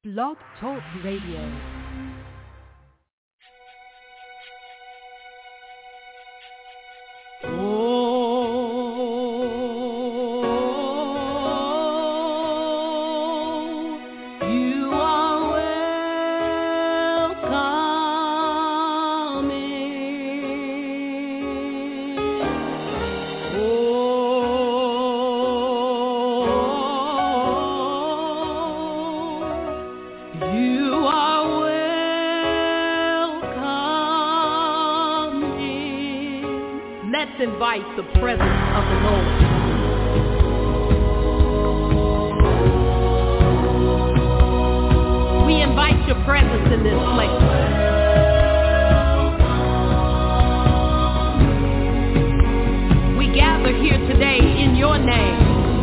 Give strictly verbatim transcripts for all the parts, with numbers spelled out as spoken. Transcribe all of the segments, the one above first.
Blog Talk Radio. Invite the presence of the Lord. We invite your presence in this place. We gather here today in your name,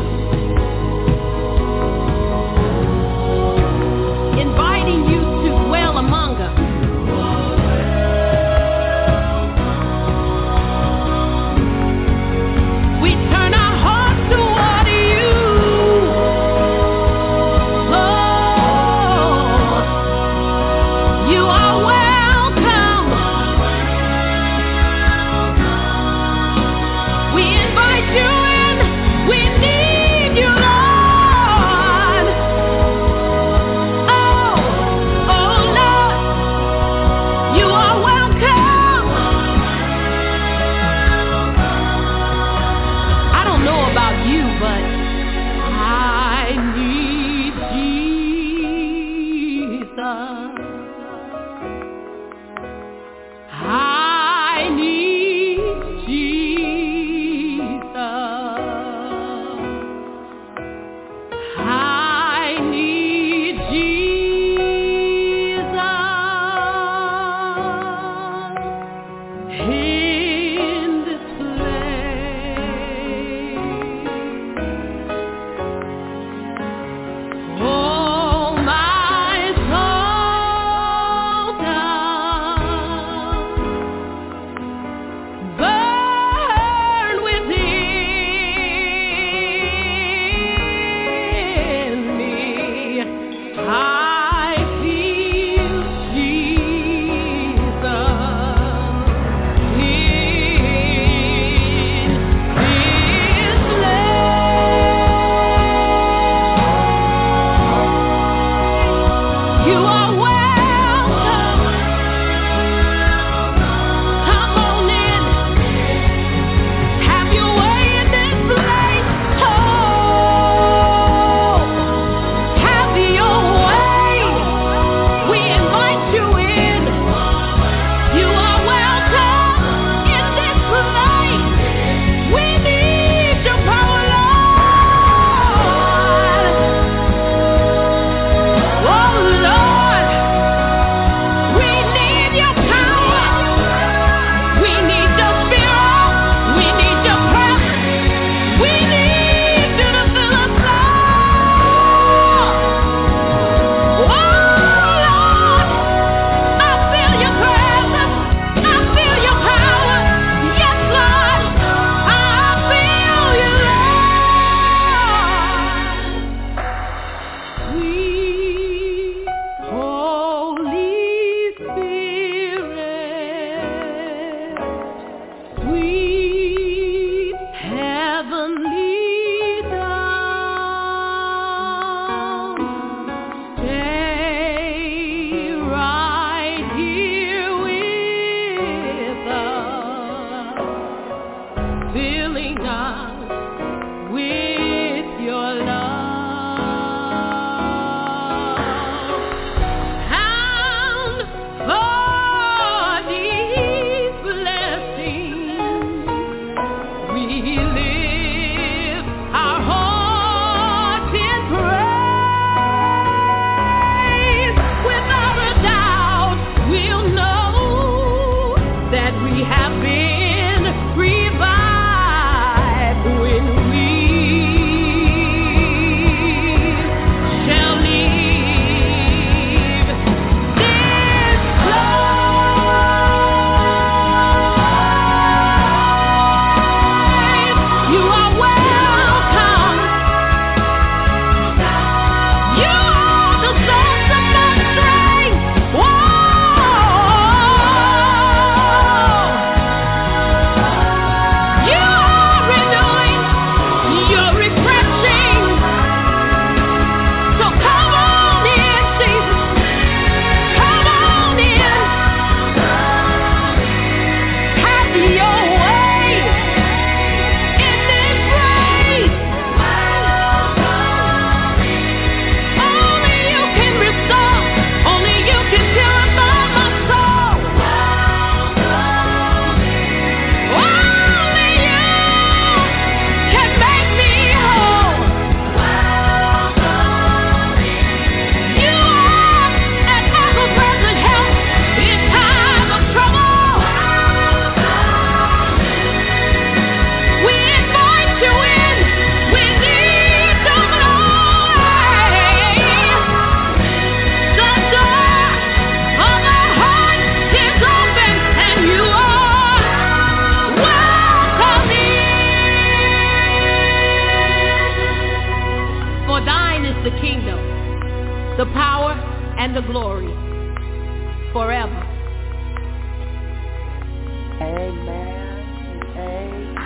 inviting you to dwell among us. Oh, my soul. the power, and the glory forever. Amen. Amen.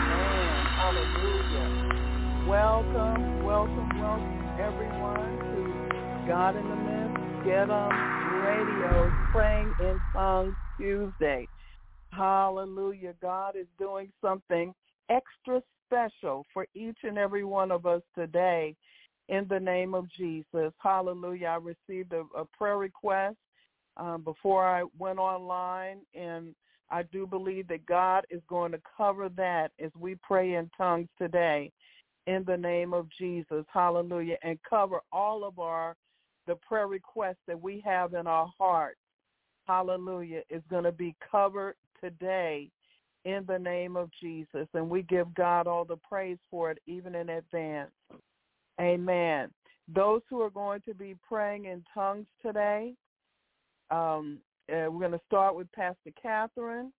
Hallelujah. Welcome, welcome, welcome everyone to God in the Midst, Get 'em Radio, Praying in Tongues Tuesday. Hallelujah. God is doing something extra special for each and every one of us today in the name of Jesus. Hallelujah. I received a, a prayer request um, before I went online, and I do believe that God is going to cover that as we pray in tongues today in the name of Jesus. Hallelujah. And cover all of our the prayer requests that we have in our hearts. Hallelujah. Is going to be covered today in the name of Jesus. And we give God all the praise for it, even in advance. Amen. Those who are going to be praying in tongues today, um, uh, we're going to start with Pastor Catherine,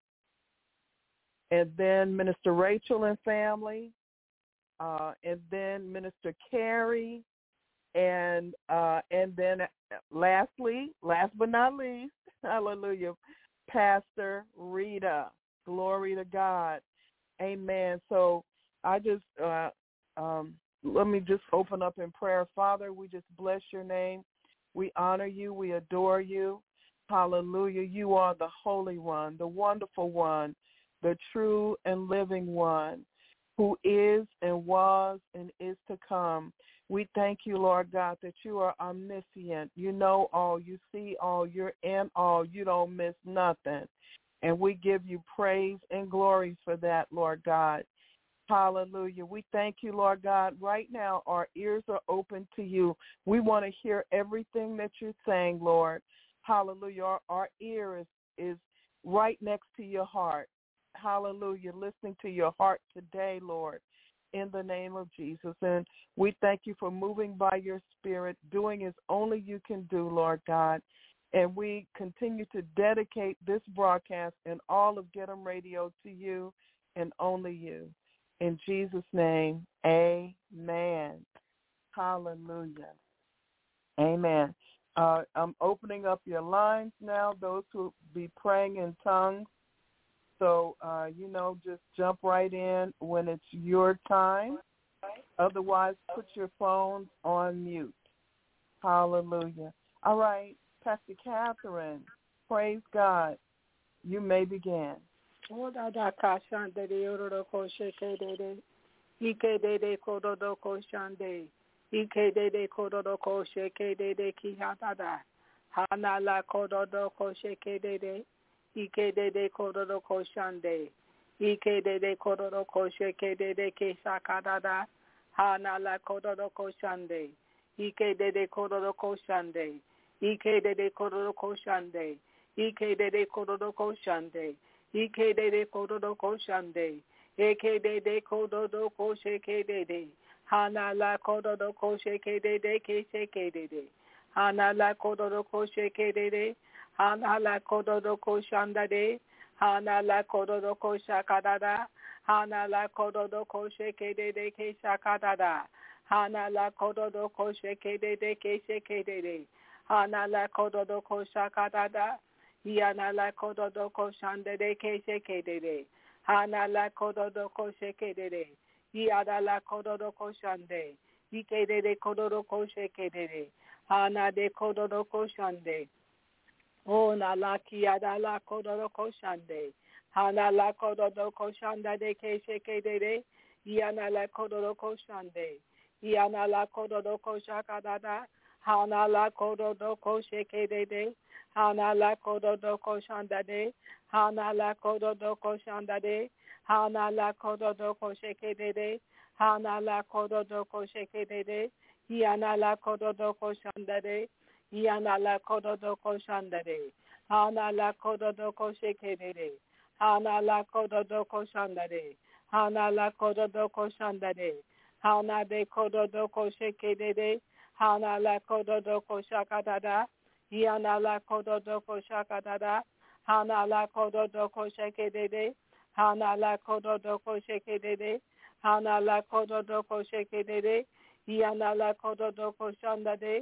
and then Minister Rachel and family, uh, and then Minister Carrie, and uh, and then lastly, last but not least, hallelujah, Pastor Rita. Glory to God. Amen. So I just, uh, um, let me just open up in prayer. Father, we just bless your name. We honor you. We adore you. Hallelujah. You are the Holy One, the Wonderful One, the true and living One, who is and was and is to come. We thank you, Lord God, that you are omniscient. You know all. You see all. You're in all. You don't miss nothing. And we give you praise and glory for that, Lord God. Hallelujah. We thank you, Lord God. Right now, our ears are open to you. We want to hear everything that you're saying, Lord. Hallelujah. Our, our ear is, is right next to your heart. Hallelujah. Listening to your heart today, Lord, in the name of Jesus. And we thank you for moving by your Spirit, doing as only you can do, Lord God. And we continue to dedicate this broadcast and all of Get 'em Radio to you and only you. In Jesus' name, amen. Hallelujah. Amen. Uh, I'm opening up your lines now, those who will be praying in tongues. So, uh, you know, just jump right in when it's your time. Otherwise, put your phones on mute. Hallelujah. All right. Pastor Catherine, praise God. You may begin. Ike de de kororo koshande. Ike de de kororo koshande. Ike de de kororo koshande. Eke de de kororo kosheke de de. Hana la kororo kosheke de de kesheke de de. Hana la kororo kosheke de de. Hana la kororo koshanda de. Hana la kororo koshakadada. Hana la kororo kosheke de de keshakadada. Hana la kororo kosheke de de kesheke de de. Hana la kododo ko shakadada. Yana la kododo ko shandede ke shekedede. Hana la kododo ko shekedede. Yana la kododo ko shande. Ikedede kododo ko shekedede. Hana de kododo ko shande. Ona la kiyada la kododo ko shande. Hana la kododo ko shandade ke shekedede. Yana la kododo ko shande. Yana la kododo ko shakadada. Hana la kodo do ko sheke de de. Hana la kodo do ko shanda de. Hana la kodo do ko shanda de. Hana la kodo do ko sheke de de. Hana la kodo do ko sheke de de. Yana la kodo do ko shanda de. Yana la kodo do ko shanda de. Hana la kodo do ko sheke de de. Hana la kodo do ko shanda de. Hana la kodo do ko shanda de. Hana de kodo do ko sheke de de. Hana la kodo do ko shakadada. Yana la kodo do ko shakadada. Hana la kodo do ko sheke de de. Hana la kodo do ko sheke de de. Hana la kodo do ko sheke de de. Yana la kodo do ko shanda de.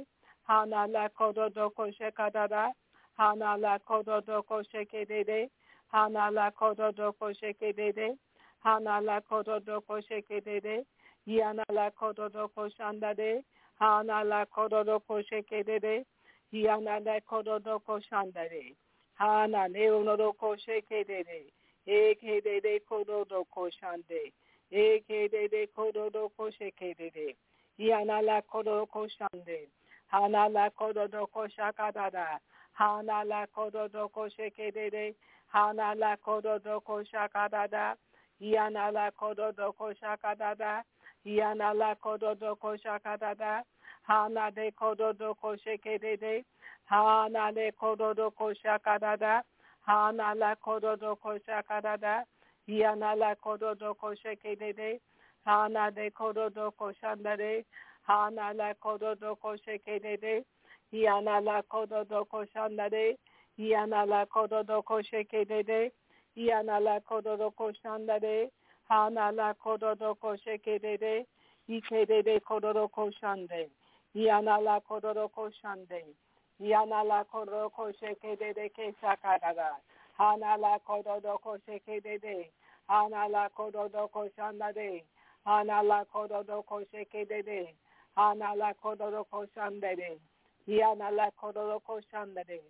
Hana la kodo doko shekadada. Hana la kodo doko shekedede. Hana la kodo doko shekedede. Hana la kodo doko shekedede. Yana la kodo doko shandade. Hana la kodo doko shekedede. Yana la kodo doko shandade. Hana neono doko shekedede. Eke de de kodo doko shande. Eke de de kodo doko shekedede. Yana la kodo doko shande. Hana la kodo doko shakadada. Hana la kodo doko shekedede. Hana la kodo doko shakadada. Yana la kodo doko shakadada. Yana la kodo doko shakadada. Hana de kodo doko shekedede. Hana de kodo doko shakadada. Hana la kodo doko shakadada. Yana la kodo doko shekedede. Hana de kodo doko shandade. Hana la kodo doko shekedede. Yana la kodo doko shandade. Yana la kodo doko shekedede. Yana la kodo doko shandade. Hana la kodo doko shekedede. Ikedede kodo doko shande. Yana la kodo doko shande. Yana la kodo doko shekedede ke shakadada. Hana la kodo doko shekedede. Hana la kodo doko shandade. Hana la kodo doko shekedede. Hana la kodo doko shandade. Yana la kodo doko shandade.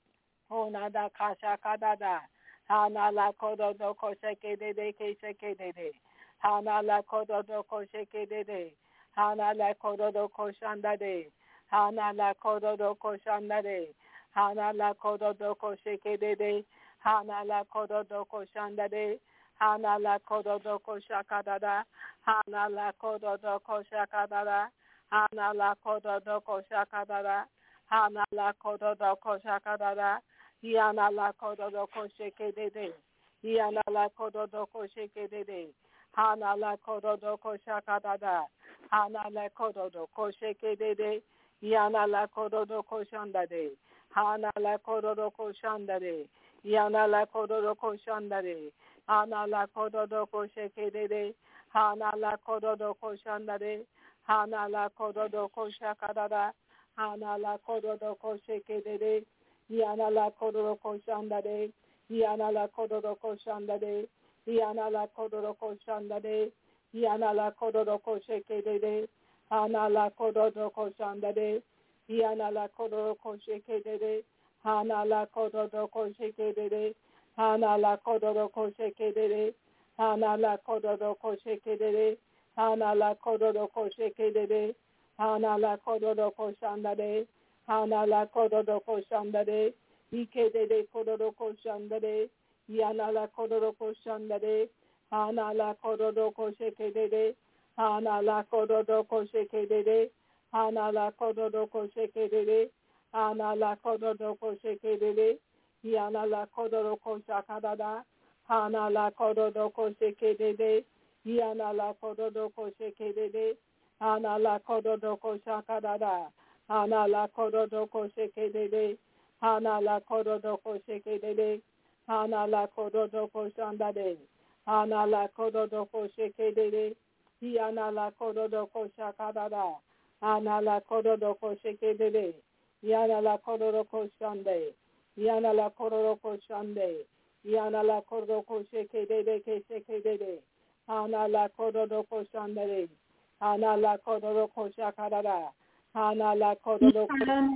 Hona da kasha kadada. Hana la kodo doko shekedede ke shekedede. Hana la kodo doko shekedede. Hana la kodo doko shandade. Hana la kodo doko shandade. Hana la kodo doko shekedede. Hana la kodo doko shandade. Hana la kodo doko shakadada. Hana la kodo doko shakadada. Hana la kodo doko shakadada. Hana la kodo doko shakadada. Yana la kodo doko shekedede. Yana la kodo doko shekedede. Hana la kodo doko shakadada. Hana la kodo doko shekedede. Yana la kodo doko shandade. Hana la kodo doko shandade. Yana la kodo doko shandade. Hana la kodo doko shekedede. Hana la kodo doko shandade. Hana la kodo doko shakadada. Hana la kodo doko shekedede. Yana la kodo doko shandade. Yana la kodo doko shandade. Yana la kodo doko shandade. Yana la kodo doko shekedede. Hana la kodo doko shandade. Yana la kodo doko shekedede. Hana la kodo doko shekedede. Hana la kodo doko shekedede. Hana la kodo doko shekedede. Hana la kodo doko shekedede. Hana la kodo doko shandade. Hana la kodo doko shandade. Ikedede kodo doko shandade. Yana la kodo doko shandade. Hana la kodo doko shekedede. Hana la kodo doko shekedede. Hana la kodo doko shekedede. Hana la kodo doko shekedede. Yana la kodo doko shakadada. Hana la kodo doko shekedede. Yana la kodo doko shekedede. Hana la kodo doko shakadada. Hana la kodo doko shekedede. Hana la kodo doko shekedede. Hana la kodo doko shandade. Hana la kodo doko shekedede. Yana la kodo doko shakadada. Hana la kodo doko shekedede. Yana la kodo doko shande. Yana la kodo doko shande. Yana la kodo doko shekedede ke shekedede. Hana la kodo doko shandade. Hana la kodo doko shakadada. Hana la kodo doko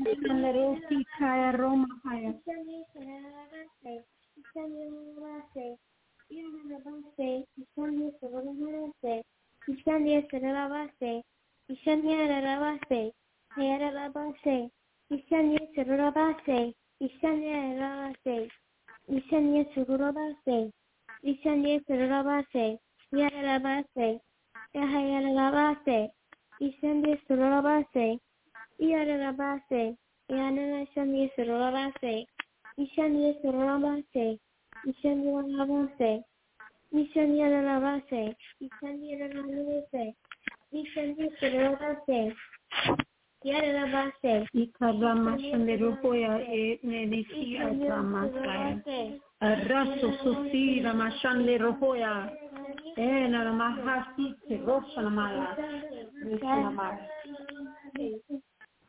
Ishania Sarabase, Ishania Rabase, Hera Rabase, Ishania Sarabase, Ishania Rabase, Ishania Surabase, Ishania Sarabase, Yara Rabase, Yahaya Rabase, Ishania Surabase, Yara Rabase, Yana Shania Surabase, Ishania Surabase, Ishania Rabase, Ishania Rabase, Ishania Rabase, Ishania Rabase, Yara Rabase, Ikarama Shanderupoya e Nediki Atramasaya. Araso Sofira Mashanderupoya. Ena la Mahasi Roshanamaya. Roshanamaya.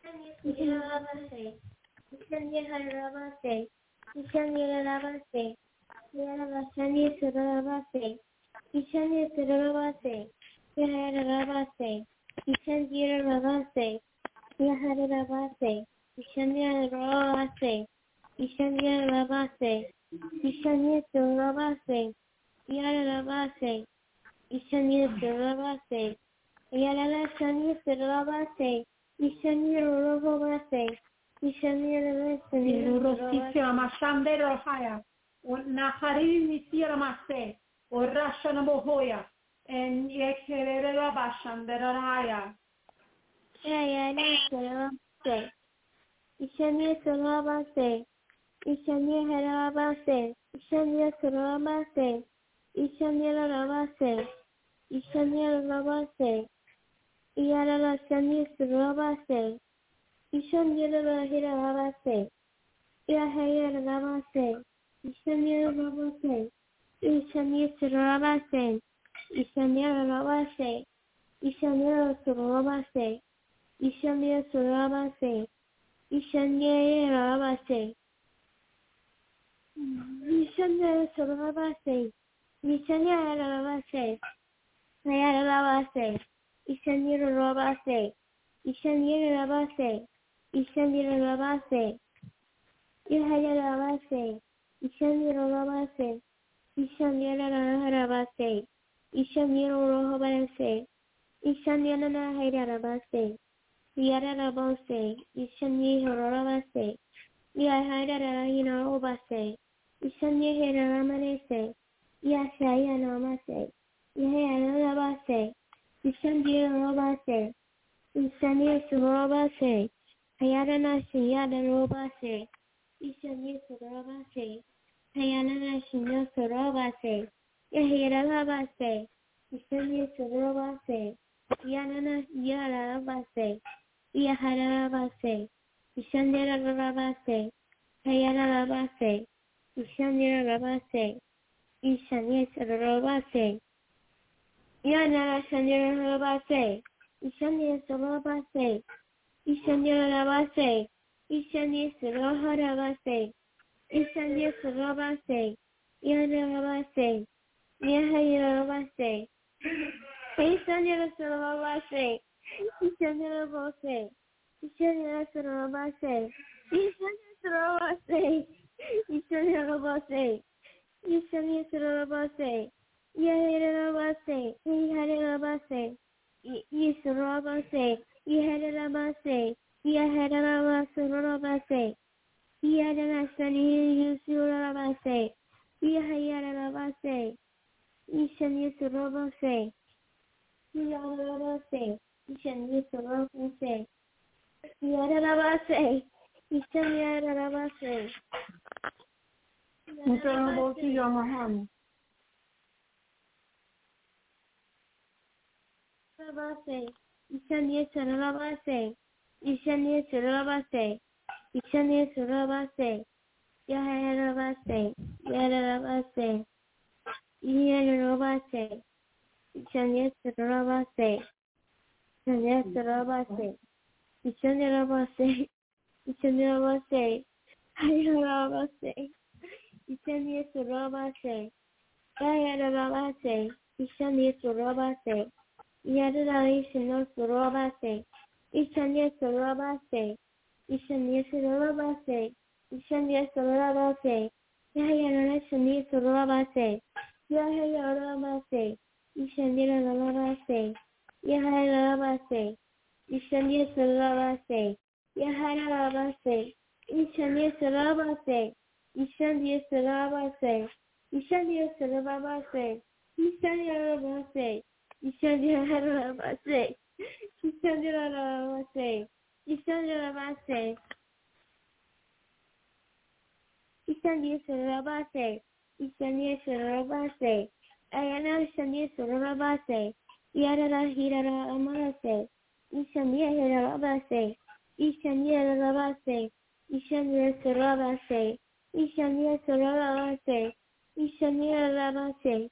Yarabase, Ishanya Harabase, Ishanya Rabase, Yarabasani Surabase, Ishanya Surabase, Yaharabase, Ishanya Rabase, Yaharabase, Ishanya Rabase, Ishanya Rabase, Ishanya Surabase, Yarabase, Ishanya Surabase, Yarabasani Surabase, Ishanya Rabase, Ishanya Rabase, Rosicea Mashandero Haya, or Nahari Nisira Mase, or Rashana Mohoya, and Yekere Rabashandera Haya. Yayana Surabase, Ishanya Surabase, Ishanya Harabase, Ishanya Surabase, Ishanya Rabase, Ishanya Rabase, Iyara Shani Surabase, Ishanya Rabase, Yahaya Rabase, Ishanya Rabase, Ishanya Surabase, Ishanya Rabase, Ishanya Surabase, Ishanya Surabase, Ishanya Rabase, Ishanya Surabase, Ishanya Rabase, Hayara Rabase, Ishanya Rabase, Ishanya Rabase, Ishanya Rabase, Yahaya Rabase, Ishanya Rabase, Ishanya Rabase, Ishanya Rabase, Ishanya Rabase, Yara Rabase, Ishanya Rabase, Yahaya Rabase, Ishanya Rabase, Yahaya Rabase, Yahaya Rabase, Ishanya Rabase, Ishanya Rabase, Hayana Shiyada Rabase, Ishanya Rabase, Hayana Shiyada Rabase, Yahira Rabase, Ishanya Rabase, Yana Yara Rabase, Yahara Rabase, Ishanya Rabase, Hayana Rabase, Ishanya Rabase, Ishanya Rabase, Yana Shanya Rabase, Ishanya Rabase, Ishanya Rabase, Ishanya Rabase, Ishanya Rabase, Yana Rabase, Yahaya Rabase, Ishanya Rabase, Ishanya Rabase, Ishanya Rabase, Ishanya Rabase, Ishanya Rabase, Ishanya Rabase, Yahaya Rabase, Yahaya Rabase, Yisrabase, Yaharabase, Yaharabase, Rabase, Yaharasani, Yusurabase, Yaharabase, Ishan Yusrabase, Yaharabase, Ishan Yusrabase, Yaharabase, Ishan Yaharabase, Yaharabase, Rabase, Ishanya Rabase, Ishanya Rabase, Ishanya Rabase, Yahaya Rabase, Yarabase, Yarabase, Ishanya Rabase, Ishanya Rabase, Ishanya Rabase, Ishanya Rabase, Hayarabase, Ishanya Rabase, Yarabase, Ishanya Rabase, Yadadalishan Surabase, Ishanya Surabase, Ishanya Surabase, Ishanya Surabase, Yahayanashani Surabase, Yahayanabase, Ishanya Rabase, Yahayanabase, Ishanya Surabase, Yahayanabase, Ishanya Surabase, Ishanya Surabase, Ishanya Surabase, Ishanya Rabase, Ishanya Rabase, Ishanya Rabase, Ishanya Rabase, Ishanya Rabase, Ishanya Rabase, Ayana Ishanya Rabase, Yara Hira Amase, Ishanya Rabase, Ishanya Rabase, Ishanya Rabase, Ishanya Rabase, Ishanya Rabase,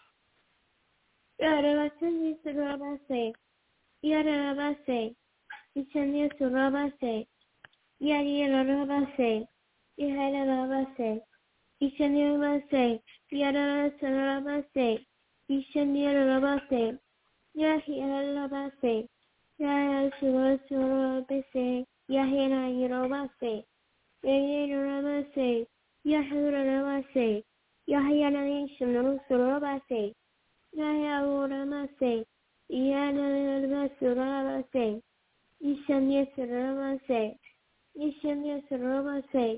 Yarabase, Yarabase, Yarabase, Ishanya Surabase, Yadira Rabase, Yahara Rabase, Ishanya Rabase, Yadara Surabase, Ishanya Rabase, Yahira Rabase, Yahara Surabase, Yahira Yerobase, Yahira Rabase, Yahura Rabase, Yahya Shimno Surabase, Yahya Uramase, Yana Surabase, Ishanya Surabase, Ishanya Surabase,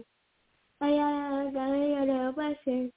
Ayana Rabase,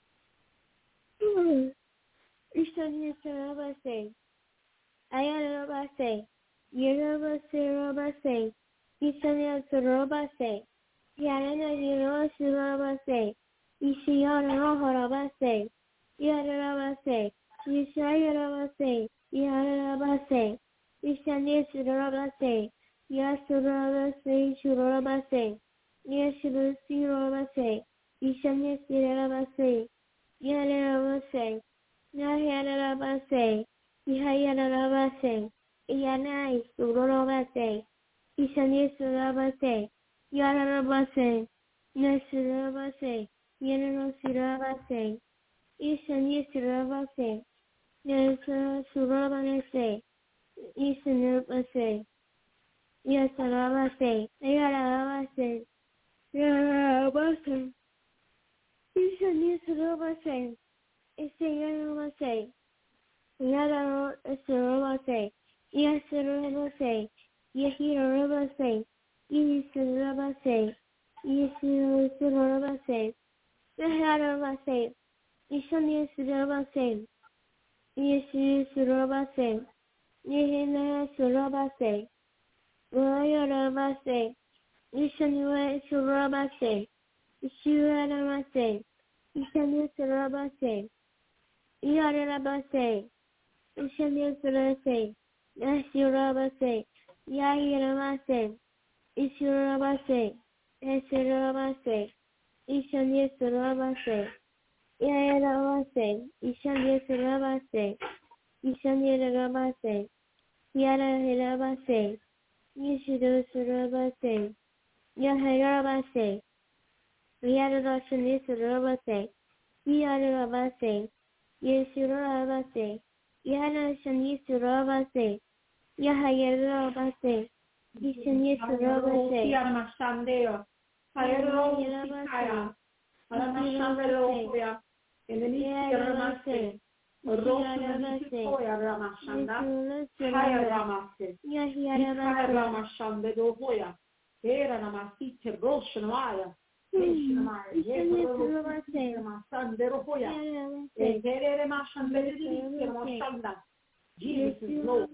Ishanya Surabase, Ayana Rabase, Yerabase Rabase, Ishanya Surabase, Yana Yero Surabase, Ishiyana Rohorabase, Yarabase, Ishayarabase, Yarabase, Ishanya Surabase, Yasurabase, Shurabase, Yashurabase, Ishanya Surabase, Yarabase, Yaharabase, Yahayarabase, Yana Surabase, Ishanya Surabase, Yarabase, Nasurabase, Yana Surabase, Ishanya Surabase, Yasa Surabase, Ishanabase, Yasarabase, Yarabase, Yarabase, Ishanya Surabase, Isayarabase, Yarabase, Yasarabase, Yahirabase, Yisarabase, Yisarabase, Yaharabase, Ishanya Surabase, Yesu Surabase, Yehina Surabase, Royarabase, Ishanu Surabase, Ishuramase, Ishanu Surabase, Yarabase, Ishanu Surabase, Yasurabase, Yahiramase, Ishurabase, Esurabase, Ishanu Surabase, Yarabase, Ishanya Surabase, Ishanya Rabase, Yara Hirabase, Yishido Surabase, Yaharabase, Yarabashani Surabase, Yarabase, Yeshurabase, Yana Shani Surabase, Yahayarabase, Ishanya Surabase, Yaramashandeo, Hayarabase, Aramashandeo, in the Ramase, Rosamase, Ramashanda, Haya Ramase, Haya Ramashanda, Hoya, Era Namasite, Roshanaya, Jesus is Lord.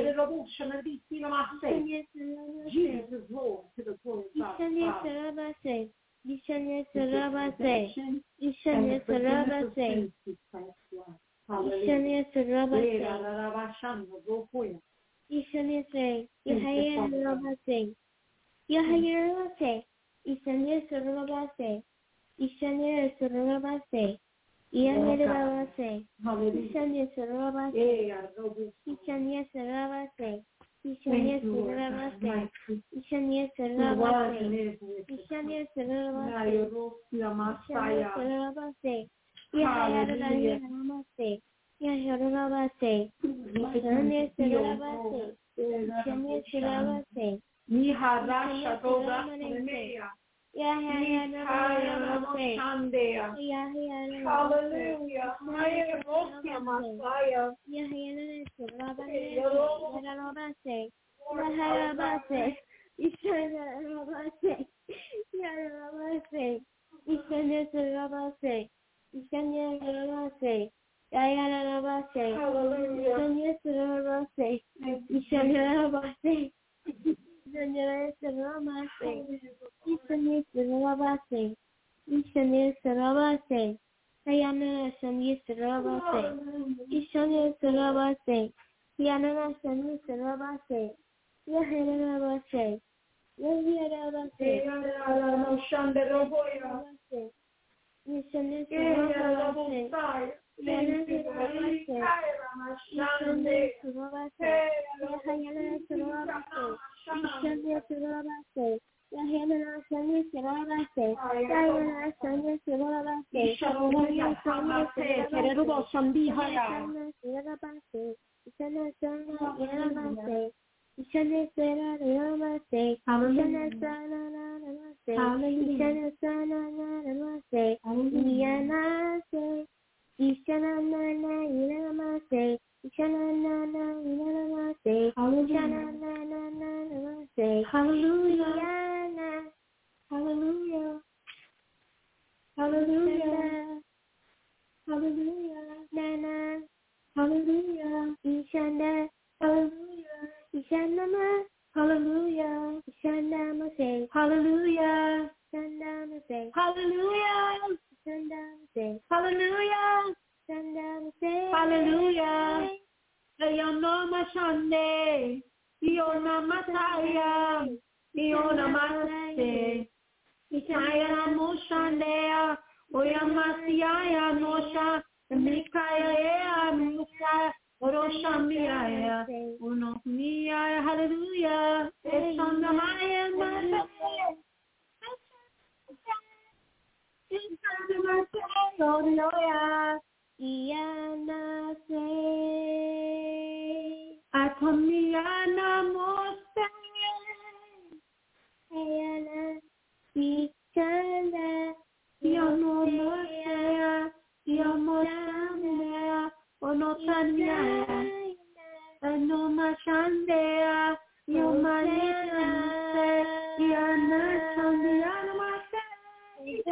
Jesus is Lord to the glory of God. Ishanya Sarabase, Ishanya Sarabase, Ishanya Sarabase, Ishanya say, Yahaya Rabase, Yahaya Rabase, Ishanya Sarabase, Ishanya Sarabase, Yahaya Rabase, Ishanya Sarabase, Ishanya Sarabase, Ishanya Sarabase, Ishanya Sarabase, Ishanya Sarabase, Ishanya Sarabase, Yahaya Rabase, Yahaya Rabase, Ishanya Sarabase, Ishanya Sarabase, Niharasha Rabase, Yahaya Rabase, hallelujah, Hallelujah, Messiah, Yahaya Rabase, Yaharabase, Ishanya Rabase, Yaharabase, Ishanya Rabase, Ishanya Rabase, Yaharabase, Ishanya Rabase, Ishanya Rabase, Ishanya Rabase, Ishanya Rabase, Ishanya Rabase, Ayana Shani Sarabase, Ishanya Sarabase, Yana Shani Sarabase, Yahana Rabase, Yahana Rabase, Ishanya Sarabase, Ishanya Sarabase, Yana Sarabase, Ishanya Sarabase, Yahana Sarabase, Yahana Sunday Sirabase, Diana Sunday Sirabase, Shalom Sunday Sirabase, Sirabase, Ishana Sana Yaramase, Ishana Sana Yaramase, Ishana Sana Yaramase, Ishana Sana Yaramase, Yanase, Ishana Nana Yaramase, Ishana Nana Yaramase, Ishana Nana Yaramase, Hallelujah, Hallelujah, Hallelujah, Hallelujah, Nana, Hallelujah, Ishana, Hallelujah, Ishanama, Hallelujah, Ishanamase, Hallelujah, Ishanamase, Hallelujah, Ishanamase, Hallelujah, Ishanamase, Hallelujah, Ayonoma Shande, Iona Masaya, Iona Masase, Ishaya Moshandea, Oyamasiaya Nosha, Mikaya Musa, Oroshamia, Unomia, Hallelujah, Eshanamaya Masa, Hallelujah, Iana say, Atomiana Mosa, Iana, Ichanda, Yamosa, Yamosa, Onotania, Anoma Shandea, Yomanita, Yana Sandiana Masa,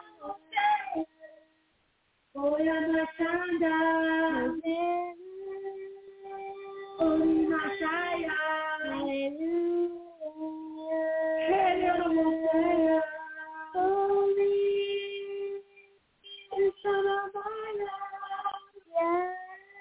Oyana Shanda, Oyana Shaya, Hallelujah, Hallelujah, Holy, Son of Allah, yeah.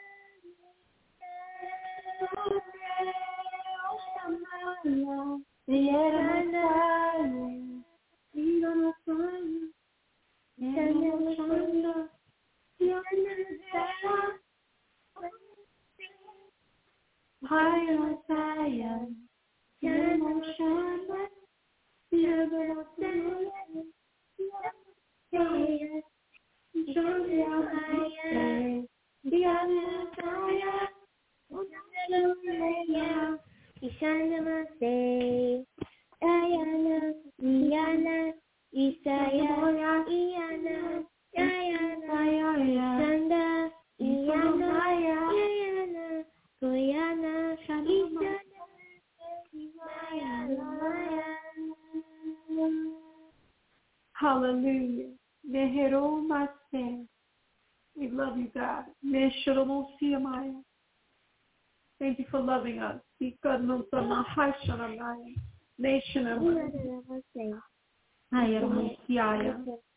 Ishanamase, Ayana, Iyana, Isaya, Iyana, Ayana, Shanda, Iyana, Ayana, Koyana, Ishana, Hallelujah. Nehero Mase. We love you, God. Neshoromo Siamaya. Thank you for loving us. Nation of Ayarmosiaya.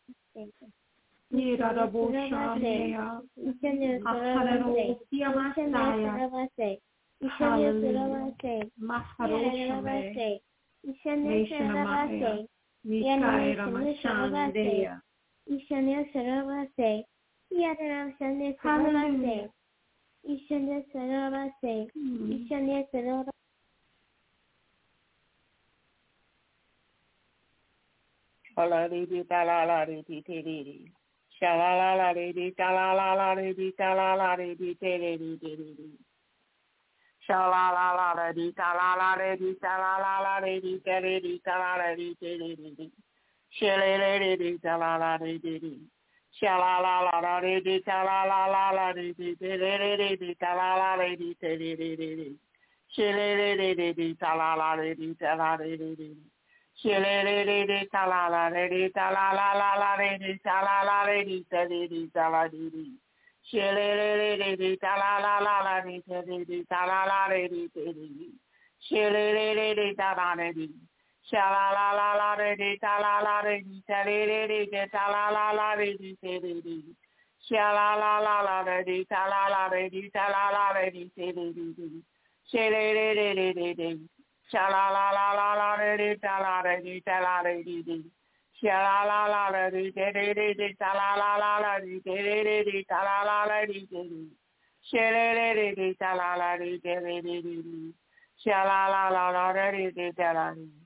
Niraboshamea. Aharero Siamasaya. Hallelujah. Maharoshamea. Nation of Maya. Mikaira Mashandea. Ishanya Saravase. Yadram Shande Saravase. Ishanya Saravase. Ishanya Saravase. Shalalari talalari tiri. Shalalari talalari talalari tiri. Shalalari talalari talalari tiri talalari tiri. Shalalari talalari tiri. Shalalari talalari tiri talalari tiri. Shalalari talalari talalari. Shilly talala lady talala la lady talala lady teddy taladi. Shilly lady talala la lady teddy talala lady teddy. Shilly lady talala. Shalala la lady talala lady teddy talala la lady teddy. Shalala la lady talala lady talala lady teddy. Shilly lady. Sha la la la la la re ta la re di ta la re di di. Sha la la la la re di di di di ta la la la la di di di di ta la la la di di. Sha le le di di ta la la di di di di di. Sha la la la la re di di ta la di.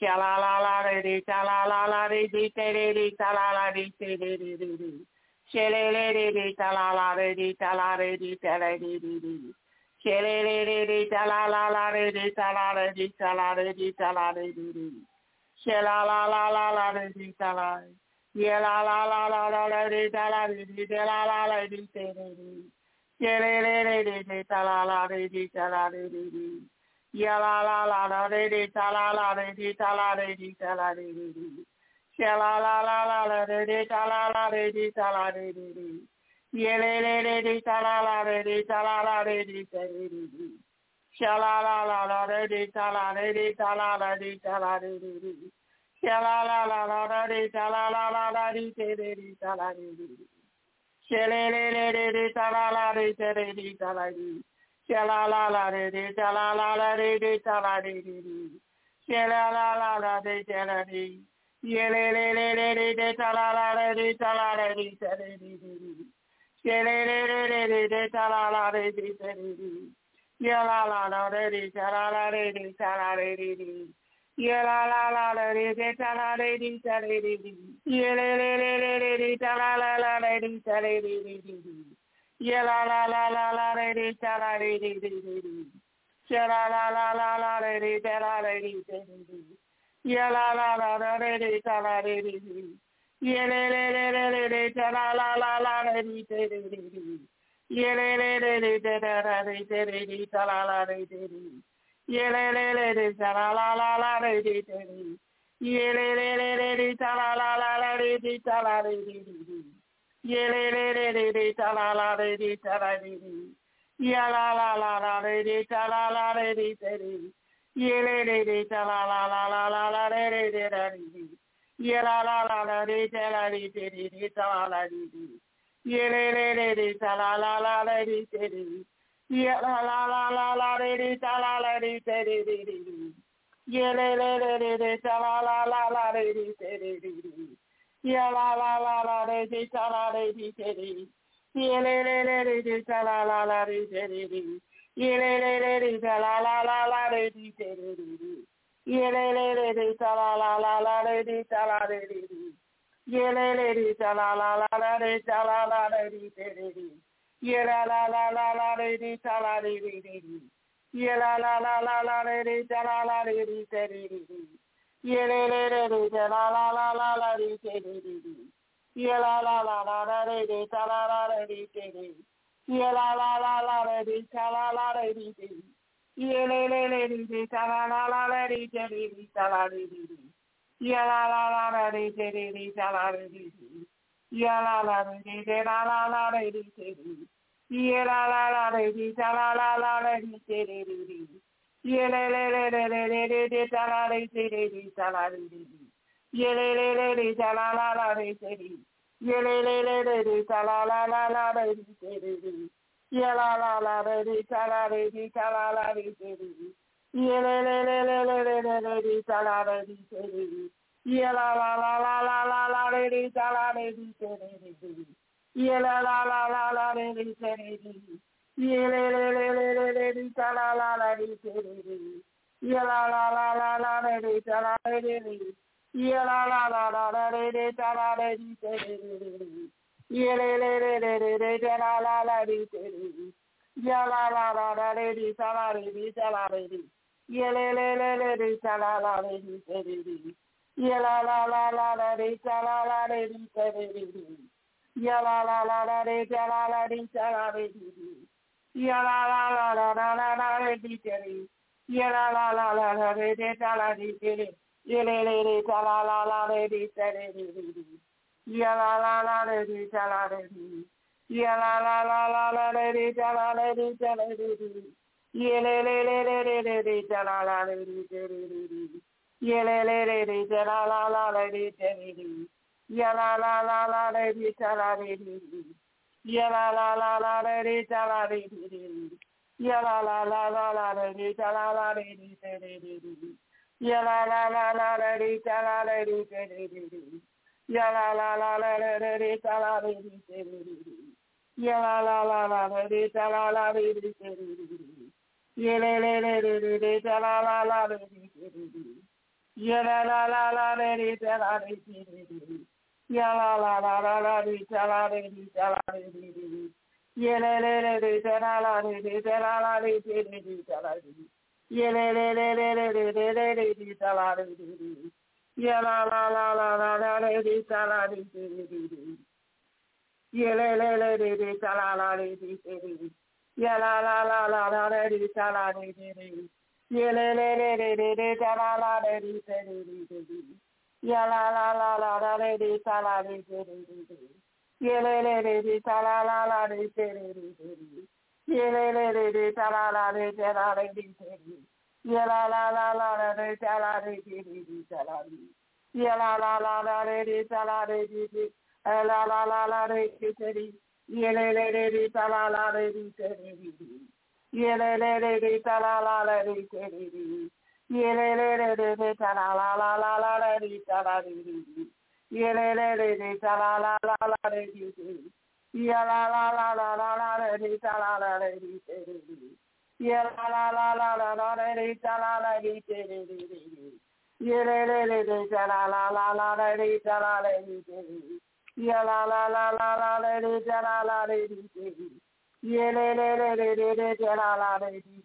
Sha la la la de de ta la la la de de te de de ta la la de te de de de de. She le le de de ta la la de de ta la de de ta la de de de. She le le de de ta la la la de de ta la de de ta la de de ta la de de de. She la la la la la de de ta la. Ye la la la la la la de ta la de de de la la la de te de de. She le le de de de ta la la de de ta la de de de. Ya la la la la de de ta la la de de ta la de de ta la de de de. Sha la la la la la de de ta la la de de ta la de de de. Ye le le de de ta la la de de ta la la de de ta de de de. Sha la la la la de de ta la de de ta la la de ta la de de de. Sha la la la la de ta la la la la de te de de ta la de de de. Sha le le le de de ta la la de te de de ta la de. Sha la la la de de ta la la la de de ta la de de de. Sha la la la la de te la de. Ye le le le le le de ta la la la de ta la la de te de de de. She le le le le le de ta la la de de te de de. Ye la la la de de ta la la de de ta la de de de. Ye la la la la de de ta la de de ta de de de. Ye le le le le le de ta la la la de de ta de de de de. Ye la la la la la de de ta la de de de de. She la la la la la de de ta la de de de de. Ye la la la la de de ta la de de de. Ye le le le le le de ta la la la la de de de de de. Ye le le le le de ta la de de de de ta la la de de de. Ye le le le de ta la la la la de de de de. Ye le le le le de ta la la la la de de ta la de de de. Ye le le le le de ta la la de de ta la de de. Ye la la la la de de ta la la de de de. Ye le le le ta la la la la la la de de de de. Ye la la la la de ta la de de de ta la la de de. Ye le le le de ta la la la la de de de. Ye la la la la la de de ta la la de de de de. Ye le le le le de ta la la la la de de de de. Ye la la la la de de ta la de de de. Ye le le le le de ta la la la de de de. Ye le le le de ta la la la la de de de. Ye le le le de ta la la la la de de ta la de de. Ye le le de ta la la la la de ta la la de de. Ye la la la la la de de ta la de de. Ye la la la la la de de ta la la de de. Ye le le le de ta la la la la la de de. Ye la la la la la de de ta la la de de. Ye la la la la de ta la la de de. Ye le le le de ta la la la la de de ta la de de. Ye la la la la de de ta la de de. Ye la la de de la la la de de. Ye la la la de ta la la la la de de. Ye le le le le le le de ta la de de ta la de de. Ye le le le de ta la la la de de. Ye le le le le de ta la la la la de de. Ye la la la de ta la de ta la la de de. Ye le le le le le le le de ta la de de. Ye la la la la la la la de ta la de de. Ye la la la la la de de. Ye le le le le le le de ta la la la de de. Ye la la la la la de ta la de de. Ye la la la la la de ta la de de. Ye le le le le le de ta la la la de de. Ye la la la la de ta la de ta la de. Ye le le le le de ta la la de de. Ye la la la la la de ta la la de de. Ye la la la la de ta la la de ta la de. Ye la la la la la la la de de. Ye la la la la la de ta la de de. Ye le le le ta la la la de de. Ye la la la de ta la de. Ye la la la la la de ta la de de. Ye le le le le le de ta la la de de. Ye le le le le ta la la la de de. Ye la la la la de ta la de. Ye la la la la de ta la de. Ye la la la la la de ta la la de. Ye la la la la de ta la de. Ye la la la la de ta la de. Ye la la la la de ta la la de. Ye le le le le de ta la la la de. Ya la la la la la di da la di di di di. Ya la la la la la di da la di di da la di di di. Ya le le le di da la la di di da la la di di di di da la di. Ya le le le le le le le le le di da la di di di. Ya la la la la la la le di da la di di di di. Ya le le le le di da la la di di di di. Ya la la la la la le di da la di di di. Ya le le le le le le da la la le di di di di di. Ya la la la la la le di da la di di di di. Ya le le le di da la la la di di di di. Ya le le le di da la la di da la di di di. Ya la la la la la di da la di di di da la di. Ya la la la la le di da la di di di. La la la la le di di. Ya le le le di da la la le di di di. Ya le le le di da la la le di di di. Ya le le le le di da la la la la la le di da la di di. Ya le le le di da la la la la le di di. Ya la la la la la la le di da la la le di di. Ya la la la la la la le di da la la di di. Ya le le le di da la la la la le di da la le di di. Ya la la la la la le di da la la le di di. Ya le le le le le le da la la le di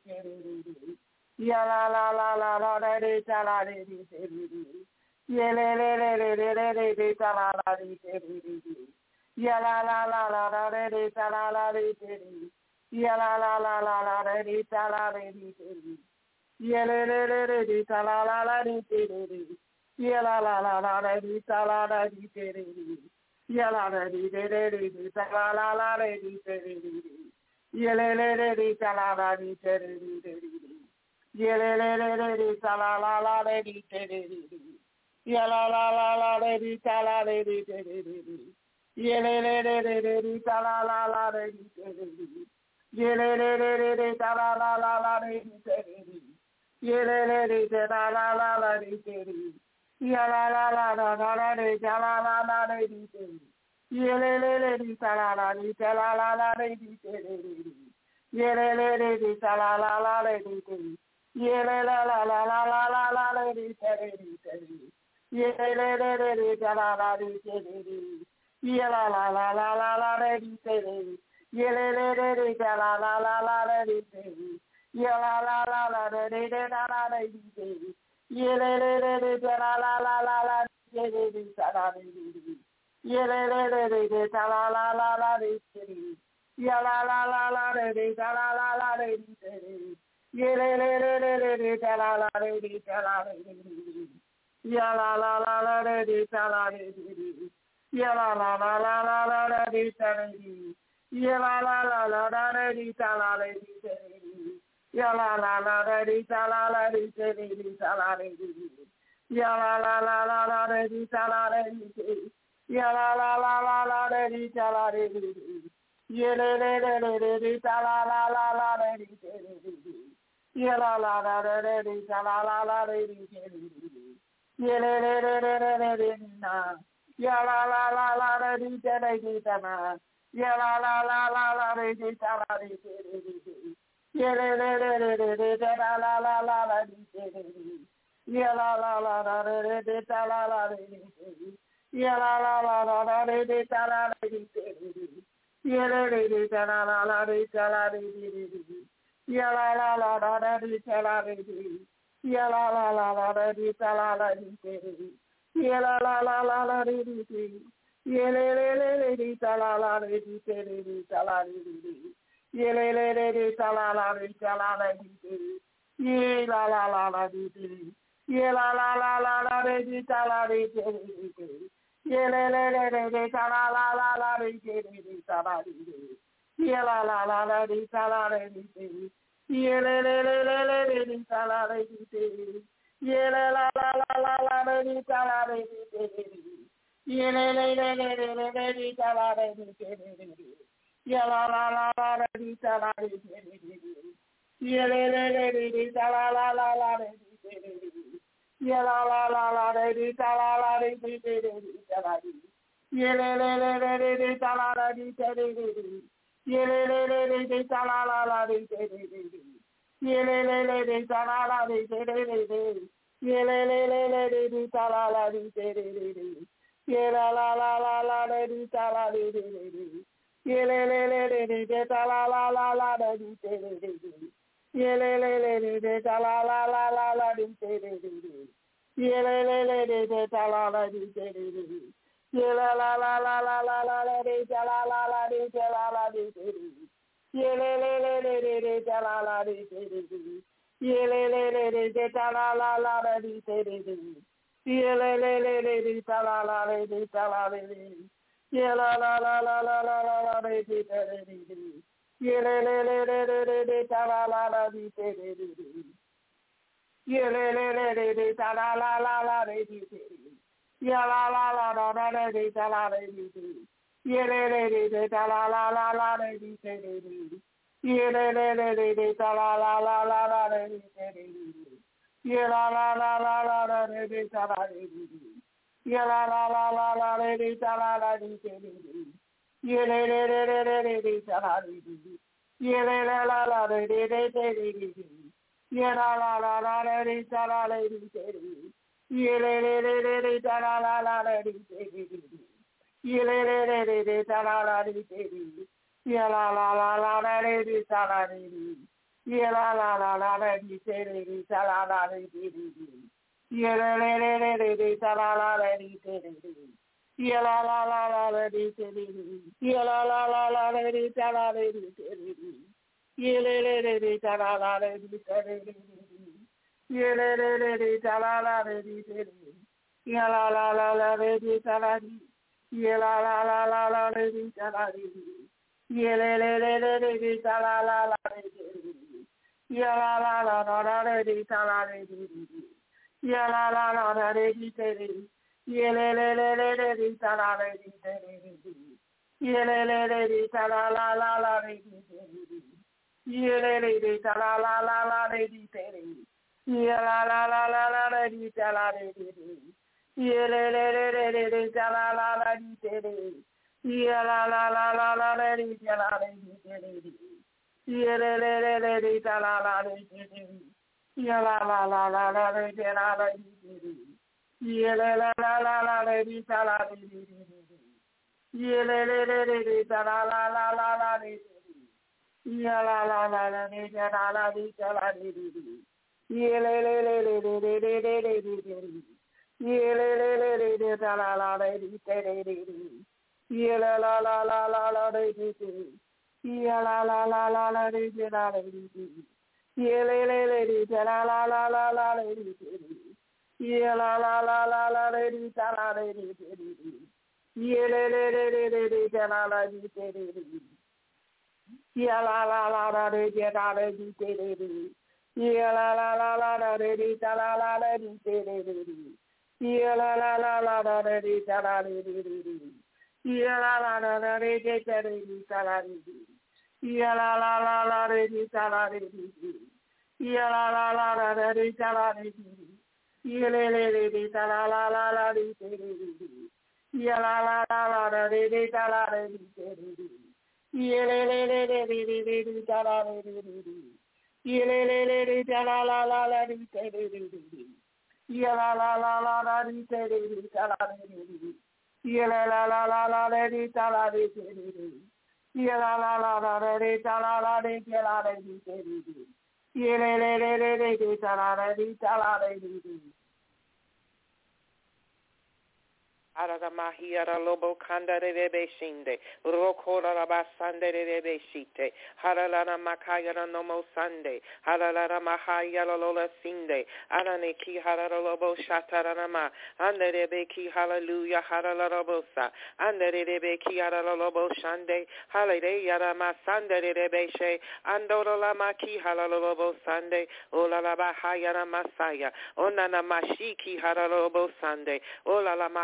di. Ya la la la la la le di da la le di di. Ya le le le le le le le di da la la di di. Ya la la la la la le di da la la di di. Ya la la la la la le di da la le di di. Ya le le le le di da la la la di di. Ya la la la la le di da la la di di. Ya la la di di di di da la la la le di di. Ya le le le di da la la di di di. Ya le le le le di da la la la le di di. Ya la la la la le di da la le di di. Ya le le le le le di da la la la le di di. Ya le le le le le da la la la la le di di. Ya le le le da la la la la le di. Ya la la la la la la le da la la la le di. Ya le le le di da la la di da la la la le di di. Ya le le le di da la la la le di. Ya le la la la la la la la le di di. Ya le le le le le da la la di di. Ya la la la la la la le di di. Ya le le le le da la la la la le di. Ya la la la la le di da la le di. Ya le le le le da la la la la la di di da la di. Ya le le le le le da la la la la di. Ya la la la la le di da la la la le di. Ya le le le le le le da la la le di da la di. Ya la la la la le di da la di. Ya la la la la la la la di da la di. Ya la la la la la la di da la la di. Ya la la la la di da la la di di da la di. Ya la la la la la la di da la la di. Ya la la la la la la di da la di. Ya le le le le le di da la la la la la di di. Ya la la la la la di da la la la la di di. Ya le le le le le le di na. Ya la la la la la di da la di da na. Ya la la la la la la di da la di di. Ya le le le le le le da la la la la la di di. Ya la la la la la le di da la la di di. Ya la la la la la le di da la la di di. Ya le le le da la la la di da la di di. Ya la la la la la di da la di di. Ya la la la la la di da la la di di. Ya la la la la la di di. Ya le le le le di da la la di di di da la di di. Ya le le le di da la la di da la la di di. Ya la la la la di di. Ya la la la la la di da la di di. Ya le le le le di da la la la la di di da la di di. Ya la la la la di da la la di di. Ya le le le le le di da la la di di. Ya la la la la la la di da la di di. Ya le le le le le le di da la la di di. Ya la la la la la di da la di di. Ya le le le le di da la la la la di di. Ya la la la la la di da la la di di di da la di. Ya le le le le le di da la la di di di. Ya le le le le di da la la la di di di. Ya le le le le da la la di di di. ye le le le le de de ta la la de de de de de, ye la la la la la de de ta la de de de de, ye le le le de de de ta la la la la de de de de de, ye le le le de de ta la la la la la de de de de, ye le le le de de ta la la de de de de, ye la la la la la la la la de ta la la la de ta la la de de de, ye le le le le de de ta la la de de de de. Ye le le le le de ta la la la la de de de de. Ye le le le le de ta la la le de ta la le de. Ye la la la la la la la la de de de de de. Ye le le le le le le de ta la la la de de de de. Ye le le le le de ta la la la la de de de. Ye la la la la la de ta la de de. Ye le le le de ta la la la la de de de. Ye le le le le de ta la la la la la de de de. Ye la la la la la la de ta la de de. Ye la la la la la de ta la la de de. Ye le le le le le de ta la de de. Ye le le la la de de de de. Ye la la la la de ta la de de. Ye le le le le de ta la la la de de. Ye le le le le de ta la la de de. Ye la la la la la de de ta la de de. Ye la la la la la de de de ta la la de de. Ye le le le le le de ta la la la de de. Ye la la la la la de de. Ye la la la la la de ta la de de. Ye le le le de ta la la de de. Ye le le le de ta la la de de. Ye la la la la de ta la de. Ye la la la la la de ta la de. Ye le le le le le de ta la la la de de. Ye la la la la la de ta la de de. Ye la la la la de de. Ye le le le le le de ta la de de. Ye le le le de ta la la la la de de. Ye le le de ta la la la la de de. Ye la la la la la de ta la de de. Ye le le le le le de ta la la la de de. Ye la la la la la la de ta la de de. Ye le le le le de ta la la de de. Ye la la la la la de ta la la de de. Ye le la la la la de ta la de de. Ye le le le le de ta la la la la la de de. Ye la la la la de ta la la de ta la de de. Ye le le le le le le le le le le. Ye le le le le de ta la la de de de. Ye la la la la la la de de. Ye la la la la la de de la de de. Ye le le le de ta la la la la la de de. Ye la la la la la de ta la de de. Ye le le le le le de ta la la de de. Ye la la la la de ta la de de. Ye la la la la la de ta la la de de. Ye la la la la la de ta la de de. Ye la la la la de ta la de de. Ye la la la la de ta la de de. Ye la la la la de ta la de de. Ye le le le de ta la la la la de de. Ye la la la la la de ta la de de. Ye le le le le de de ta la de de. Ye le le le de ta la la la la de de. Ye la la la la la de ta la de de. Ye la la la la la de ta la de de. Ye la la la la de ta la la de ta la de de. Ye le le le le de ta la de ta la de de. Arada Mahia Lobo Kanda de Beshinde, Rokora Rabasande de Beshite, Haralana Makaya Nomo Sande, Haralana Mahaya Lola Sinde, Araneki Haralobo Shataranama, Ande de Beki Hallelujah Haralabosa, Ande de Beki Haralobo Shande, Halade Yarama Sande de Beshe, Andola Maki Halalobo Sande, Ola Bahaya Masaya, Onana Mashiki Haralobo Sande, Ola Mahaya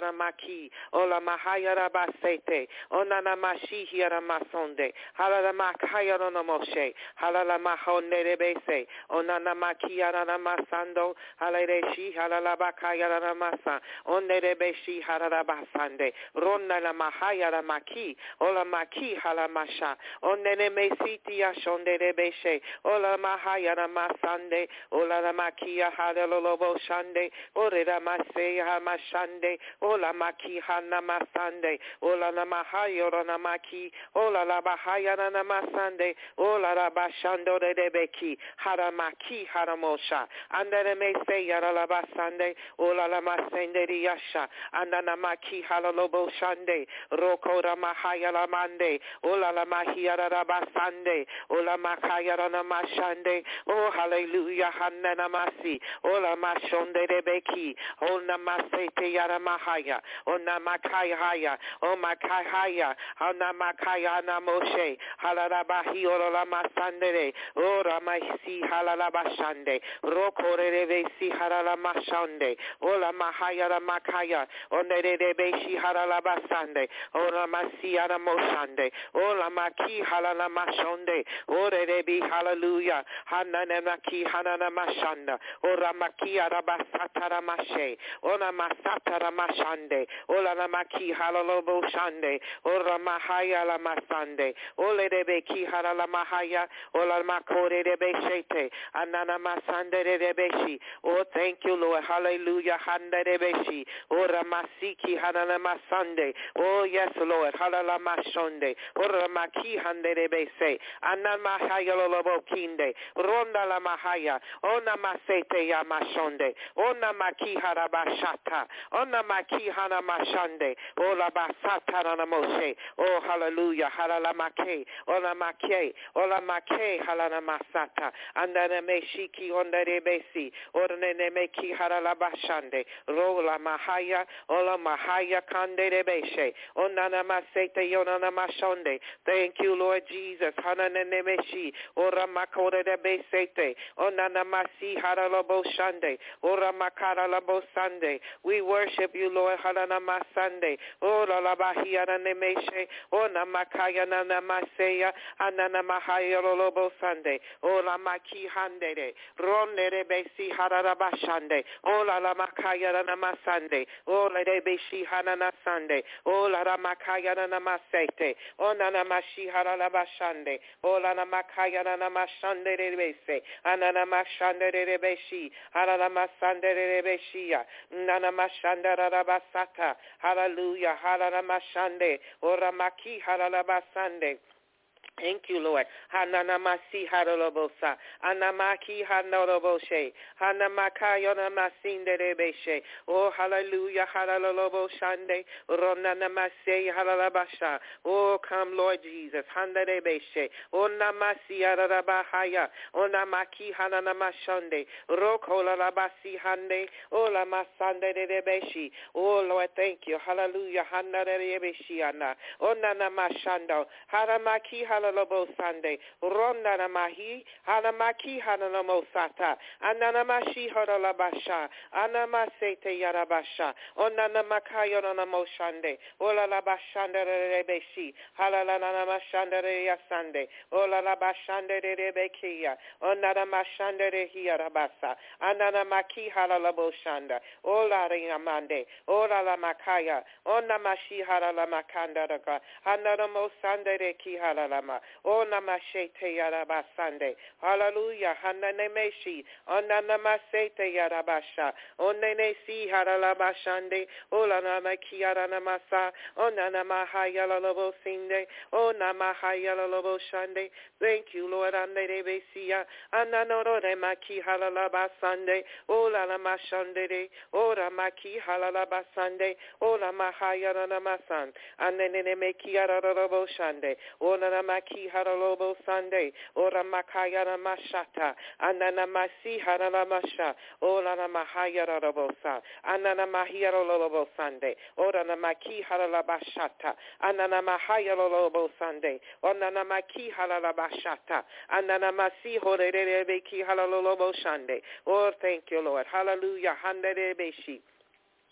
Yara Maki, Ola Mahaya Rabasete, Onana Mashi Hiara Masonde, Halala Makaya Moshe, Halala Mahonde Rebese, Onana Makiara Masando, Halereshi, Halala Bakaya Ramasa, Onde Rebeshi Harabasande, Ronda la Mahaya Maki, Ola Maki Halamasha, Onene Mesiti Ashonde Rebeshe, Ola Mahaya Ramasande, Ola la Makia Hadalobo Shande, Ore Ramase Hamashande, Ola Maki Hanamasande, Ola la Mahaya Ramaki, Ola la Bahaya Namasande, Ola la Bashando Rebeki, Haramaki Haramosha, Andene Mese Yaralabasande, Ola la Masende Yasha, Andana Maki Halalobo Shande, Roko Ramahaya Lamande, Ola la Mahia Rabasande, Ola Makaya Ramashande, Oh hallelujah, Hanana Masi, Ola Mashonde Rebeki, Ona Masete Yaramahaya, Ona Makaya Haya, O Makaya, Ona Makaya Namoshe, Halarabahi Ola Masandere, Ora Maisi Halalabashande, Roko Revesi Halalamashande, Ola Mahaya Makaya, Ona Rebeshi Halalabasande, Ola Masia Moshande, Ola Maki Halalamashonde, Ora Rebi Hallelujah, Hanana Maki Hanana Mashanda, Ora Maki Arabasatara Mashe, Ona Masatara Mashande, Ola Maki Halalobo Shande, Ora Mahaya La Masande, Ole Rebeki Halala Mahaya, Ola Makore Rebeshete, Anana Masande Rebeshi. Oh, thank you, Lord. Hallelujah. Handa Rebeshi, Ora Masiki Hanana Masande. Oh, yes, Lord. Halala Mashonde, Ora Maki Hande Rebese, Anana Mahaya Lobo Kinde, Ronda La Mahaya, Ona Masete Yamashonde, Ona Maki Harabashata, Ona Maki Hana Mashande, Ola Basata Rana Moshe, Oh hallelujah, Halala Make, Ola Make, Ola Make, Halana Masata, Andana Meshiki Onda Rebesi, Orne Meki Harala Bashande, Rola Mahaya, Ola Mahaya Kande Rebeshe, Onana Masete Yonana Mashonde. Thank you, Lord Jesus, Hanana Nemeshi, Ora Makora Rebesete, Onana Masi Haralobo Shande, Ora Makara Labo Sande. We worship you, Lord, Halana Masande, Ora Labahia Nemeshe, Ona Makaya Nana Maseya, Anana Mahaya Lobo Sande, Ola Maki Handere, Ronde Rebesi Harabashande, Ola La Makaya Nana Masande, Ola Rebeshi Hanana Sande, Ola Ramakaya Nana Masete, Onana Mashi Harabashande, Ola Namakaya Nana Mashande Rebese, Anana Mashande Rebeshi, Harala Masande Rebeshia, Nana Mashanda Rabasata, Hallelujah, Harala Mashande, Ora Maki Haralabasande. Thank you, Lord. Hananamasi harolobosa. Anamaki hanoroboshe. Hanamakayona masinde rebeshe. Oh, hallelujah. Halalobo shande. Ronanamase halalabasha. Oh, come, Lord Jesus. Handarebeshe. Oh, namasi arabahaya. Oh, namaki hananamashande. Rokola labasi hande. Oh, lamasande rebeshi. Oh, Lord, thank you. Hallelujah. Hanarebeshi ana. Oh, nanamashando. Haramaki halalabasha. Lobo Sunday, Ronda Namahi, Hanamaki Hanamo Sata, Ananamashi Horalabasha, Anamasete Yarabasha, Onanamakaya Namo Shande, Ola Labashanda Rebeshi, Halalanamashanda Yasande, Ola Labashanda Rebekia, Onanamashanda Hiarabasa, Ananamaki Halalabo Shanda, Ola Rinamande, Ola Lamakaya, Onamashi Halalamakanda, Hanamo Sande Ki Halalama. Oh, namashete yarabasande. Hallelujah. Hananemeshi. Onanamasete yarabasha. Onenesi haralabashande. Ola namaki yaranamasa. Onanamahaya lalobo sinde. Onamahaya lalobo shande. Thank you, Lord. Anerebesia. Ananore maki halalabasande. Ola namashande. Ora maki halalabasande. Ola mahaya ranamasan. Anenemeki yaralobo shande. Ola namaki haralobo Sunday, Ora Makaya Mashata, Anana Masi Haramasha, Ora Namahaya Rabosa, Anana Mahia Lobo Sunday, Ora Namaki Haralabashata, Anana Mahaya Lobo Sunday, Onana Maki Haralabashata, Anana Masi Horebeki Halalobo Sunday. Oh, thank you, Lord. Hallelujah. Handerebeshi.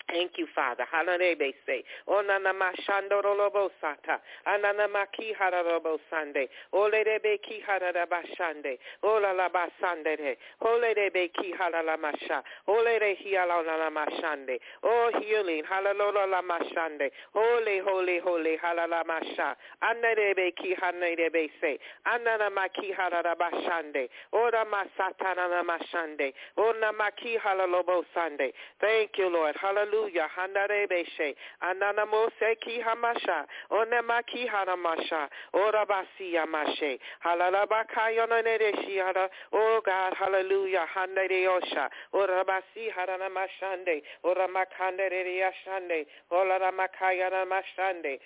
Thank you, Father. Hanarebe say, Onana mashando robo sata, Anana maki hararobo sande, Olerebe ki harabashande, Ola la basande, Olerebe ki haralamasha, Olere hialana mashande, Oh healing, Halalola la mashande, Holy, holy, holy, halalamasha, Anarebe ki hanarebe say, Anana maki harabashande, Ora masatana mashande, Ona maki halalobo sande. Thank you, Lord. Hallelujah. Hallelujah. Handarebeshe. Ananamose ki hamasha. Onema ki hanamasha. Orabasi yamashe. Halalabakayonereshi hara. Oh God, hallelujah. Handareosha. Orabasi haranamashande. Oramakandereyashande. Oraramakayanamasande.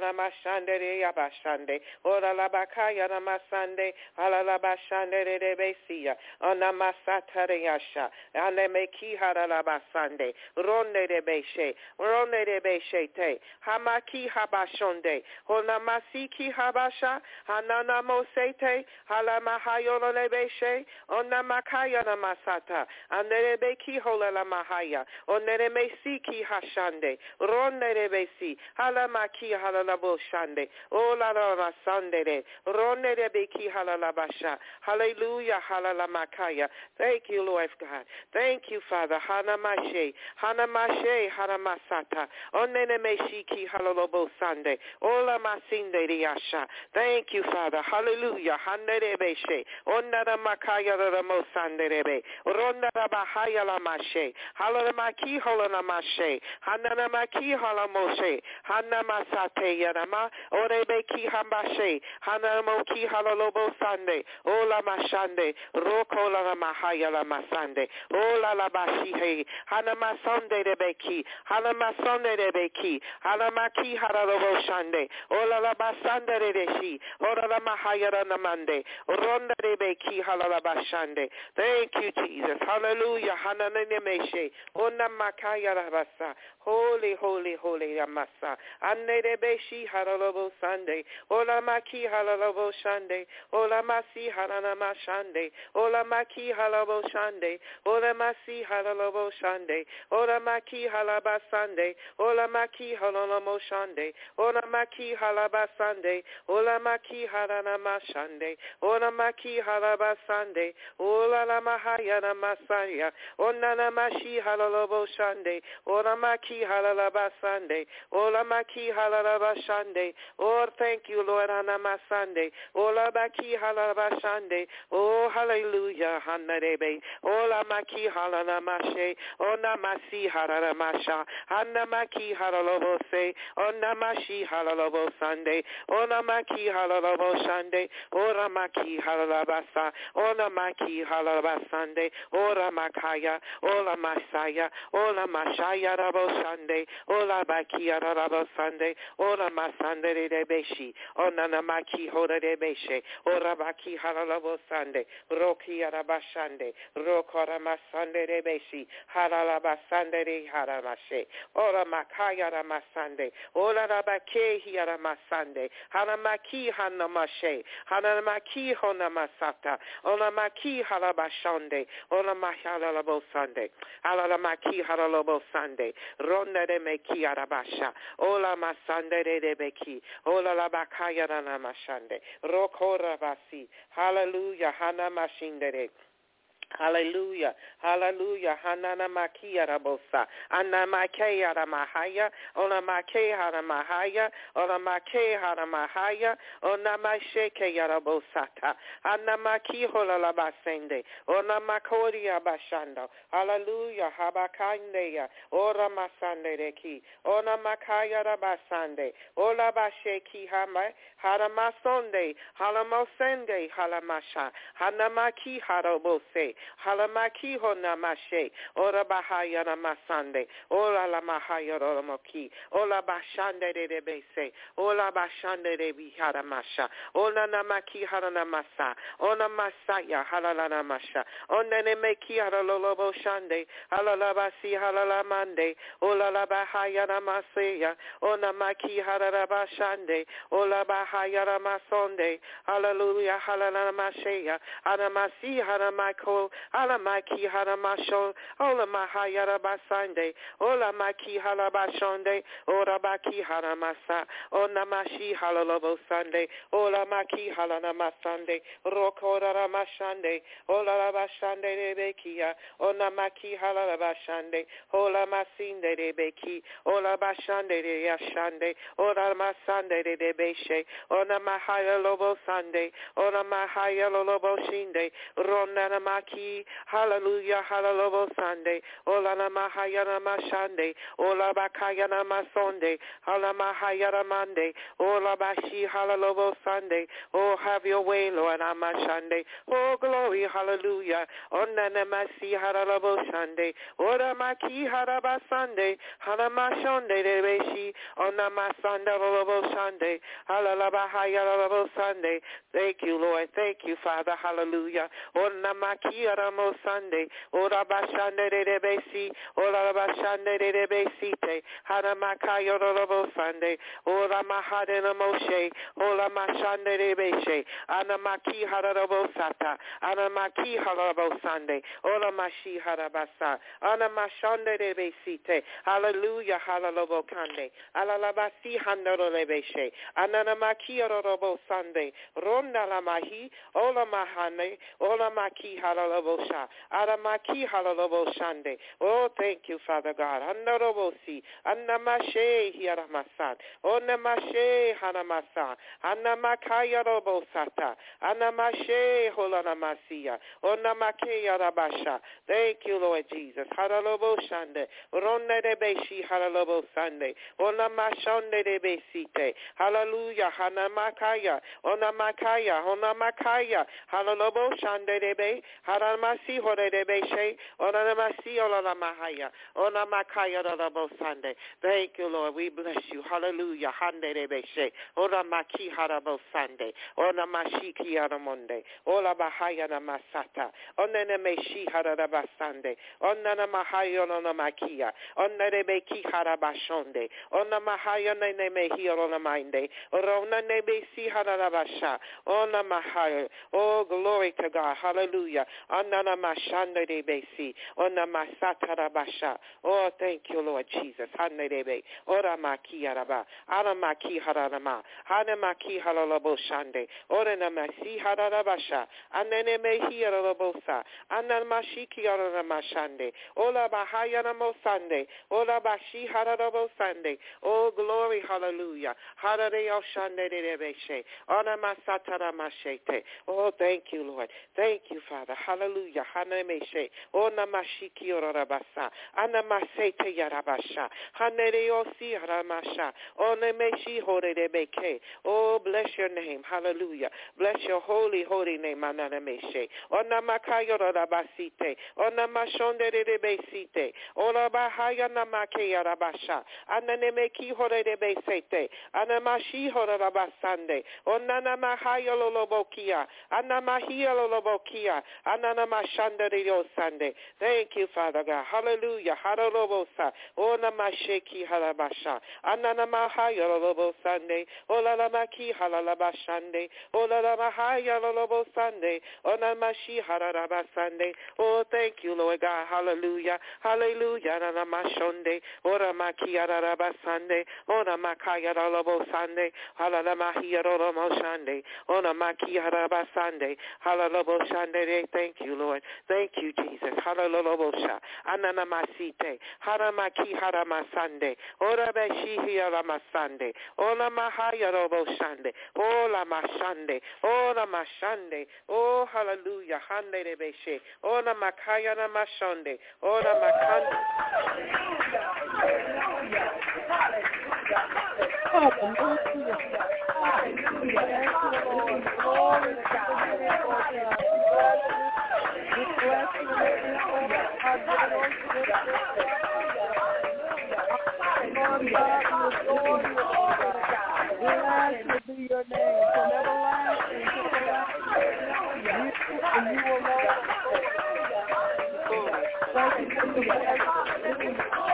Oraramashandereyabashande. Oralabakayanamasande. Halalabashanderebesia. Onamasatareyasha. Anemeki haralabasande. Ronde de beshe, ronde de beshe te, hamaki habashonde, honamasiki habasha, hananamo sete, halamahayo le beshe, onamakaya namasata, anerebeki hola mahaya, oneremesiki hashande, ronde de besi, halamaki halalabo shande, ola la sande, ronde de beki halalabasha, hallelujah, halalamakaya. Thank you, Lord God. Thank you, Father. Hanamashe. Hanamashe hanamasata. Onenemeshiki halalobo sande. Ola masinde riasha. Thank you, Father. Hallelujah. Hanerebeshe. Onara makaya ramo sanderebe. Ronara bahaya lamashe. Halalamaki holamashe. Hananamaki halamoshe. Hanamasate yanama. Orebeki hambashe. Hanamoki halalobo sande. Ola mashande. Rokola mahaya lamasande. Ola labashihe. Hanamasonde de beki, Hanamasonde de beki, Hanamaki Haralobo Shande, Ola la Basande de Shi, Ola la Mahayara Namande, Ronda de beki Halalabashande. Thank you, Jesus. Hallelujah. Hananemeshe, Ona Makaya Rabasa. Holy, holy, holy Ramasa. Ane de Beshi Haralobo Sande, Ola Maki Halalobo Shande, Ola Masi Haranama Shande, Ola Maki Halabo Shande, Ola Masi Halalobo Shande, Ola Maki Halabasande, Ola Maki Halalomo Shande, Ola Maki Halabasande, Ola Maki Haranama Shande, Ola Maki Halabasande, Ola la Mahayana Masaya, Ona Mashi Halalobo Shande, Ola Maki Halalabasande, Ola Maki Halalabashande. Oh, thank you, Lord, Hanamasande, Ola Maki Halalabashande. Oh, hallelujah, Hanarebe, Ola Maki Halalamashe, Ona Masi Haralamasha, Hanna Maki Halalobose, Ona Mashi Halalobo Sande, Ona Maki Halalobo Shande, Ora Maki Halalabasa, Ona Maki Halalabasande, Ora Makaya, Ola Masaya, Ola Mashaya Rabo Shande, Ola Bakia Rabo Sande, Ola Masande de Beshi, Ona Namaki Hoda de Beshe, Ora Baki Halalabo Sande, Roki Arabashande, Rokora Masande de Beshi, Haralabasande de Haramashe, Ola Makaya Ramasande, Ola Rabake Hiaramasande, Hanamaki Hanamashe, Hanamaki Honamasata, Ola Maki Halabashande, Ola Mahalabo Sande, Alamaki Haralobo Sande, Ronda de Meki Arabasha, Ola Masande de Beki, Ola Labakaya Ramashande, Rokora Basi, Hallelujah, Hana Mashindere. Hallelujah, hallelujah, hanana makia rabosa, anamake haramahaya, onamake haramahaya, onamake haramahaya, onamasheke yarabosata, anamaki holalabasende, onamakori abashando, hallelujah, habakandeya, ora masande reki, onamakaya rabasande, olabasheki hama, haramasonde, halamosende, halamasha, hanamaki harabose, Halamaki honamashe, ora bahaya namasande, ola la mahaya romoki, ola bashande de bese, ola bashande de biharamasha, ola namaki haranamasa, ona masaya halalana masha, ona nemeki haralobo shande, halalabasi halalamande, ola la bahaya namasaya, ona maki harabashande, ola bahaya namasonde, hallelujah, halalana mashaya, anamasi haramako. Ala maki haramasho. Ola mahayara basande. Ola maki halabashonde. Ora baki haramasa. Ona mashi halalobo Sunday. Ola maki halanamasande. Rokora ramashande. Ola rabashande rebekia. Ona maki halalabashande. Ola masinde rebeki. Ola bashande de yashande. Ola masande de debeshe. Ona mahaya lobo Sunday. Ona mahaya lobo shinde. Rona maki. Hallelujah. Hallelujah Sunday. Ola mahaya namashande. Ola bakaya namasonde. Ola mahaya ramande. Ola bashi hallelujah Sunday. Oh, have your way, Lord. Amashande. Oh, glory. Hallelujah. Ona namasi hallelujah Sunday. Ola maki haraba Sunday. Hanamashonde debeshi. Ona masanda lobo Sunday. Hallelujah hallelujah Sunday. Thank you, Lord. Thank you, Father. Hallelujah. Ona maki haramo Sunday. Ola bashande debesi. Ola bashande debesi te. Hanamakaya lobo Sunday. Ola mahadena Moshe. Ola mashande debeshe. Anamaki harabo sata. Anamaki harabo Sunday. Ola mashi harabasa. Anamashande debesite. Hallelujah. Hallelujah kande. Alalabasi handoro lebeshe. Ananamaki harabo Sunday. Ronda la mahi. Ola mahane. Ola maki harabo sha. Anamaki harabo shande. Oh, thank you, Father God. Handoro si. Anamashe hiaramasan. Onamashe hanamasa. Anamakaya robo sata. Anamashe holanamasia. Onamakeya rabasha. Thank you, Lord Jesus. Haralobo shande. Ronne de beshi haralobo sande. Onamashonde de besite. Hallelujah. Hanamakaya. Onamakaya. Onamakaya. Halalobo shande de be. Haramasi hore de beshe. Onamasi olanamahaya. Onamakaya robo sande. Thank you, Lord. We bless you. Hallelujah. Hande de beshe. Ora maki harabo sande. Ona mashiki haramonde. Ola bahaya na masata. Ona ne meshi harabasande. Ona na mahaya na makia. Ona de beki harabashonde. Ona mahaya ne ne mehi ona minde. Ona ne besi harabasha. Ona mahaya. Oh, glory to God. Hallelujah. Ona na mashande de besi. Ona masata rabasha. Oh, thank you, Lord Jesus. Hande de be. Ora maki haraba. Ana maki harama. Hana maki halalabo shande. Ora na masi harabasha. Anene mehi haralabosa. Ana mashiki harama shande. Ola bahaya na mosande. Ola bashi harabo sande. Oh, glory, hallelujah. Harareo shande de beshe. Ona masatara mashete. Oh, thank you, Lord. Thank you, Father. Hallelujah. Hana meshe. Ona mashiki harabasa. Ana masete yarabasha. Hanereo si haramasha. Ona meshi hore de beke. Oh, bless your name. Hallelujah. Bless your holy, holy name. Anana meshe. Ona makayo rabasite. Ona mashonde de besite. Ola bahaya namake yarabasha. Anane meki hore de besete. Anamashi hore rabasande. Ona namahaya lolobokia. Anamahia lolobokia. Ananamashanda de yosande. Thank you, Father God. Hallelujah. Haralobosa. Ona masheki harabasha. Ananamahaya lolobosande. Ola lamaki halalabashande. Ola lamahaya lolobosande. Ona mashi harabasande. Oh, thank you, Lord God. Hallelujah. Hallelujah. Ananamashonde. Ora maki harabasande. Ona makaya lolobosande. Halalamahi lolomoshande. Ona maki harabasande. Halaloboshande. Thank you, Lord. Thank you, Jesus. Halalobosha. Ananamasite. Haramaki haramasande. Ora beshi haramasande. Ola mahaya robo shande. Ola mashande. Ola mashande. Oh, hallelujah. Hande de beshe. Ola makaya na mashande. Ola makande. Hallelujah. Glory to God. We bless you, Lord. Lord God, we adore you, Lord God. Blessed be your name from everlasting to everlasting. You and you alone. Thank you for the blessing.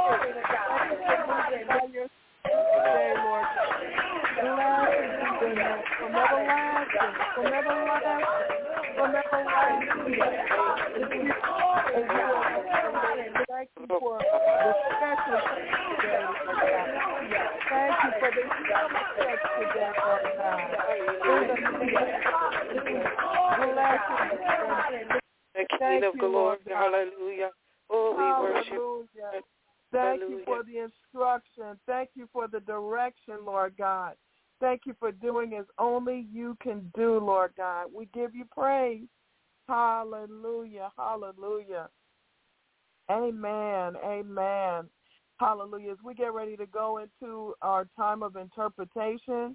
By your today, Lord. Blessed be your name from everlasting, from everlasting, from everlasting. Thank you for the special touch today, Lord God. Thank you for the healing touch today, Lord God. In the name of Jesus. Bless you. The King of glory. Hallelujah. Oh, we worship. Hallelujah. Thank you for the instruction. Thank you for the direction, Lord God. Thank you for doing as only you can do, Lord God. We give you praise. Hallelujah. Hallelujah. Amen. Amen. Hallelujah. As we get ready to go into our time of interpretation,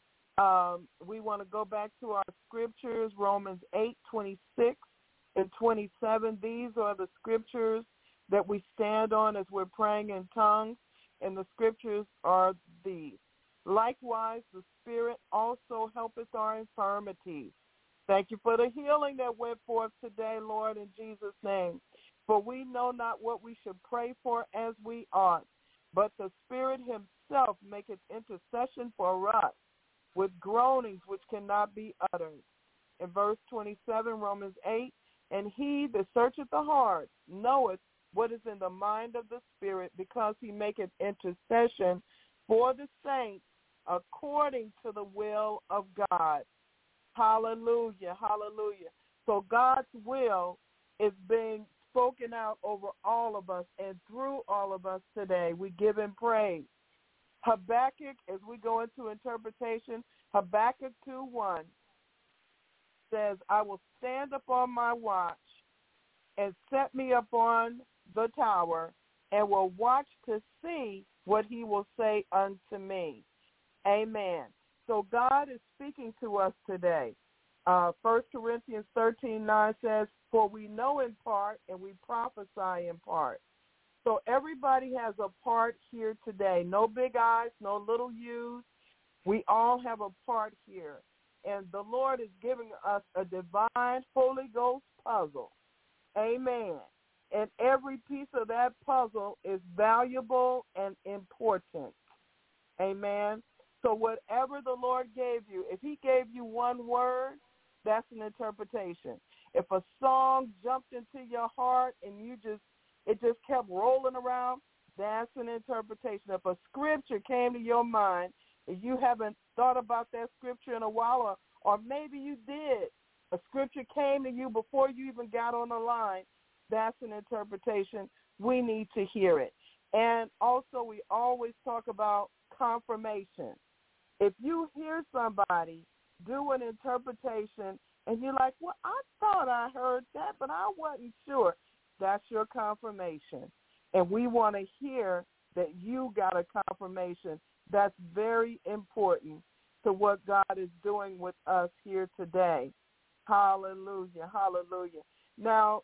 um, we want to go back to our scriptures, Romans eight, twenty-six and twenty-seven. These are the scriptures that we stand on as we're praying in tongues, and the scriptures are these. Likewise, the Spirit also helpeth our infirmities. Thank you for the healing that went forth today, Lord, in Jesus' name. For we know not what we should pray for as we ought, but the Spirit himself maketh intercession for us with groanings which cannot be uttered. In verse twenty-seven, Romans eight, and he that searcheth the heart knoweth what is in the mind of the Spirit, because he maketh intercession for the saints according to the will of God. Hallelujah, hallelujah. So God's will is being spoken out over all of us and through all of us today. We give him praise. Habakkuk, as we go into interpretation, Habakkuk two one says, I will stand upon my watch and set me up on the tower and will watch to see what he will say unto me. Amen. So God is speaking to us today. Uh, First Corinthians thirteen nine says, for we know in part and we prophesy in part. So everybody has a part here today. No big eyes, no little U's. We all have a part here. And the Lord is giving us a divine Holy Ghost puzzle. Amen. And every piece of that puzzle is valuable and important. Amen. So whatever the Lord gave you, if he gave you one word, that's an interpretation. If a song jumped into your heart and you just, it just kept rolling around, that's an interpretation. If a scripture came to your mind and you haven't thought about that scripture in a while, or, or maybe you did, a scripture came to you before you even got on the line, that's an interpretation. We need to hear it. And also we always talk about confirmation. If you hear somebody do an interpretation and you're like, well, I thought I heard that, but I wasn't sure, that's your confirmation. And we want to hear that you got a confirmation. That's very important to what God is doing with us here today. Hallelujah, hallelujah. Now,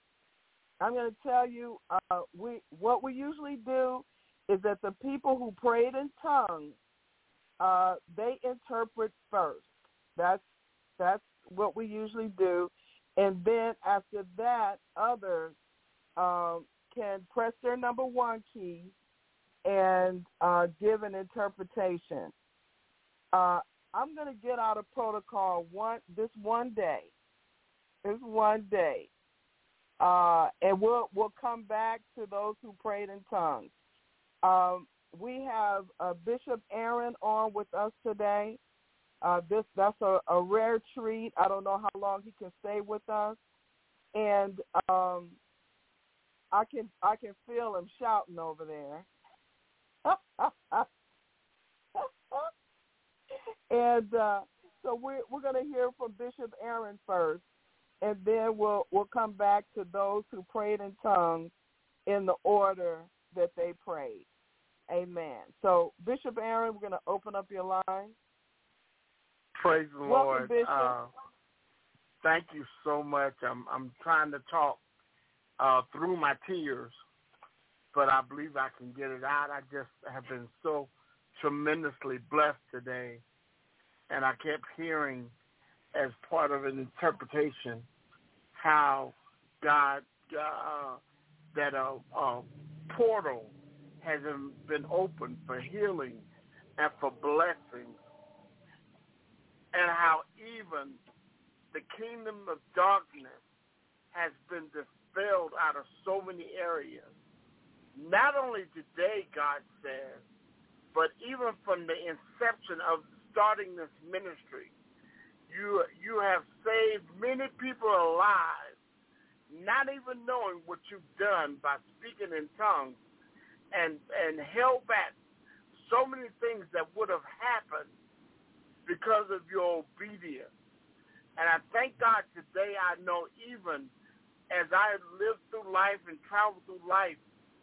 I'm going to tell you, uh, we what we usually do is that the people who prayed in tongues, uh, they interpret first. That's that's what we usually do. And then after that, others um, can press their number one key and uh, give an interpretation. Uh, I'm going to get out of protocol one this one day. This one day. Uh, and we'll we'll come back to those who prayed in tongues. Um, we have uh, Bishop Aaron on with us today. Uh, this that's a, a rare treat. I don't know how long he can stay with us, and um, I can I can feel him shouting over there. and uh, so we're we're going to hear from Bishop Aaron first. And then we'll we'll come back to those who prayed in tongues in the order that they prayed. Amen. So, Bishop Aaron, we're going to open up your line. Praise the Welcome, Lord. Bishop. Uh, thank you so much. I'm I'm trying to talk uh, through my tears, but I believe I can get it out. I just have been so tremendously blessed today, and I kept hearing, as part of an interpretation, how God, uh, that a, a portal has been opened for healing and for blessings, and how even the kingdom of darkness has been dispelled out of so many areas. Not only today, God says, but even from the inception of starting this ministry, you you have saved many people alive, not even knowing what you've done by speaking in tongues, and and held back so many things that would have happened because of your obedience. And I thank God today. I know even as I live through life and travel through life,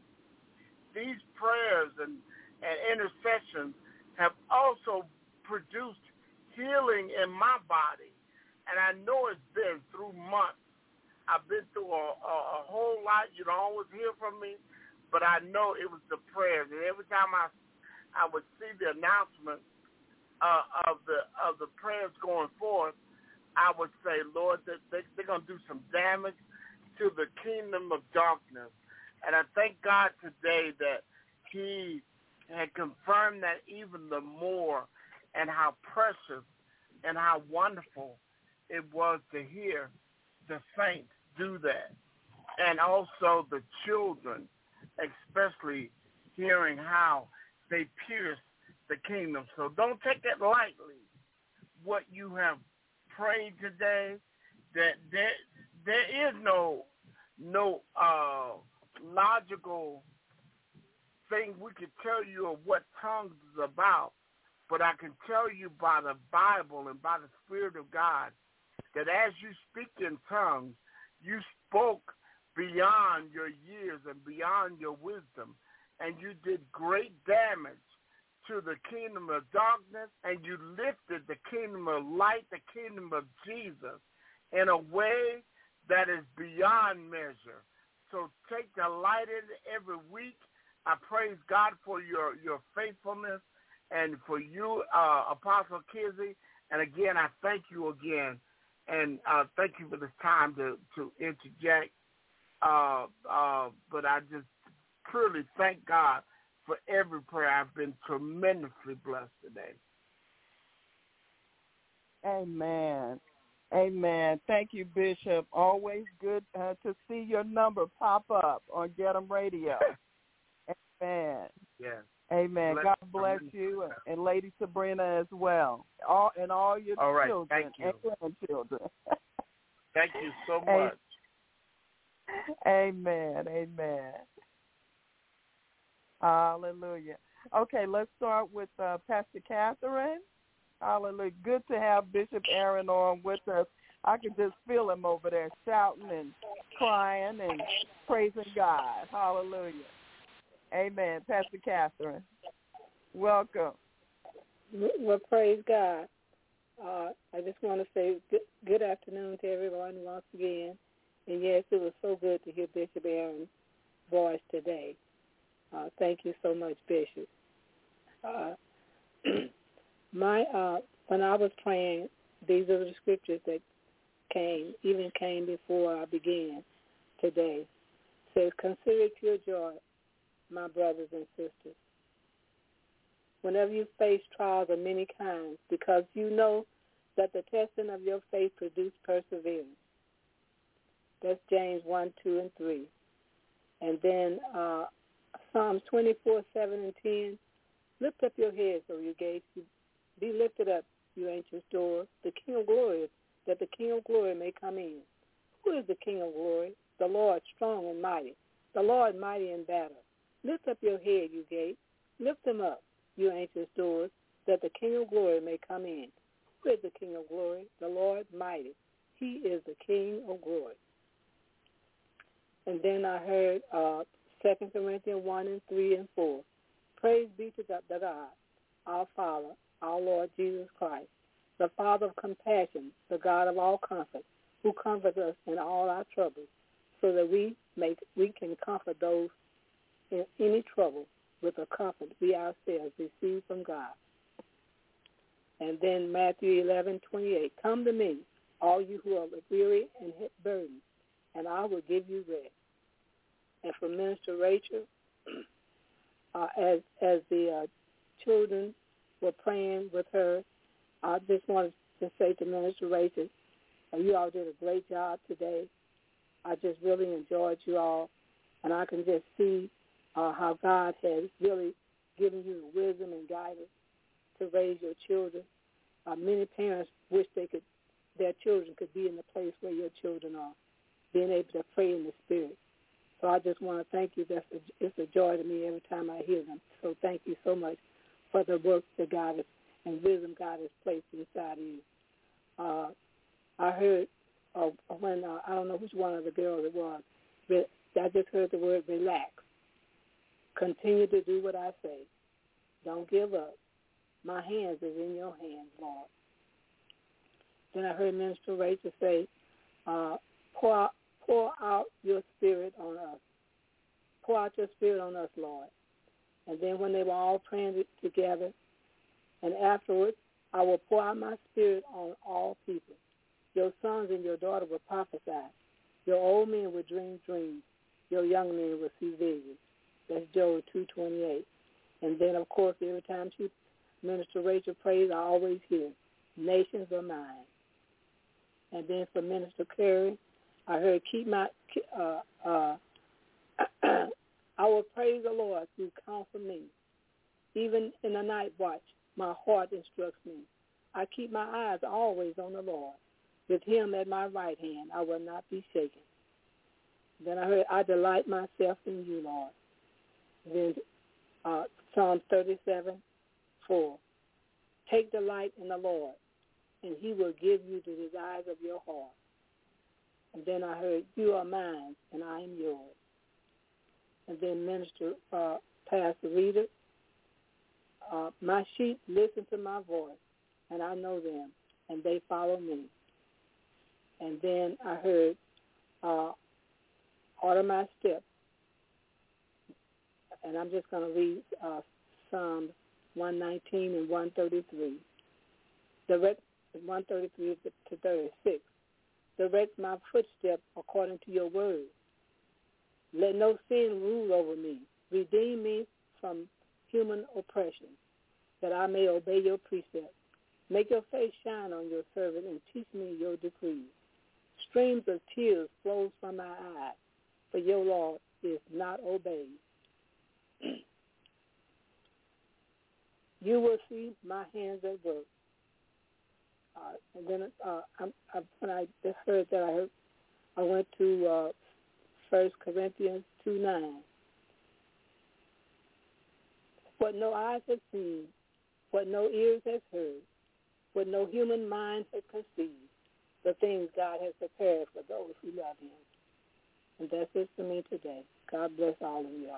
these prayers and, and intercessions have also produced healing in my body. And I know it's been through months. I've been through a, a, a whole lot. You don't always hear from me, but I know it was the prayers. And every time I, I would see the announcement uh, of the of the prayers going forth, I would say, Lord, they, they, they're going to do some damage to the kingdom of darkness. And I thank God today that he had confirmed that even the more, and how precious and how wonderful it was to hear the saints do that. And also the children, especially hearing how they pierce the kingdom. So don't take it lightly, what you have prayed today, that there, there is no no uh, logical thing we could tell you of what tongues is about, but I can tell you by the Bible and by the Spirit of God that as you speak in tongues, you spoke beyond your years and beyond your wisdom, and you did great damage to the kingdom of darkness, and you lifted the kingdom of light, the kingdom of Jesus, in a way that is beyond measure. So take delight in it every week. I praise God for your, your faithfulness and for you, uh, Apostle Kizzy. And again, I thank you again. And uh, thank you for this time to, to interject. Uh, uh, but I just truly thank God for every prayer. I've been tremendously blessed today. Amen. Amen. Thank you, Bishop. Always good uh, to see your number pop up on Get 'em Radio. Amen. Yes. Amen. Bless God bless you, and, and Lady Sabrina as well, all and all your all right. children Thank you. and grandchildren. Thank you so much. Amen. Amen. Hallelujah. Okay, let's start with uh, Pastor Catherine. Hallelujah. Good to have Bishop Aaron on with us. I can just feel him over there shouting and crying and praising God. Hallelujah. Amen. Pastor Catherine, welcome. Well, praise God. Uh, I just want to say good, good afternoon to everyone once again. And, yes, it was so good to hear Bishop Aaron's voice today. Uh, thank you so much, Bishop. Uh, my uh, when I was praying, these are the scriptures that came, even came before I began today. It says, consider it pure joy, my brothers and sisters, whenever you face trials of many kinds, because you know that the testing of your faith produces perseverance. That's James one, two, and three. And then uh, Psalms twenty-four, seven, and ten. Lift up your heads, O you gates. Be lifted up, you ancient doors. The King of glory, that the King of glory may come in. Who is the King of glory? The Lord strong and mighty, the Lord mighty in battle. Lift up your head, you gates. Lift them up, you ancient doors, that the King of glory may come in. Who is the King of glory? The Lord mighty. He is the King of glory. And then I heard uh, Second Corinthians one and three and four. Praise be to God, the God, our Father, our Lord Jesus Christ, the Father of compassion, the God of all comfort, who comforts us in all our troubles, so that we may we can comfort those in any trouble with the comfort we ourselves receive from God. And then Matthew eleven twenty-eight. Come to me, all you who are weary and burdened, and I will give you rest. And for Minister Rachel, uh, as as the uh, children were praying with her, I just wanted to say to Minister Rachel Uh, you all did a great job today. I just really enjoyed you all, and I can just see uh, how God has really given you the wisdom and guidance to raise your children. Uh, many parents wish they could, their children could be in the place where your children are, being able to pray in the Spirit. So I just want to thank you. That's a, it's a joy to me every time I hear them. So thank you so much for the work that God has and wisdom God has placed inside of you. Uh, I heard uh, when, uh, I don't know which one of the girls it was, but I just heard the word relax. Continue to do what I say. Don't give up. My hands is in your hands, Lord. Then I heard Minister Rachel say, uh, pour, out, pour out your spirit on us. Pour out your spirit on us, Lord. And then when they were all praying together, and afterwards, I will pour out my spirit on all people. Your sons and your daughter will prophesy. Your old men will dream dreams. Your young men will see visions. That's Joel two twenty-eight. And then, of course, every time she, Minister Rachel prays, I always hear, nations are mine. And then for Minister Carey, I heard, keep my, uh, uh, I will praise the Lord who counsel me. Even in the night watch, my heart instructs me. I keep my eyes always on the Lord. With him at my right hand, I will not be shaken. Then I heard, I delight myself in you, Lord. Then uh, Psalm thirty-seven, four. Take delight in the Lord, and he will give you the desires of your heart. And then I heard, you are mine, and I am yours. And then Minister uh, Pastor Rita, uh, my sheep listen to my voice, and I know them, and they follow me. And then I heard, uh, order my steps. And I'm just going to read uh, Psalms one nineteen and one thirty-three. Direct one thirty-three to thirty-six. Direct my footsteps according to your word. Let no sin rule over me. Redeem me from human oppression, that I may obey your precepts. Make your face shine on your servant and teach me your decrees. Streams of tears flow from my eyes, for your law is not obeyed. You will see my hands at work. Uh, and then uh, I, I, when I just heard that, I, heard, I went to uh, First Corinthians two nine. What no eyes have seen, what no ears have heard, what no human mind has conceived, the things God has prepared for those who love him. And that's it for me today. God bless all of y'all.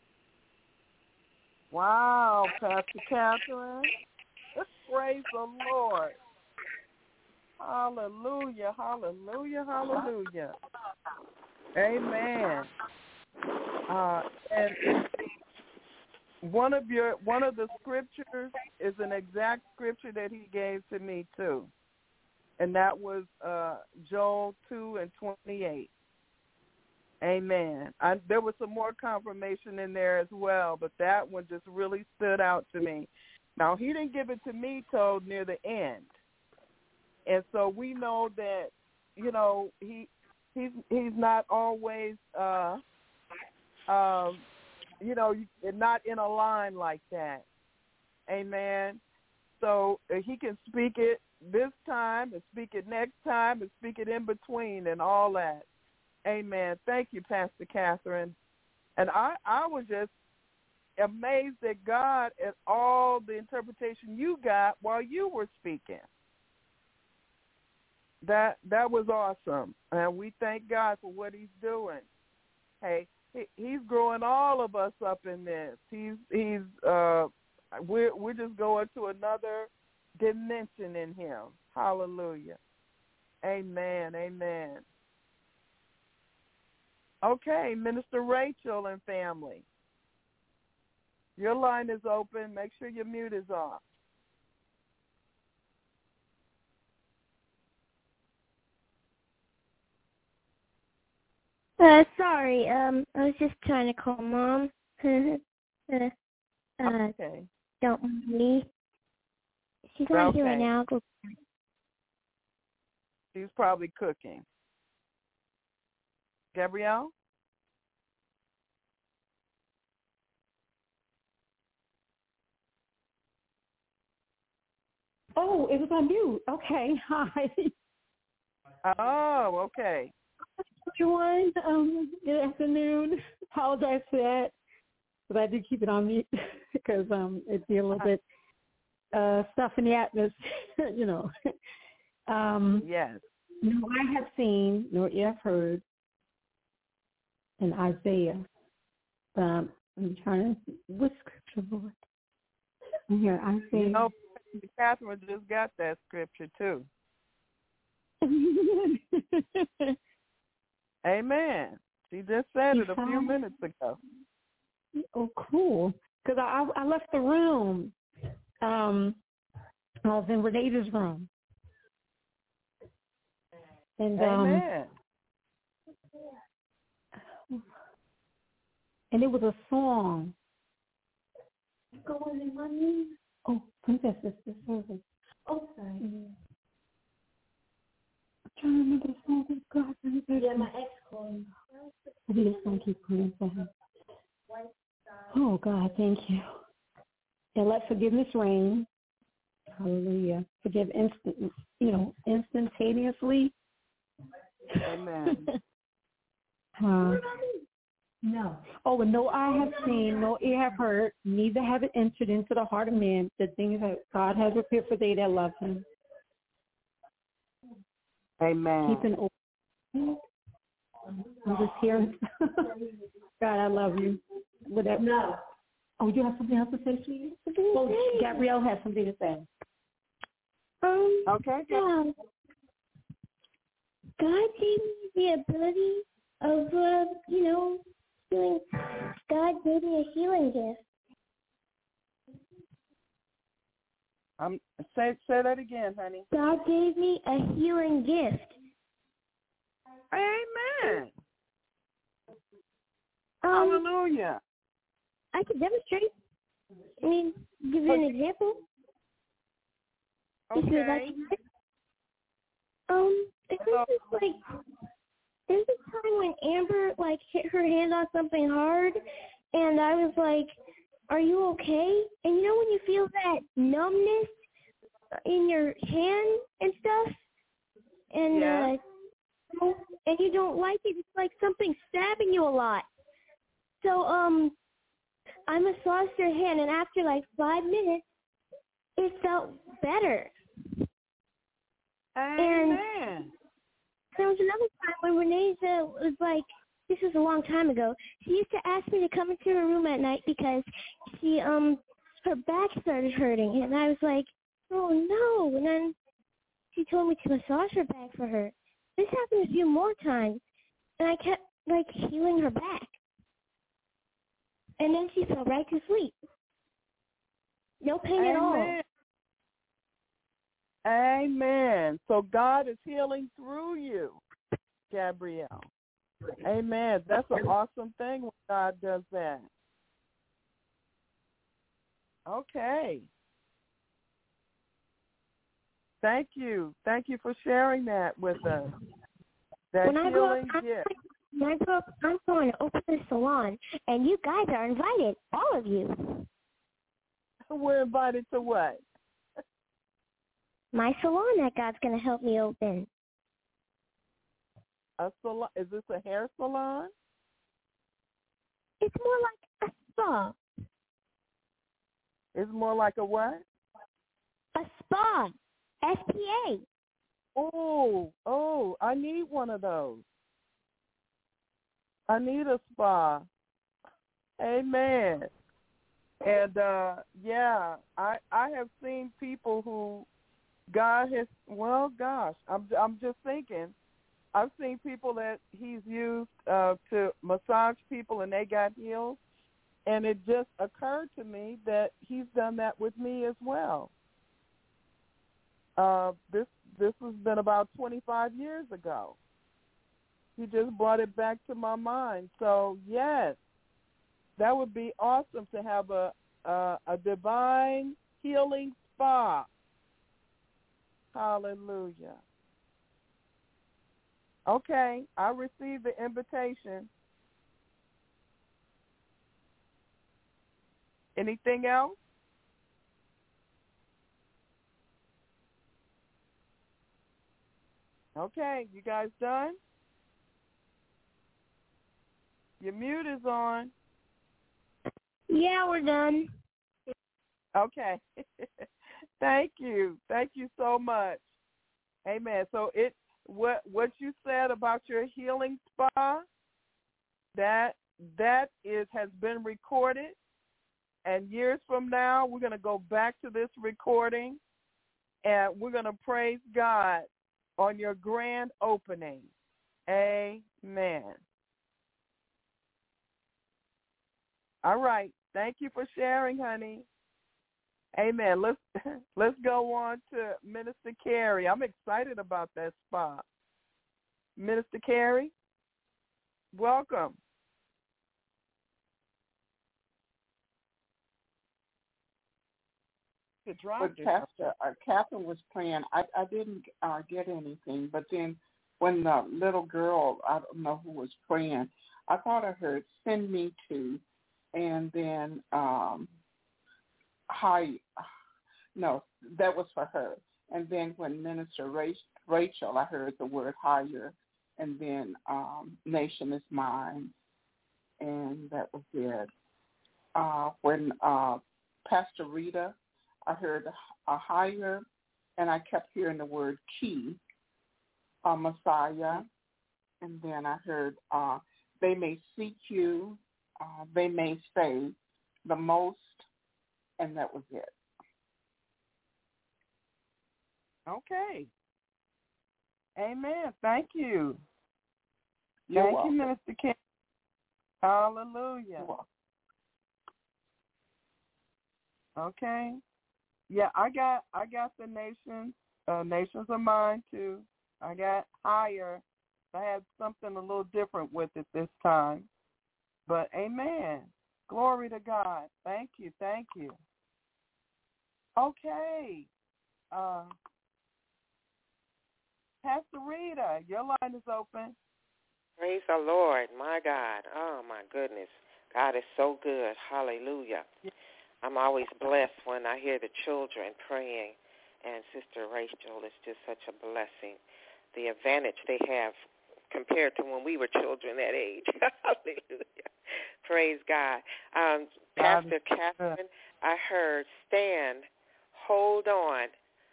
Wow, Pastor Catherine. Praise the Lord. Hallelujah, hallelujah, hallelujah. Amen. Uh, and one of your one of the scriptures is an exact scripture that he gave to me too, and that was uh, Joel two and twenty-eight. Amen. I, there was some more confirmation in there as well, but that one just really stood out to me. Now, he didn't give it to me till near the end. And so we know that, you know, he he's he's not always, uh, um, you know, not in a line like that. Amen. So uh, he can speak it this time and speak it next time and speak it in between and all that. Amen. Thank you, Pastor Catherine. And I, I was just amazed at God at all the interpretation you got while you were speaking. That that was awesome. And we thank God for what he's doing. Hey, he, he's growing all of us up in this. He's he's uh we're we're just going to another dimension in him. Hallelujah. Amen. Amen. Okay, Minister Rachel and family. Your line is open. Make sure your mute is off. Uh, sorry, um, I was just trying to call Mom. uh, uh, okay. Don't mind me. She's not okay. here right now. I'll go. She's probably cooking. Gabrielle? Oh, it was on mute. Okay. Hi. Oh, okay. Everyone, um, good afternoon. Apologize for that, but I did keep it on mute because um, it'd be a little bit uh, stuff in the atmosphere, you know. um, yes. No, I have seen, nor I have heard in Isaiah. Um, I'm trying to, what scripture, Lord? Here, Isaiah. You know, Catherine just got that scripture too. Amen. She just said it a few minutes ago. Oh, cool. Because I, I left the room. Um, I was in Renee's room. And, Amen. Um, and it was a song. Going in my knees. Oh, Princess, this is service. Oh, sorry. Mm-hmm. I'm trying to remember the song. Oh, God, yeah, my ex calling. We just gonna keep praying for him. Oh, God, thank you. And let forgiveness reign. Hallelujah. Forgive instant, you know, instantaneously. Amen. uh, no. Oh, and no eye have seen, no ear have heard, neither have it entered into the heart of man the things that God has prepared for they that love him. Amen. Keep an open. I'm just here. God, I love you. Whatever. No. Oh, you have something else to say, sweetie? Oh, Gabrielle has something to say. Um, okay. Yeah. God gave me the ability of, uh, you know, healing. God gave me a healing gift. Um, say say that again, honey. God gave me a healing gift. Amen. Um, Hallelujah. I can demonstrate. I mean, give you an example. Okay. If you'd like to. Um, it was just like, there's a time when Amber, like, hit her hand on something hard, and I was like, are you okay? And you know when you feel that numbness in your hand and stuff? And, yeah. uh, and you don't like it. It's like something stabbing you a lot. So, um, I massaged her hand, and after, like, five minutes, it felt better. Amen. And there was another time when Renee was like, this was a long time ago, she used to ask me to come into her room at night because she, um, her back started hurting. And I was like, oh, no. And then she told me to massage her back for her. This happened a few more times. And I kept, like, healing her back. And then she fell right to sleep. No pain Amen. at all. Amen. So God is healing through you, Gabrielle. Amen. That's an awesome thing when God does that. Okay. Thank you. Thank you for sharing that with us. That when I grow up, healing gift. When I grow up, I'm going to open a salon, and you guys are invited, all of you. We're invited to what? My salon that God's going to help me open. A salon? Is this a hair salon? It's more like a spa. It's more like a what? A spa. S P A. Oh, oh, I need one of those. I need a spa. Amen. And, uh, yeah, I I have seen people who God has, well, gosh, I'm I'm just thinking, I've seen people that he's used uh, to massage people and they got healed. And it just occurred to me that he's done that with me as well. Uh, this this has been about twenty-five years ago. He just brought it back to my mind. So, yes, that would be awesome to have a, a, a divine healing spa. Hallelujah. Okay, I received the invitation. Anything else? Okay, you guys done? Your mute is on. Yeah, we're done. Okay. Thank you. Thank you so much. Amen. So it what what you said about your healing spa, that that is has been recorded, and years from now we're going to go back to this recording, and we're going to praise God on your grand opening. Amen. All right. Thank you for sharing, honey. Amen. Let's let's go on to Minister Carey. I'm excited about that spot. Minister Carey, welcome. But Pastor uh, Catherine was praying. I I didn't uh, get anything, but then when the little girl, I don't know who was praying, I thought I heard "send me to," and then um, hi. No, that was for her. And then when Minister Rachel, I heard the word higher, and then um, nation is mine, and that was it. Uh, when uh, Pastor Rita, I heard a higher, and I kept hearing the word key, uh, Messiah, and then I heard uh, they may seek you, uh, they may say the most, and that was it. Okay. Amen. Thank you. You're Thank welcome. you, Minister King. Hallelujah. Okay. Yeah, I got I got the nations. Uh, nations of mine too. I got higher. I had something a little different with it this time. But amen. Glory to God. Thank you. Thank you. Okay. Uh, Pastor Rita, your line is open. Praise the Lord, my God. Oh, my goodness. God is so good. Hallelujah. I'm always blessed when I hear the children praying, and Sister Rachel is just such a blessing. The advantage they have compared to when we were children that age. Hallelujah. Praise God. Um, Pastor Catherine, I heard stand, hold on,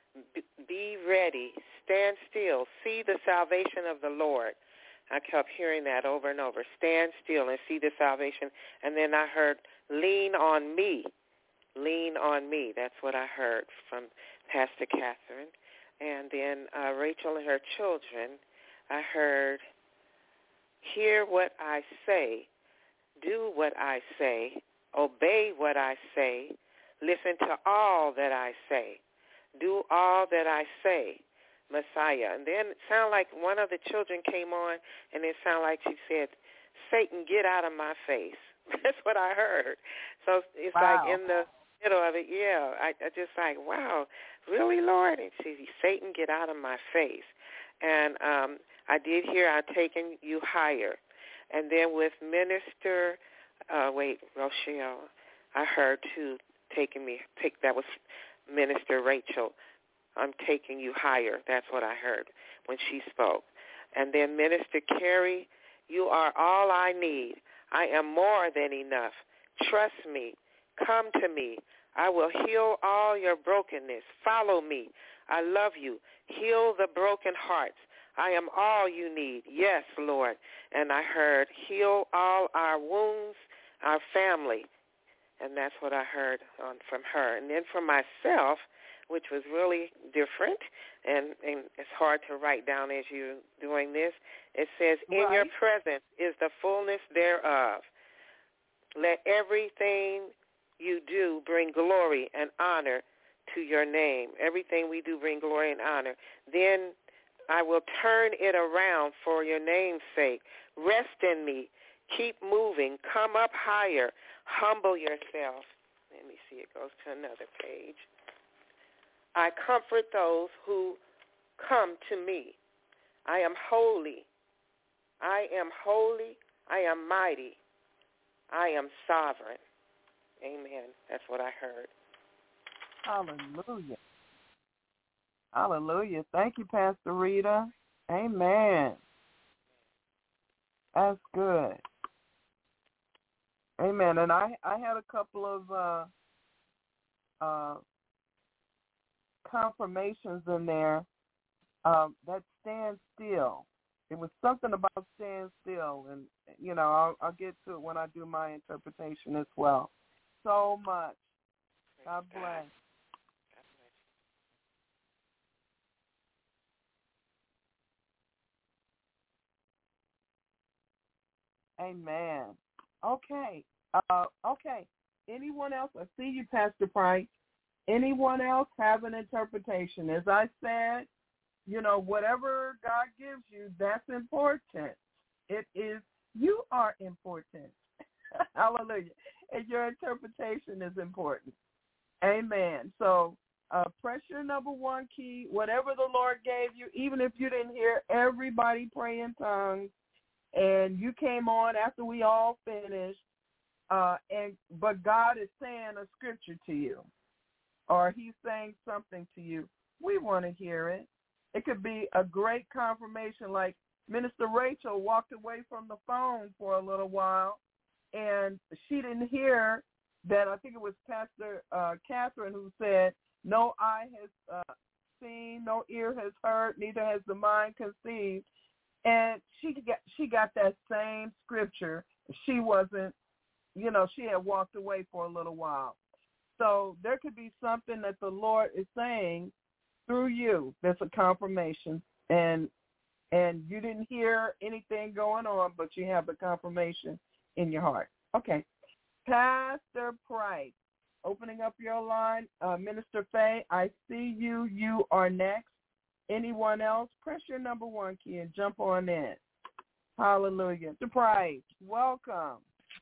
be ready, stand still, see the salvation of the Lord. I kept hearing that over and over. Stand still and see the salvation. And then I heard, lean on me. Lean on me. That's what I heard from Pastor Catherine. And then uh, Rachel and her children, I heard, hear what I say, do what I say, obey what I say, listen to all that I say, do all that I say, Messiah. And then it sounded like one of the children came on, and it sounded like she said, Satan, get out of my face. That's what I heard. So it's wow. like in the middle of it, yeah, I, I just like, wow, really, Lord? And she said, Satan, get out of my face. And um, I did hear, I've taken you higher. And then with Minister, uh, wait, Rochelle, I heard too, taking me, take, that was Minister Rachel. I'm taking you higher. That's what I heard when she spoke. And then Minister Carey, you are all I need. I am more than enough. Trust me. Come to me. I will heal all your brokenness. Follow me. I love you. Heal the broken hearts. I am all you need. Yes, Lord. And I heard, heal all our wounds, our family. And that's what I heard on, from her. And then for myself, which was really different, and, and it's hard to write down as you're doing this, it says, in right. your presence is the fullness thereof. Let everything you do bring glory and honor to your name. Everything we do bring glory and honor. Then I will turn it around for your name's sake. Rest in me. Keep moving. Come up higher. Humble yourself. Let me see. It goes to another page. I comfort those who come to me. I am holy. I am holy. I am mighty. I am sovereign. Amen. That's what I heard. Hallelujah. Hallelujah. Thank you, Pastor Rita. Amen. That's good. Amen. And I, I had a couple of uh, uh, confirmations in there um, that stand still. It was something about stand still, and, you know, I'll, I'll get to it when I do my interpretation as well. So much. God bless. Amen. Okay. Uh, okay. Anyone else? I see you, Pastor Price. Anyone else have an interpretation? As I said, you know, whatever God gives you, that's important. It is, you are important. Hallelujah. And your interpretation is important. Amen. So uh, press your number one key, whatever the Lord gave you, even if you didn't hear everybody pray in tongues, and you came on after we all finished, uh, and but God is saying a scripture to you, or he's saying something to you, we want to hear it. It could be a great confirmation, like Minister Rachel walked away from the phone for a little while, and she didn't hear that. I think it was Pastor uh, Catherine who said, no eye has uh, seen, no ear has heard, neither has the mind conceived. And she got she got that same scripture. She wasn't, you know, she had walked away for a little while. So there could be something that the Lord is saying through you that's a confirmation. And and you didn't hear anything going on, but you have the confirmation in your heart. Okay. Pastor Price, opening up your line. Uh, Minister Faye, I see you. You are next. Anyone else? Press your number one key and jump on in. Hallelujah. Mister Price, welcome.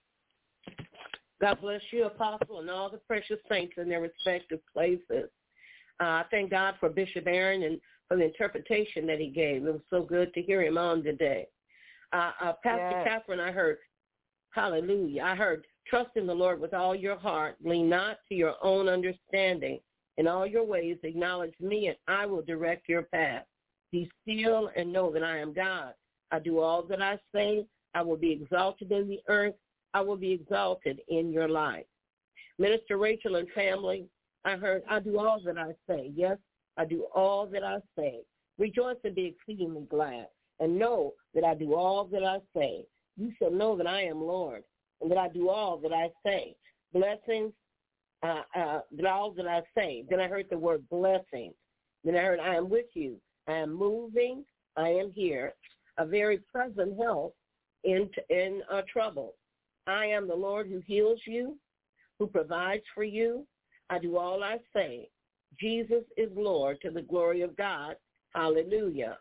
God bless you, Apostle, and all the precious saints in their respective places. Uh, I thank God for Bishop Aaron and for the interpretation that he gave. It was so good to hear him on today. Uh, uh, Pastor Yes. Catherine, I heard, hallelujah, I heard, trust in the Lord with all your heart. Lean not to your own understanding. In all your ways, acknowledge me, and I will direct your path. Be still and know that I am God. I do all that I say. I will be exalted in the earth. I will be exalted in your life. Minister Rachel and family, I heard, I do all that I say. Yes, I do all that I say. Rejoice and be exceedingly glad, and know that I do all that I say. You shall know that I am Lord, and that I do all that I say. Blessings. Uh, uh, all that I say. Then I heard the word blessing. Then I heard I am with you. I am moving. I am here. A very present help in in uh, trouble. I am the Lord who heals you, who provides for you. I do all I say. Jesus is Lord to the glory of God. Hallelujah.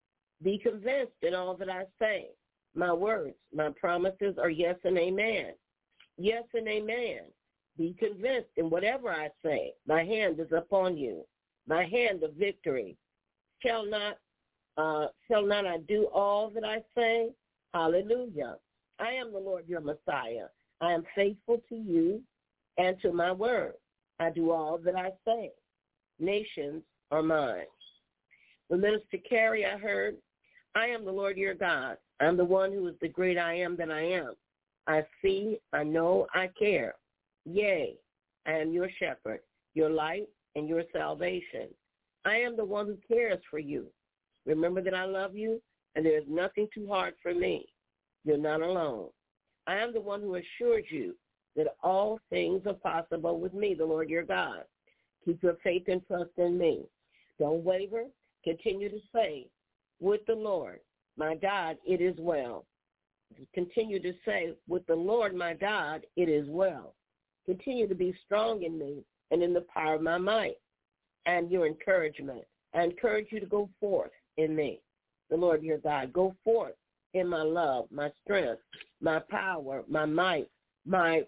Be convinced in all that I say. My words, my promises are yes and amen. Yes and amen. Be convinced in whatever I say. My hand is upon you. My hand of victory. Shall not, uh, shall not I do all that I say? Hallelujah. I am the Lord your Messiah. I am faithful to you and to my word. I do all that I say. Nations are mine. The Minister Carrie, I heard, I am the Lord your God. I'm the one who is the great I am that I am. I see, I know, I care. Yea, I am your shepherd, your light, and your salvation. I am the one who cares for you. Remember that I love you, and there is nothing too hard for me. You're not alone. I am the one who assures you that all things are possible with me, the Lord your God. Keep your faith and trust in me. Don't waver. Continue to say, with the Lord, my God, it is well. Continue to say, with the Lord, my God, it is well. Continue to be strong in me and in the power of my might and your encouragement. I encourage you to go forth in me, the Lord your God. Go forth in my love, my strength, my power, my might, my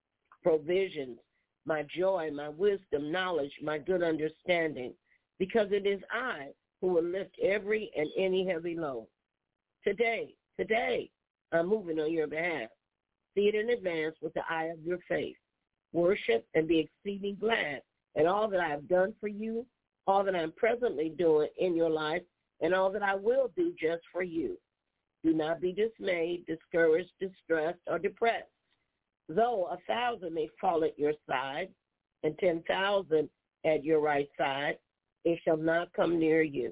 provisions, my joy, my wisdom, knowledge, my good understanding, because it is I who will lift every and any heavy load. Today, Today, I'm moving on your behalf. See it in advance with the eye of your faith. Worship and be exceeding glad at all that I have done for you, all that I'm presently doing in your life, and all that I will do just for you. Do not be dismayed, discouraged, distressed, or depressed. Though a thousand may fall at your side and ten thousand at your right side, it shall not come near you.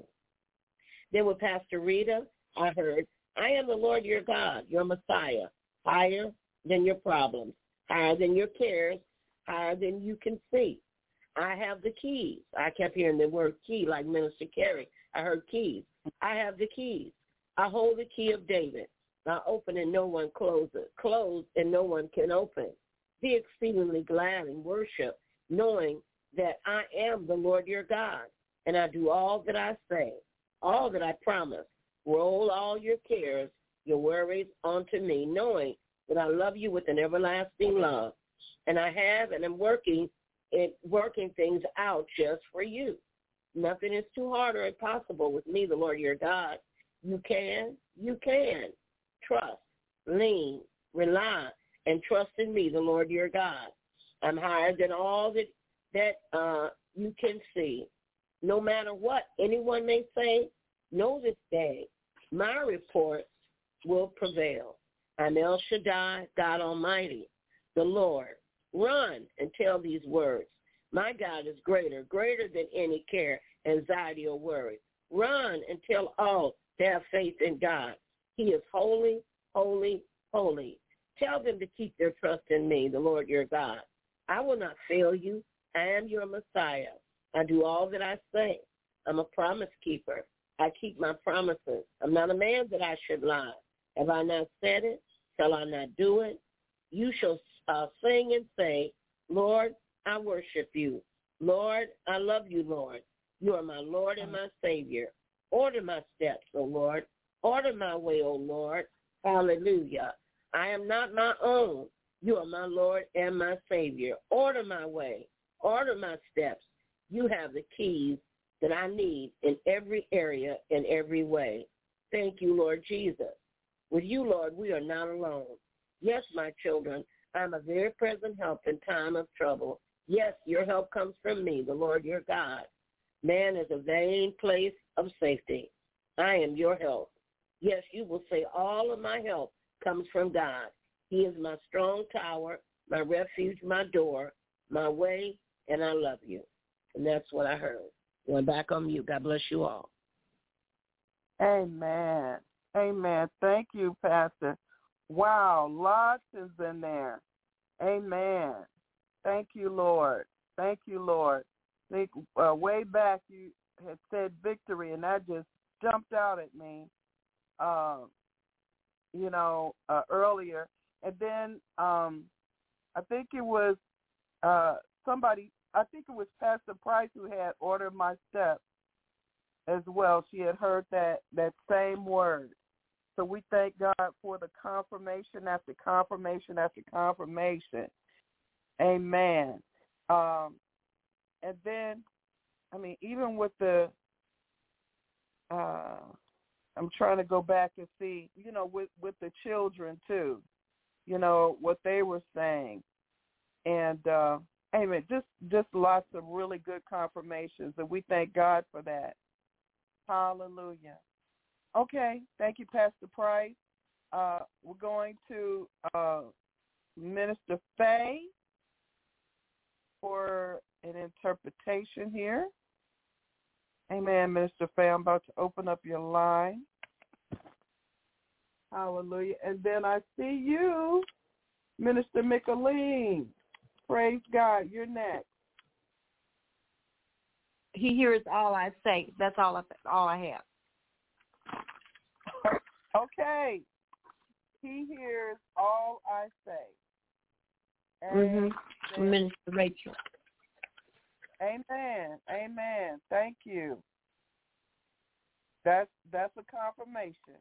Then with Pastor Rita, I heard, I am the Lord your God, your Messiah, higher than your problems, higher than your cares, higher than you can see. I have the keys. I kept hearing the word key like Minister Carey. I heard keys. I have the keys. I hold the key of David. I open and no one closes. Close and no one can open. Be exceedingly glad and worship, knowing that I am the Lord your God, and I do all that I say, all that I promise. Roll all your cares, your worries onto me, knowing that I love you with an everlasting love, and I have and am working it, working things out just for you. Nothing is too hard or impossible with me, the Lord your God. You can, you can. Trust, lean, rely, and trust in me, the Lord your God. I'm higher than all that, that uh, you can see. No matter what anyone may say, know this day, my reports will prevail. I'm El Shaddai, God Almighty, the Lord. Run and tell these words. My God is greater, greater than any care, anxiety, or worry. Run and tell all to have faith in God. He is holy, holy, holy. Tell them to keep their trust in me, the Lord your God. I will not fail you. I am your Messiah. I do all that I say. I'm a promise keeper. I keep my promises. I'm not a man that I should lie. Have I not said it? Shall I not do it? You shall uh, sing and say, Lord, I worship you. Lord, I love you, Lord. You are my Lord and my Savior. Order my steps, O Lord. Order my way, O Lord. Hallelujah. I am not my own. You are my Lord and my Savior. Order my way. Order my steps. You have the keys that I need in every area, in every way. Thank you, Lord Jesus. With you, Lord, we are not alone. Yes, my children, I'm a very present help in time of trouble. Yes, your help comes from me, the Lord your God. Man is a vain place of safety. I am your help. Yes, you will say all of my help comes from God. He is my strong tower, my refuge, my door, my way, and I love you. And that's what I heard. Going back on mute. God bless you all. Amen. Amen. Thank you, Pastor. Wow, lots is in there. Amen. Thank you, Lord. Thank you, Lord. Think, uh, way back you had said victory, and that just jumped out at me, uh, you know, uh, earlier. And then um, I think it was uh, somebody, I think it was Pastor Price who had ordered my steps as well. She had heard that, that same word. So we thank God for the confirmation after confirmation after confirmation. Amen. Um, and then, I mean, even with the, uh, I'm trying to go back and see, you know, with, with the children too, you know, what they were saying. And, uh, amen, just, just lots of really good confirmations, and we thank God for that. Hallelujah. Okay, thank you, Pastor Price. Uh, we're going to uh, Minister Faye for an interpretation here. Amen, Minister Faye. I'm about to open up your line. Hallelujah. And then I see you, Minister Micheline. Praise God. You're next. He hears all I say. That's all I, all I have. Okay. He hears all I say. Mm-hmm. Minister Rachel. Amen. Amen. Thank you. That's that's a confirmation.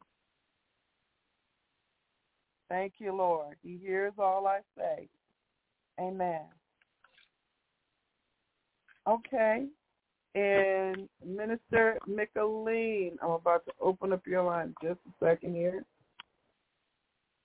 Thank you, Lord. He hears all I say. Amen. Okay. And Minister Micheline, I'm about to open up your line just a second here.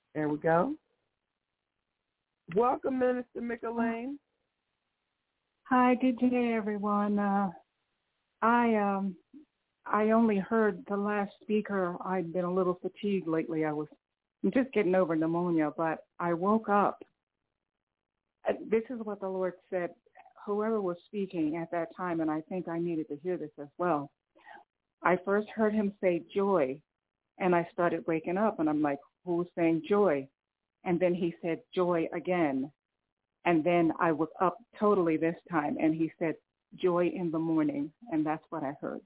There we go. Welcome, Minister Micheline. Hi, good day, everyone. Uh, I um, I only heard the last speaker. I've been a little fatigued lately. I was I'm just getting over pneumonia, but I woke up. This is what the Lord said. Whoever was speaking at that time, and I think I needed to hear this as well. I first heard him say joy, and I started waking up, and I'm like, who's saying joy? And then he said joy again. And then I was up totally this time, and he said joy in the morning, and that's what I heard.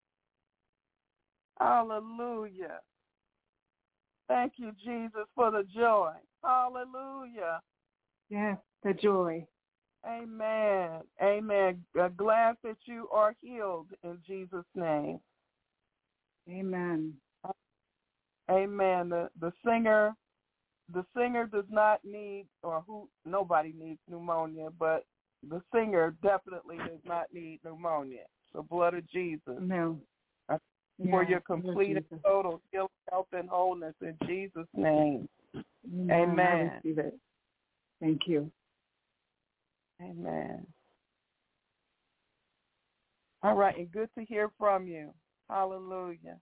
Hallelujah. Thank you, Jesus, for the joy. Hallelujah. Yes, the joy. Amen. Amen. Uh, glad that you are healed in Jesus' name. Amen. Amen. The the singer, the singer does not need, or who nobody needs pneumonia, but the singer definitely does not need pneumonia. The blood of Jesus. No. For yeah, your complete and total health, health, and wholeness in Jesus' name. Amen. Amen. I receive it. Thank you. Amen. All right, and good to hear from you. Hallelujah.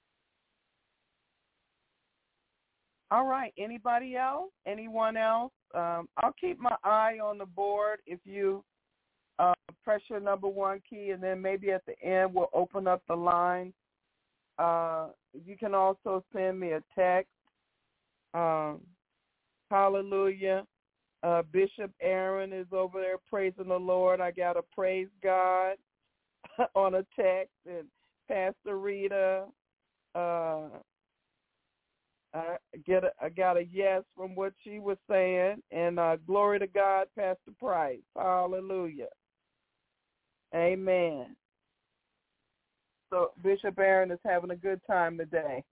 All right, anybody else? Anyone else? Um, I'll keep my eye on the board if you uh, press your number one key, and then maybe at the end we'll open up the line. Uh, you can also send me a text. Um, hallelujah. Uh, Bishop Aaron is over there praising the Lord. I got a praise God on a text, and Pastor Rita, uh, I get a, I got a yes from what she was saying, and uh, glory to God, Pastor Price. Hallelujah. Amen. So Bishop Aaron is having a good time today.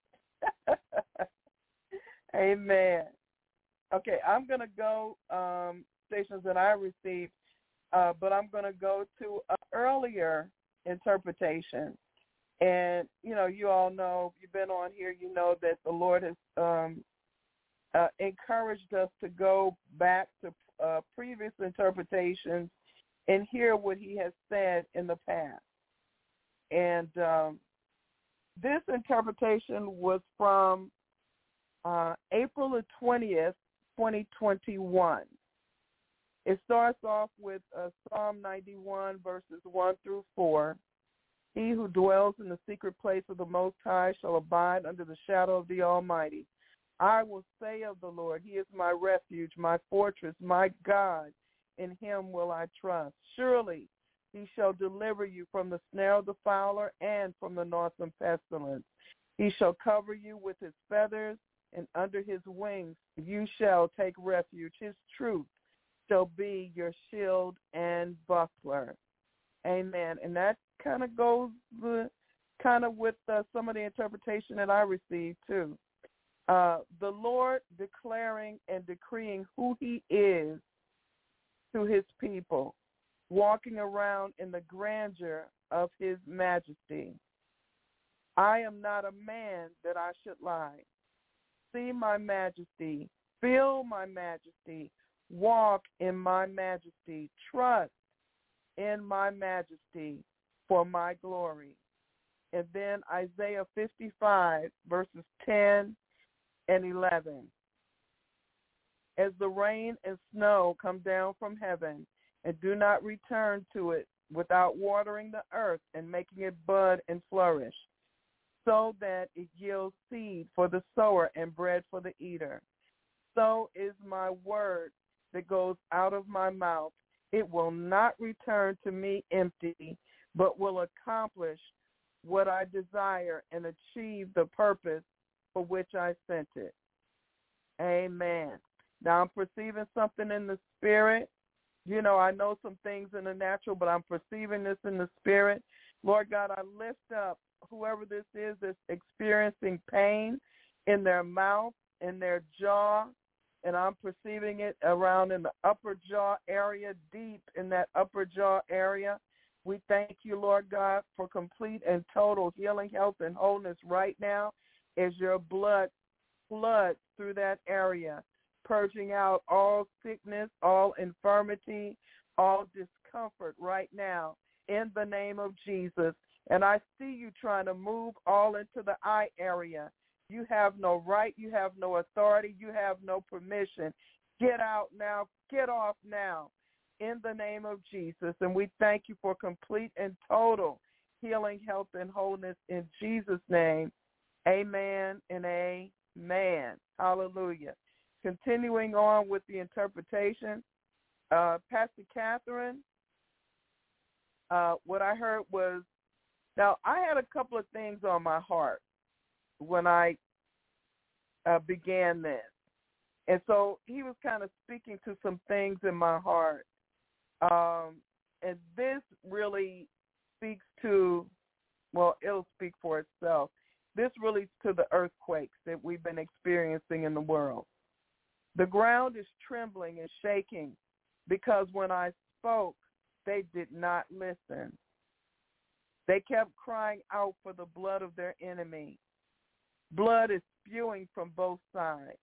Amen. Okay, I'm going to go um, stations that I received, uh, but I'm going to go to an earlier interpretation. And, you know, you all know, if you've been on here, you know that the Lord has um, uh, encouraged us to go back to uh, previous interpretations and hear what he has said in the past. And um, this interpretation was from uh, April the twentieth, twenty twenty-one. It starts off with uh, Psalm ninety-one, verses one through four. He who dwells in the secret place of the Most High shall abide under the shadow of the Almighty. I will say of the Lord, he is my refuge, my fortress, my God. In him will I trust. Surely he shall deliver you from the snare of the fowler and from the noisome pestilence. He shall cover you with his feathers, and under his wings you shall take refuge. His truth shall be your shield and buckler. Amen. And that kind of goes the, kind of with uh, some of the interpretation that I received too. Uh, the Lord declaring and decreeing who he is to his people, walking around in the grandeur of his majesty. I am not a man that I should lie. See my majesty, feel my majesty, walk in my majesty, trust in my majesty for my glory. And then Isaiah fifty-five, verses ten and eleven. As the rain and snow come down from heaven and do not return to it without watering the earth and making it bud and flourish, so that it yields seed for the sower and bread for the eater, so is my word that goes out of my mouth. It will not return to me empty, but will accomplish what I desire and achieve the purpose for which I sent it. Amen. Now I'm perceiving something in the spirit. You know, I know some things in the natural, but I'm perceiving this in the spirit. Lord God, I lift up whoever this is that's experiencing pain in their mouth, in their jaw, and I'm perceiving it around in the upper jaw area, deep in that upper jaw area. We thank you, Lord God, for complete and total healing, health, and wholeness right now as your blood floods through that area, purging out all sickness, all infirmity, all discomfort right now in the name of Jesus. And I see you trying to move all into the eye area. You have no right. You have no authority. You have no permission. Get out now. Get off now in the name of Jesus. And we thank you for complete and total healing, health, and wholeness in Jesus' name. Amen and amen. Hallelujah. Continuing on with the interpretation, uh, Pastor Catherine, uh, what I heard was, now I had a couple of things on my heart when I uh, began this. And so he was kind of speaking to some things in my heart. Um, and this really speaks to, well, it'll speak for itself. This really to the earthquakes that we've been experiencing in the world. The ground is trembling and shaking because when I spoke, they did not listen. They kept crying out for the blood of their enemy. Blood is spewing from both sides.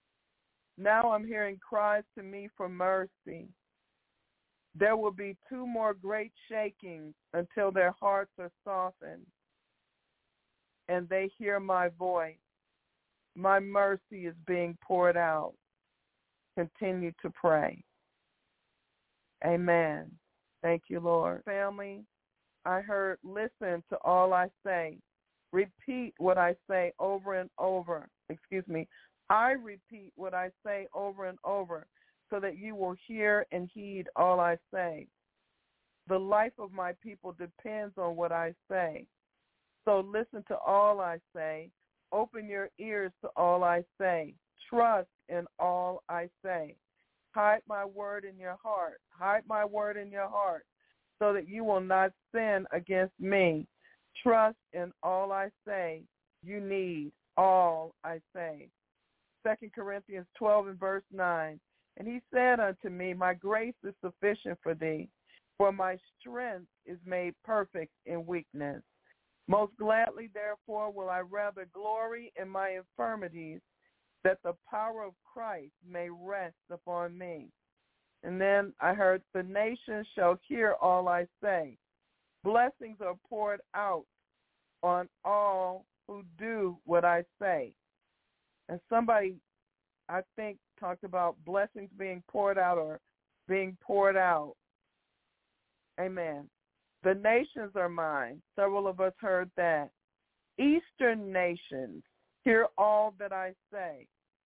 Now I'm hearing cries to me for mercy. There will be two more great shakings until their hearts are softened and they hear my voice. My mercy is being poured out. Continue to pray. Amen. Thank you, Lord. Family, I heard, listen to all I say. Repeat what I say over and over. Excuse me. I repeat what I say over and over so that you will hear and heed all I say. The life of my people depends on what I say. So listen to all I say. Open your ears to all I say. Trust in all I say. Hide my word in your heart. Hide my word in your heart so that you will not sin against me. Trust in all I say. You need all I say. Second Corinthians twelve and verse nine. And he said unto me, my grace is sufficient for thee, for my strength is made perfect in weakness. Most gladly, therefore, will I rather glory in my infirmities, that the power of Christ may rest upon me. And then I heard, the nations shall hear all I say. Blessings are poured out on all who do what I say. And somebody, I think, talked about blessings being poured out or being poured out. Amen. The nations are mine. Several of us heard that. Eastern nations, hear all that I say.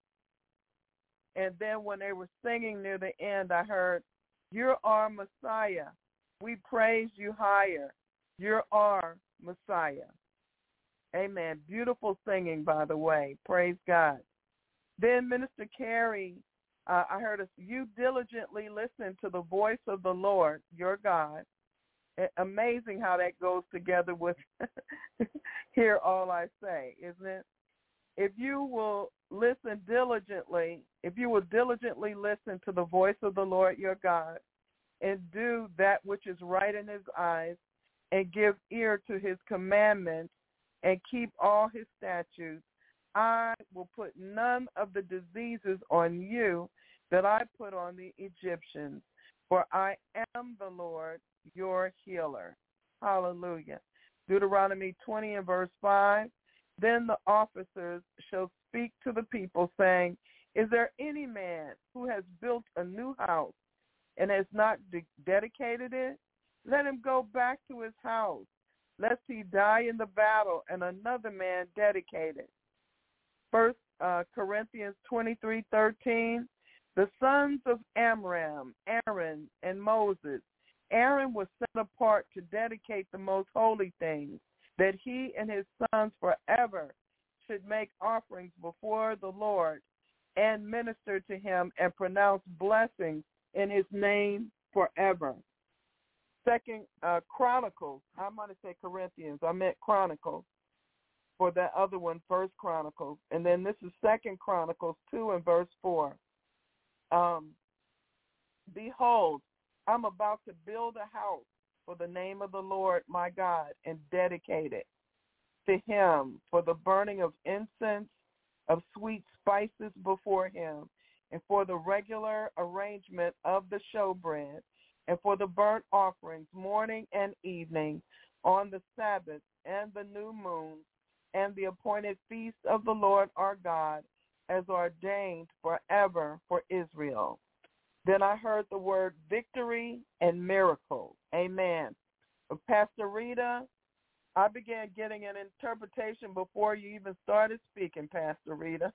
And then when they were singing near the end, I heard, you're our Messiah. We praise you higher. You're our Messiah. Amen. Beautiful singing, by the way. Praise God. Then Minister Carey, uh, I heard us, you diligently listen to the voice of the Lord, your God. Amazing how that goes together with hear all I say, isn't it? If you will listen diligently, if you will diligently listen to the voice of the Lord your God and do that which is right in his eyes and give ear to his commandments and keep all his statutes, I will put none of the diseases on you that I put on the Egyptians, for I am the Lord your healer. Hallelujah. Deuteronomy twenty and verse five. Then the officers shall speak to the people, saying, is there any man who has built a new house and has not de- dedicated it? Let him go back to his house, lest he die in the battle and another man dedicate it. First uh, Corinthians twenty-three thirteen. The sons of Amram, Aaron, and Moses. Aaron was set apart to dedicate the most holy things, that he and his sons forever should make offerings before the Lord and minister to him and pronounce blessings in his name forever. Second uh, Chronicles, I'm going to say Corinthians, I meant Chronicles for that other one, First Chronicles. And then this is Second Chronicles two and verse four. Um, Behold, I'm about to build a house for the name of the Lord my God and dedicate it to him for the burning of incense of sweet spices before him, and for the regular arrangement of the showbread, and for the burnt offerings morning and evening, on the Sabbath and the new moon, and the appointed feast of the Lord our God, as ordained forever for Israel. Then I heard the word victory and miracle. Amen. Pastor Rita, I began getting an interpretation before you even started speaking, Pastor Rita.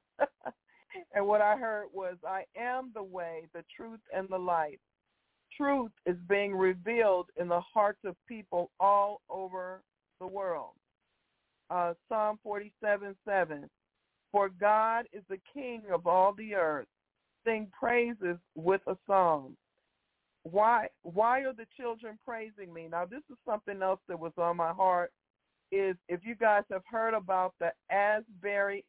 And what I heard was, I am the way, the truth, and the light. Truth is being revealed in the hearts of people all over the world. Uh, Psalm forty-seven seven, for God is the King of all the earth. Sing praises with a song. Why, why are the children praising me? Now, this is something else that was on my heart, is if you guys have heard about the Asbury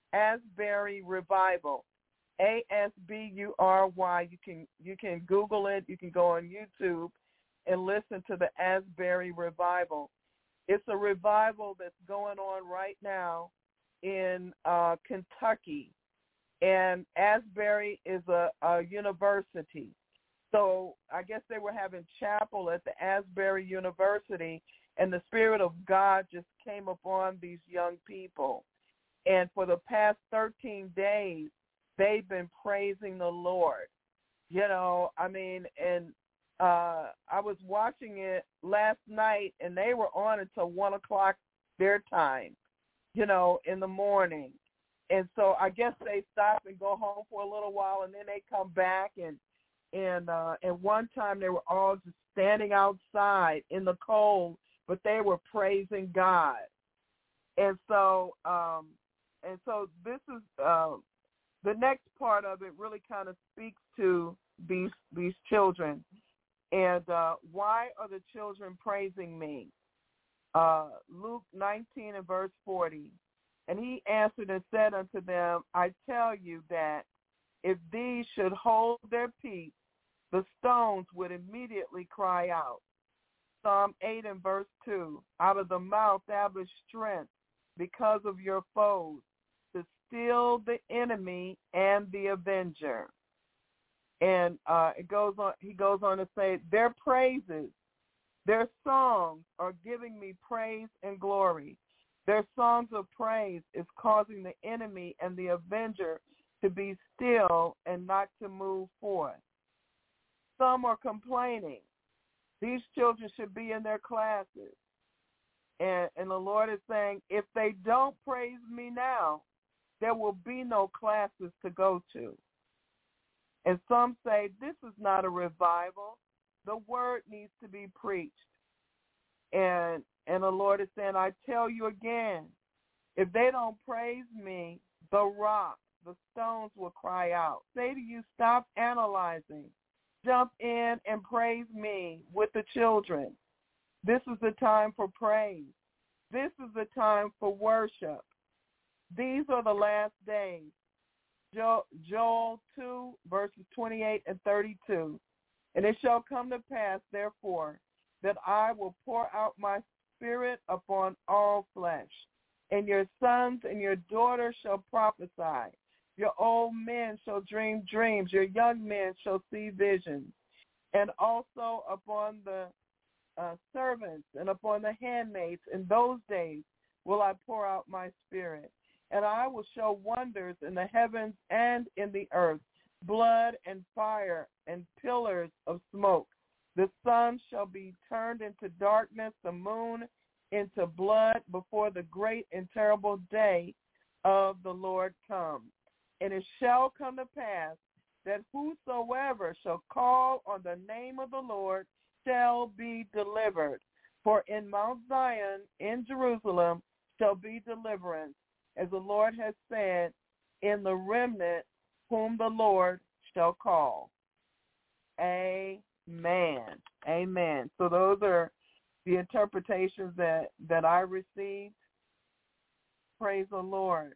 Asbury Revival, A S B U R Y. You can you can Google it. You can go on YouTube and listen to the Asbury Revival. It's a revival that's going on right now in uh, Kentucky, and Asbury is a, a university. So I guess they were having chapel at the Asbury University, and the Spirit of God just came upon these young people. And for the past thirteen days, they've been praising the Lord. You know, I mean, and uh, I was watching it last night, and they were on until one o'clock their time, you know, in the morning. And so I guess they stop and go home for a little while, and then they come back. And and uh, at one time they were all just standing outside in the cold, but they were praising God. And so, um, and so this is uh, the next part of it. Really kind of speaks to these these children. And uh, why are the children praising me? Uh, Luke nineteen and verse forty. And he answered and said unto them, I tell you that if these should hold their peace, the stones would immediately cry out. Psalm eight and verse two. Out of the mouth establish strength because of your foes, to still the enemy and the avenger. And uh, it goes on. He goes on to say, their praises, their songs are giving me praise and glory. Their songs of praise is causing the enemy and the avenger to be still and not to move forth. Some are complaining. These children should be in their classes. And, and the Lord is saying, if they don't praise me now, there will be no classes to go to. And some say, this is not a revival. The word needs to be preached. And and the Lord is saying, I tell you again, if they don't praise me, the rock, the stones will cry out. Say to you, stop analyzing. Jump in and praise me with the children. This is the time for praise. This is the time for worship. These are the last days. Jo- Joel two, verses twenty-eight and thirty-two. And it shall come to pass, therefore, that I will pour out my spirit upon all flesh, and your sons and your daughters shall prophesy. Your old men shall dream dreams. Your young men shall see visions. And also upon the uh, servants and upon the handmaids in those days will I pour out my spirit. And I will show wonders in the heavens and in the earth, blood and fire and pillars of smoke. The sun shall be turned into darkness, the moon into blood before the great and terrible day of the Lord comes. And it shall come to pass that whosoever shall call on the name of the Lord shall be delivered. For in Mount Zion, in Jerusalem, shall be deliverance, as the Lord has said, in the remnant whom the Lord shall call. Amen. Amen. So those are the interpretations that, that I received. Praise the Lord.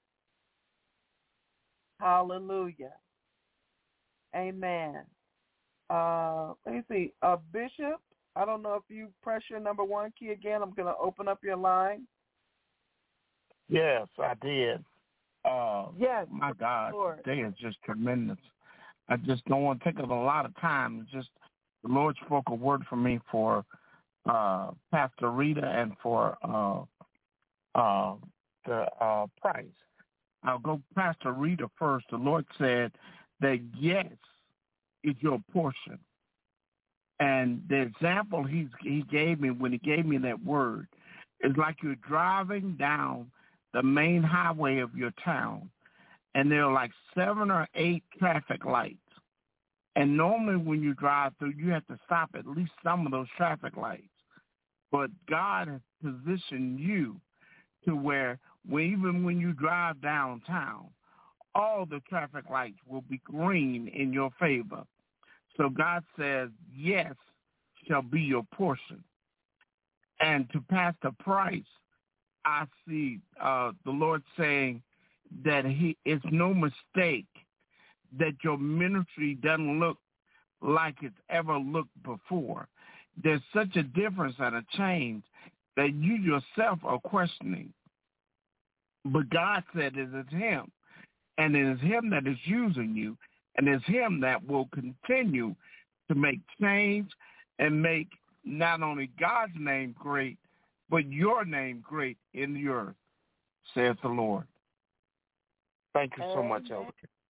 Hallelujah. Amen. Uh, let me see. Uh, Bishop, I don't know if you press your number one key again. I'm going to open up your line. Yes, I did. Uh, yes, my God, Lord. today is just tremendous. I just don't want to take up a lot of time. It's just the Lord spoke a word for me for uh, Pastor Rita and for uh, uh, the uh, Price. I'll go Pastor Rita first. The Lord said that yes is your portion. And the example he he gave me when he gave me that word is like you're driving down the main highway of your town, and there are like seven or eight traffic lights. And normally when you drive through, you have to stop at least some of those traffic lights. But God has positioned you to where when, even when you drive downtown, all the traffic lights will be green in your favor. So God says, yes shall be your portion. And to Pastor Price, I see uh, the Lord saying that he it's no mistake that your ministry doesn't look like it's ever looked before. There's such a difference and a change that you yourself are questioning. But God said it is him, and it is him that is using you, and it's him that will continue to make change and make not only God's name great, but your name great in the earth, saith the Lord. Thank you so much, Elder.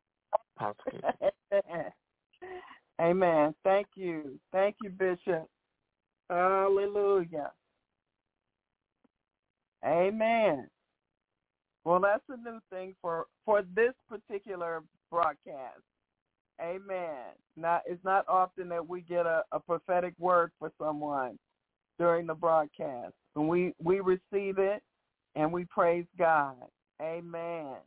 Amen. Thank you. Thank you, Bishop. Hallelujah. Amen. Well, that's a new thing for, for this particular broadcast. Amen. Not it's not often that we get a, a prophetic word for someone during the broadcast. And we, we receive it and we praise God. Amen.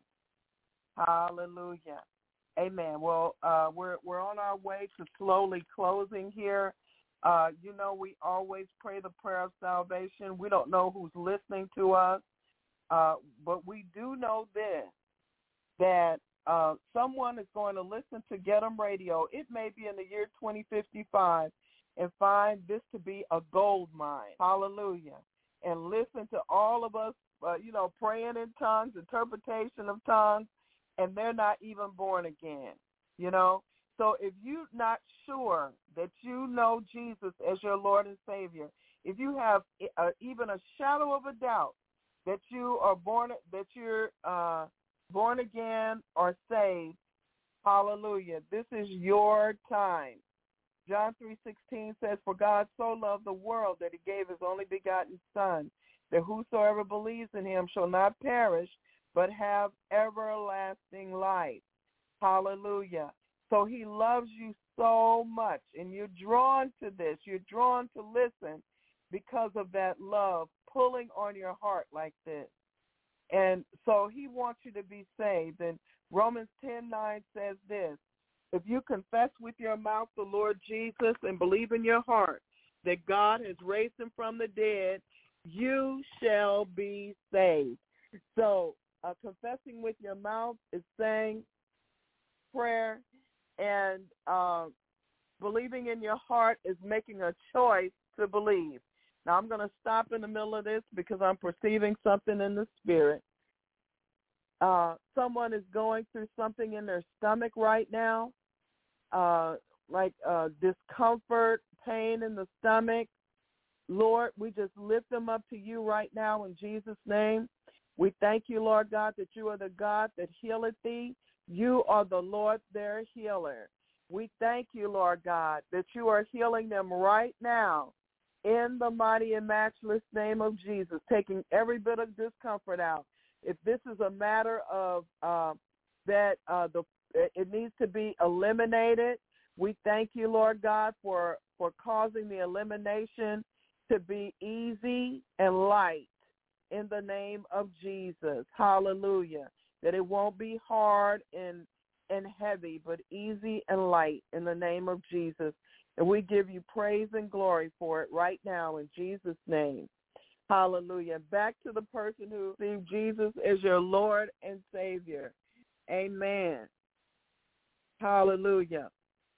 Hallelujah. Amen. Well, uh, we're we're on our way to slowly closing here. Uh, you know, we always pray the prayer of salvation. We don't know who's listening to us, uh, but we do know this, that uh, someone is going to listen to Get 'em Radio. It may be in the year twenty fifty-five and find this to be a gold mine. Hallelujah. And listen to all of us, uh, you know, praying in tongues, interpretation of tongues, and they're not even born again, you know. So if you're not sure that you know Jesus as your Lord and Savior, if you have a, even a shadow of a doubt that you are born, that you're uh, born again or saved, hallelujah, this is your time. John three sixteen says, "For God so loved the world that he gave his only begotten Son, that whosoever believes in him shall not perish, but have everlasting life." Hallelujah. So he loves you so much, and you're drawn to this. You're drawn to listen because of that love pulling on your heart like this. And so he wants you to be saved. And Romans ten nine says this, "If you confess with your mouth the Lord Jesus and believe in your heart that God has raised him from the dead, you shall be saved." So uh, confessing with your mouth is saying prayer, and uh, believing in your heart is making a choice to believe. Now, I'm going to stop in the middle of this because I'm perceiving something in the spirit. Uh, someone is going through something in their stomach right now, uh, like uh, discomfort, pain in the stomach. Lord, we just lift them up to you right now in Jesus' name. We thank you, Lord God, that you are the God that healeth thee. You are the Lord, their healer. We thank you, Lord God, that you are healing them right now in the mighty and matchless name of Jesus, taking every bit of discomfort out. If this is a matter of uh, that uh, the it needs to be eliminated, we thank you, Lord God, for, for causing the elimination to be easy and light in the name of Jesus. Hallelujah. That it won't be hard and and heavy, but easy and light in the name of Jesus. And we give you praise and glory for it right now in Jesus' name. Hallelujah. Back to the person who received Jesus as your Lord and Savior. Amen. Hallelujah.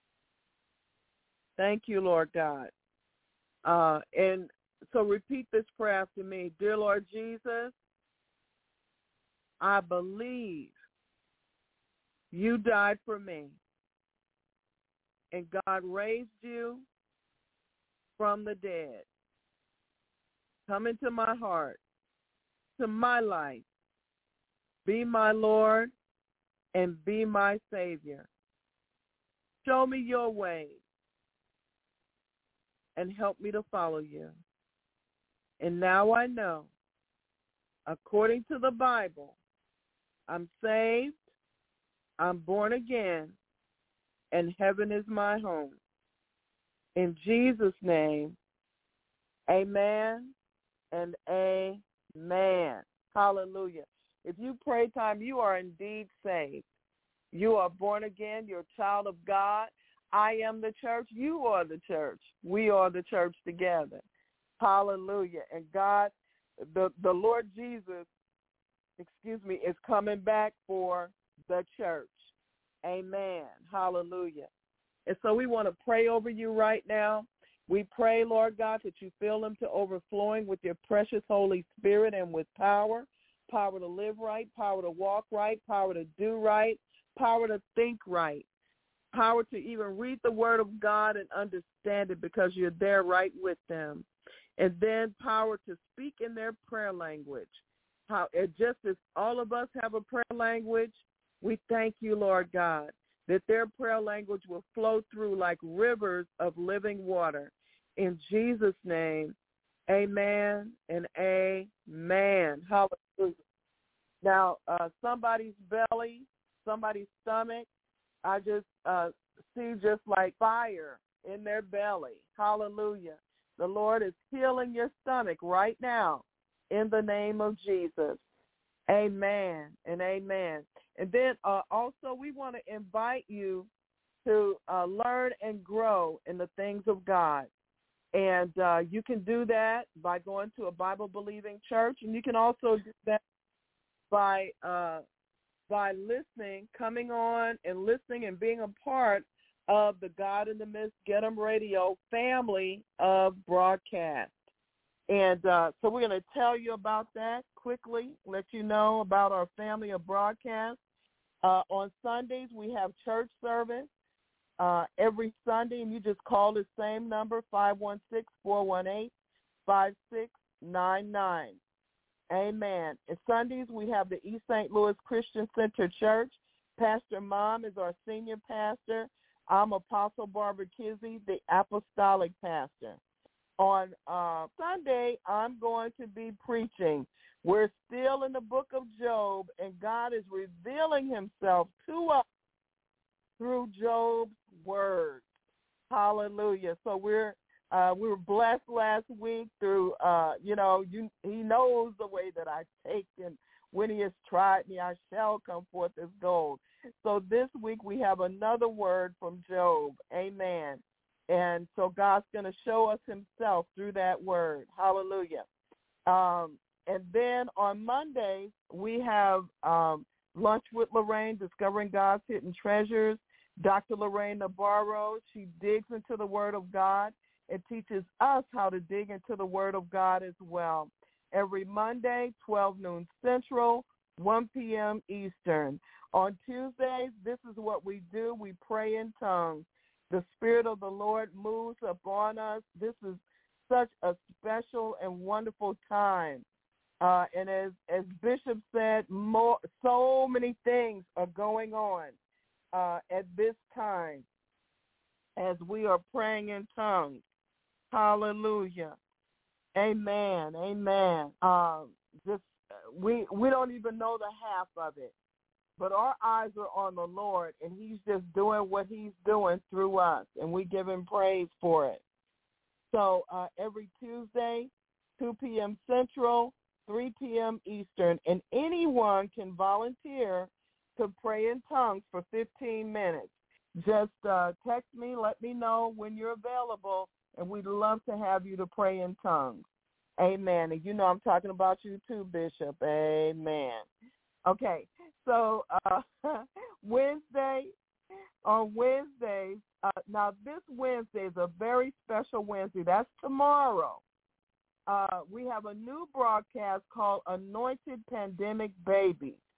Thank you, Lord God. Uh, and so repeat this prayer after me. Dear Lord Jesus, I believe You died for me. And God raised you from the dead. Come into my heart, to my life. Be my Lord and be my Savior. Show me your ways and help me to follow you. And now I know, according to the Bible, I'm saved, I'm born again, and heaven is my home. In Jesus' name, amen and amen. Hallelujah. If you pray time, you are indeed saved. You are born again. You're a child of God. I am the church. You are the church. We are the church together. Hallelujah. And God, the, the Lord Jesus, excuse me, is coming back for the church. Amen. Hallelujah. And so we want to pray over you right now. We pray, Lord God, that you fill them to overflowing with your precious Holy Spirit and with power, power to live right, power to walk right, power to do right, power to think right, power to even read the word of God and understand it because you're there right with them. And then power to speak in their prayer language. How it just as all of us have a prayer language, we thank you, Lord God, that their prayer language will flow through like rivers of living water. In Jesus' name, amen and amen. Hallelujah. Now, uh, somebody's belly, somebody's stomach, I just uh, see just like fire in their belly. Hallelujah. The Lord is healing your stomach right now in the name of Jesus. Amen and amen. And then uh, also we want to invite you to uh, learn and grow in the things of God. And uh, you can do that by going to a Bible-believing church, and you can also do that by uh, by listening, coming on and listening and being a part of the God in the Midst Get 'em Radio family of broadcast. And uh, so we're going to tell you about that quickly, let you know about our family of broadcast. Uh, on Sundays, we have church service uh, every Sunday, and you just call the same number, five one six, four one eight, five six nine nine. Amen. And Sundays, we have the East Saint Louis Christian Center Church. Pastor Mom is our senior pastor. I'm Apostle Barbara Kizzy, the apostolic pastor. On uh, Sunday, I'm going to be preaching. We're still in the book of Job, and God is revealing himself to us through Job's words. Hallelujah. So we're uh, we were blessed last week through, uh, you know, you, he knows the way that I take, and when he has tried me, I shall come forth as gold. So this week we have another word from Job. Amen. And so God's going to show us himself through that word. Hallelujah. Um, and then on Mondays, we have um, Lunch with Lorraine, Discovering God's Hidden Treasures. Doctor Lorraine Navarro, she digs into the Word of God and teaches us how to dig into the Word of God as well. Every Monday, twelve noon Central, one p.m. Eastern. On Tuesdays, this is what we do. We pray in tongues. The Spirit of the Lord moves upon us. This is such a special and wonderful time. Uh, and as, as Bishop said, more, so many things are going on uh, at this time as we are praying in tongues. Hallelujah. Amen. Amen. Um, just we we don't even know the half of it. But our eyes are on the Lord, and he's just doing what he's doing through us, and we give him praise for it. So uh, every Tuesday, two p.m. Central, three p.m. Eastern, and anyone can volunteer to pray in tongues for fifteen minutes. Just uh, text me, let me know when you're available, and we'd love to have you to pray in tongues. Amen. And you know I'm talking about you too, Bishop. Amen. Okay, so uh, Wednesday, on Wednesdays, uh, now this Wednesday is a very special Wednesday. That's tomorrow. Uh, we have a new broadcast called Anointed Pandemic Babies.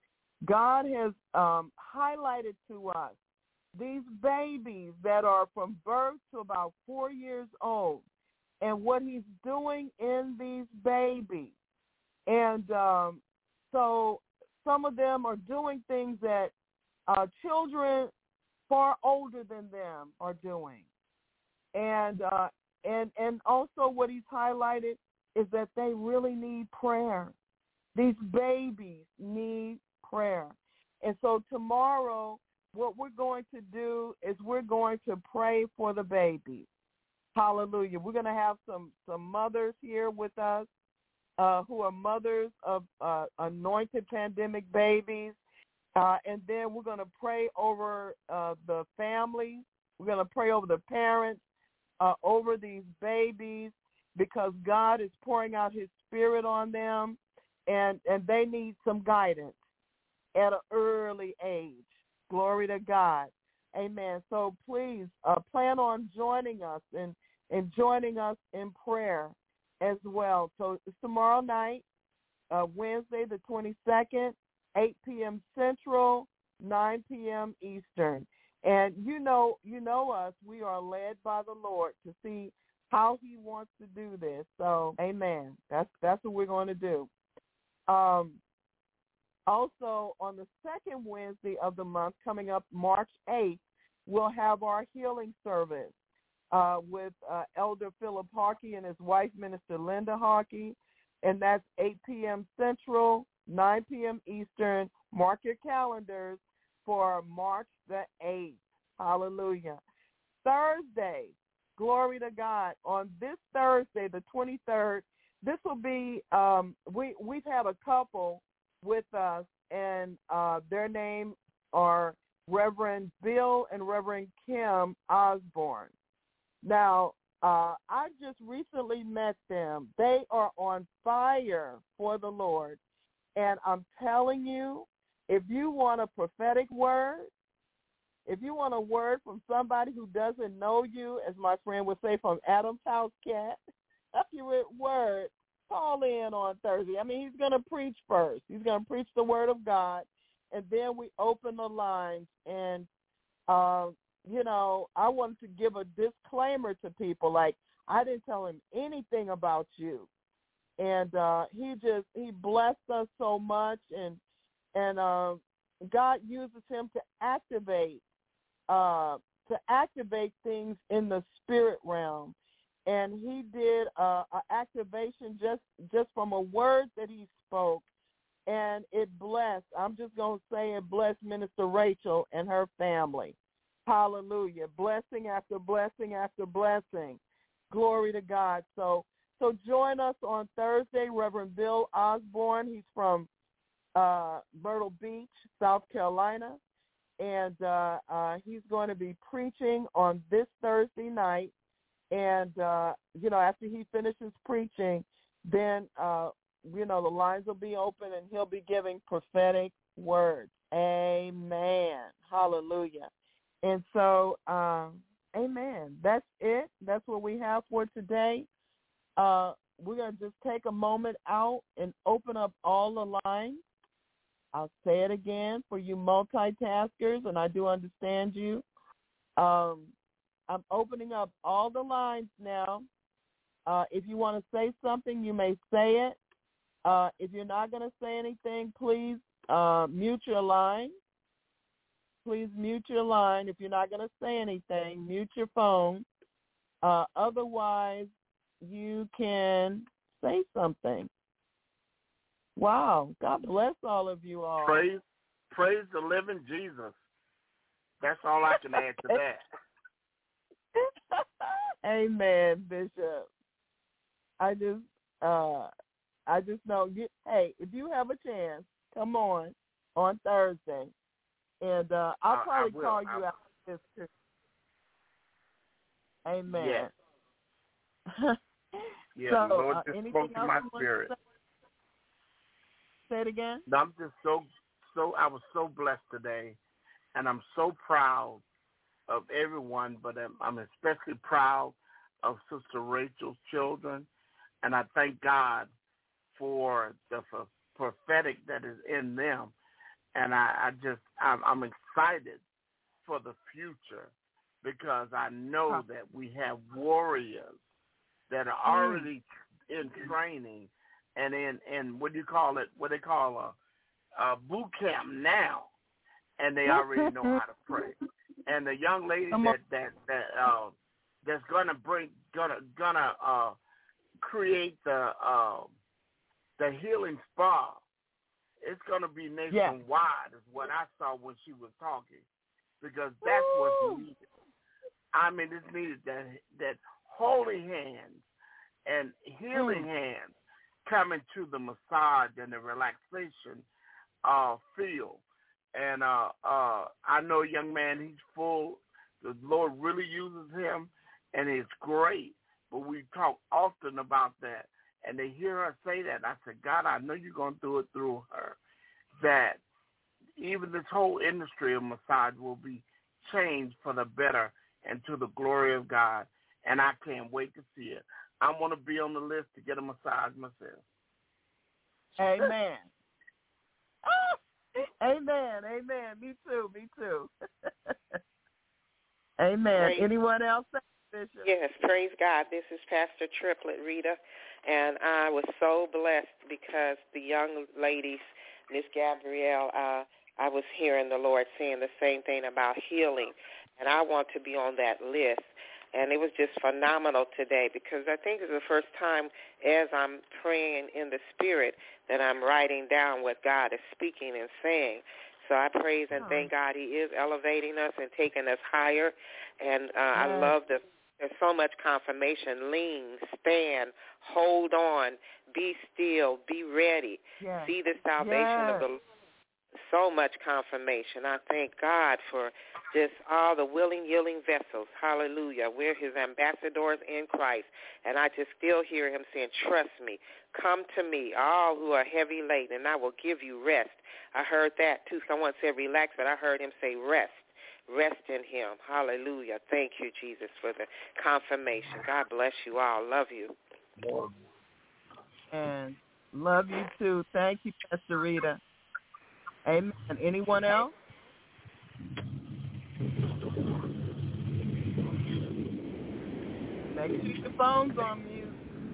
God has um, highlighted to us these babies that are from birth to about four years old and what he's doing in these babies. And um, so some of them are doing things that uh, children far older than them are doing. And, uh, and, and also what he's highlighted is that they really need prayer. These babies need prayer. And so tomorrow, what we're going to do is we're going to pray for the babies. Hallelujah. We're going to have some, some mothers here with us uh, who are mothers of uh, anointed pandemic babies. Uh, and then we're going to pray over uh, the families. We're going to pray over the parents, uh, over these babies, because God is pouring out his spirit on them, and, and they need some guidance at an early age. Glory to God. Amen. So please uh, plan on joining us and, and joining us in prayer as well. So it's tomorrow night, uh, Wednesday the twenty-second, eight p.m. Central, nine p.m. Eastern. And you know, you know us, we are led by the Lord to see how he wants to do this. So, amen. That's that's what we're going to do. Um, also, on the second Wednesday of the month, coming up March eighth, we'll have our healing service uh, with uh, Elder Philip Harkey and his wife, Minister Linda Harkey, and that's eight p.m. Central, nine p.m. Eastern. Mark your calendars for March the eighth. Hallelujah. Thursday, glory to God. On this Thursday, the twenty-third, this will be, um, we, we've had a couple with us, and uh, their names are Reverend Bill and Reverend Kim Osborne. Now, uh, I just recently met them. They are on fire for the Lord. And I'm telling you, if you want a prophetic word, if you want a word from somebody who doesn't know you, as my friend would say, from Adam's house cat, accurate word, call in on Thursday. I mean, he's going to preach first. He's going to preach the word of God, and then we open the lines. And, uh, you know, I wanted to give a disclaimer to people, like, I didn't tell him anything about you. And uh, he just, he blessed us so much, and and uh, God uses him to activate, uh, to activate things in the spirit realm. And he did uh, an activation just, just from a word that he spoke, and it blessed, I'm just going to say it blessed Minister Rachel and her family. Hallelujah. Blessing after blessing after blessing. Glory to God. So, So join us on Thursday, Reverend Bill Osborne. He's from uh, Myrtle Beach, South Carolina, and uh, uh, he's going to be preaching on this Thursday night. And, uh, you know, after he finishes preaching, then, uh, you know, the lines will be open, and he'll be giving prophetic words. Amen. Hallelujah. And so, um, amen. That's it. That's what we have for today. Uh, we're going to just take a moment out and open up all the lines. I'll say it again for you multitaskers, and I do understand you. Um, I'm opening up all the lines now. Uh, if you want to say something, you may say it. Uh, if you're not going to say anything, please uh, mute your line. Please mute your line. If you're not going to say anything, mute your phone. Uh, otherwise, you can say something. Wow. God bless all of you all. Praise, praise the living Jesus. That's all I can add to that. Amen, Bishop. I just, uh, I just know. You, hey, if you have a chance, come on on Thursday, and uh, I'll I, probably I call you I, out this too. Amen. Yes. Yeah, so, the Lord uh, just anything spoke to else my you want spirit. to say? Say it again. No, I'm just so, so, I was so blessed today, and I'm so proud of everyone, but I'm, I'm especially proud of Sister Rachel's children, and I thank God for the for prophetic that is in them. And I, I just, I'm, I'm excited for the future because I know that we have warriors that are already mm. in training and in, in, what do you call it, what they call a, a boot camp now, and they already know how to pray. And the young lady that, that, that, uh, that's gonna bring, gonna, gonna, uh, create the, uh, the healing spa, it's gonna be nationwide, yeah. is what I saw when she was talking, because that's Ooh. what's needed. I mean, it's needed that, that holy hands and healing mm. hands coming to the massage and the relaxation uh, feel. And uh, uh, I know a young man, he's full. The Lord really uses him, and it's great. But we talk often about that. And they hear her say that. I said, God, I know you're going to do it through her. That even this whole industry of massage will be changed for the better and to the glory of God. And I can't wait to see it. I want to be on the list to get a massage myself. Amen. oh, amen. Amen. Me too. Me too. Amen. Praise Anyone else? Bishop? Yes, praise God. This is Pastor Triplet Rita, and I was so blessed because the young ladies, Miss Gabrielle, uh, I was hearing the Lord saying the same thing about healing, and I want to be on that list. And it was just phenomenal today because I think it's the first time as I'm praying in the Spirit that I'm writing down what God is speaking and saying. So I praise and thank God he is elevating us and taking us higher. And uh, yes. I love the there's so much confirmation. Lean, stand, hold on, be still, be ready. Yes. See the salvation yes. of the Lord. So much confirmation. I thank God for just all the willing, yielding vessels. Hallelujah. We're his ambassadors in Christ. And I just still hear him saying, trust me. Come to me, all who are heavy laden, and I will give you rest. I heard that, too. Someone said relax, but I heard him say rest. Rest in him. Hallelujah. Thank you, Jesus, for the confirmation. God bless you all. Love you. And love you, too. Thank you, Pastor Rita. Amen. Anyone else? Make sure your phone's on mute.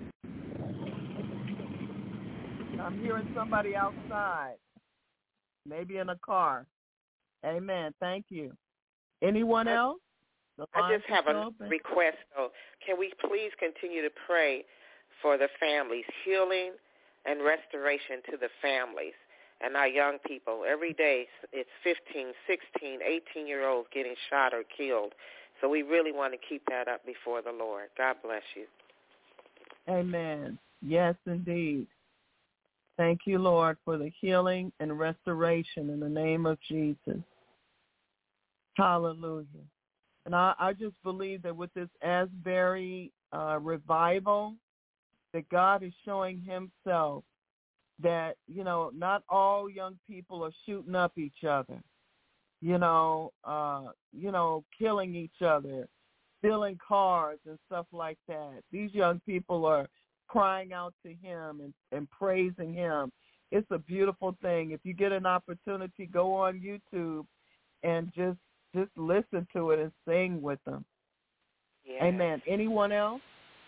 I'm hearing somebody outside, maybe in a car. Amen. Thank you. Anyone I, else? I just have a open. request, though. Can we please continue to pray for the families, healing and restoration to the families and our young people? Every day it's fifteen, sixteen, eighteen-year-olds getting shot or killed. So we really want to keep that up before the Lord. God bless you. Amen. Yes, indeed. Thank you, Lord, for the healing and restoration in the name of Jesus. Hallelujah. And I, I just believe that with this Asbury uh, revival, that God is showing himself that, you know, not all young people are shooting up each other, you know, uh, you know, killing each other, stealing cars and stuff like that. These young people are crying out to him and, and praising him. It's a beautiful thing. If you get an opportunity, go on YouTube and just just listen to it and sing with them. Yes. Amen. Anyone else?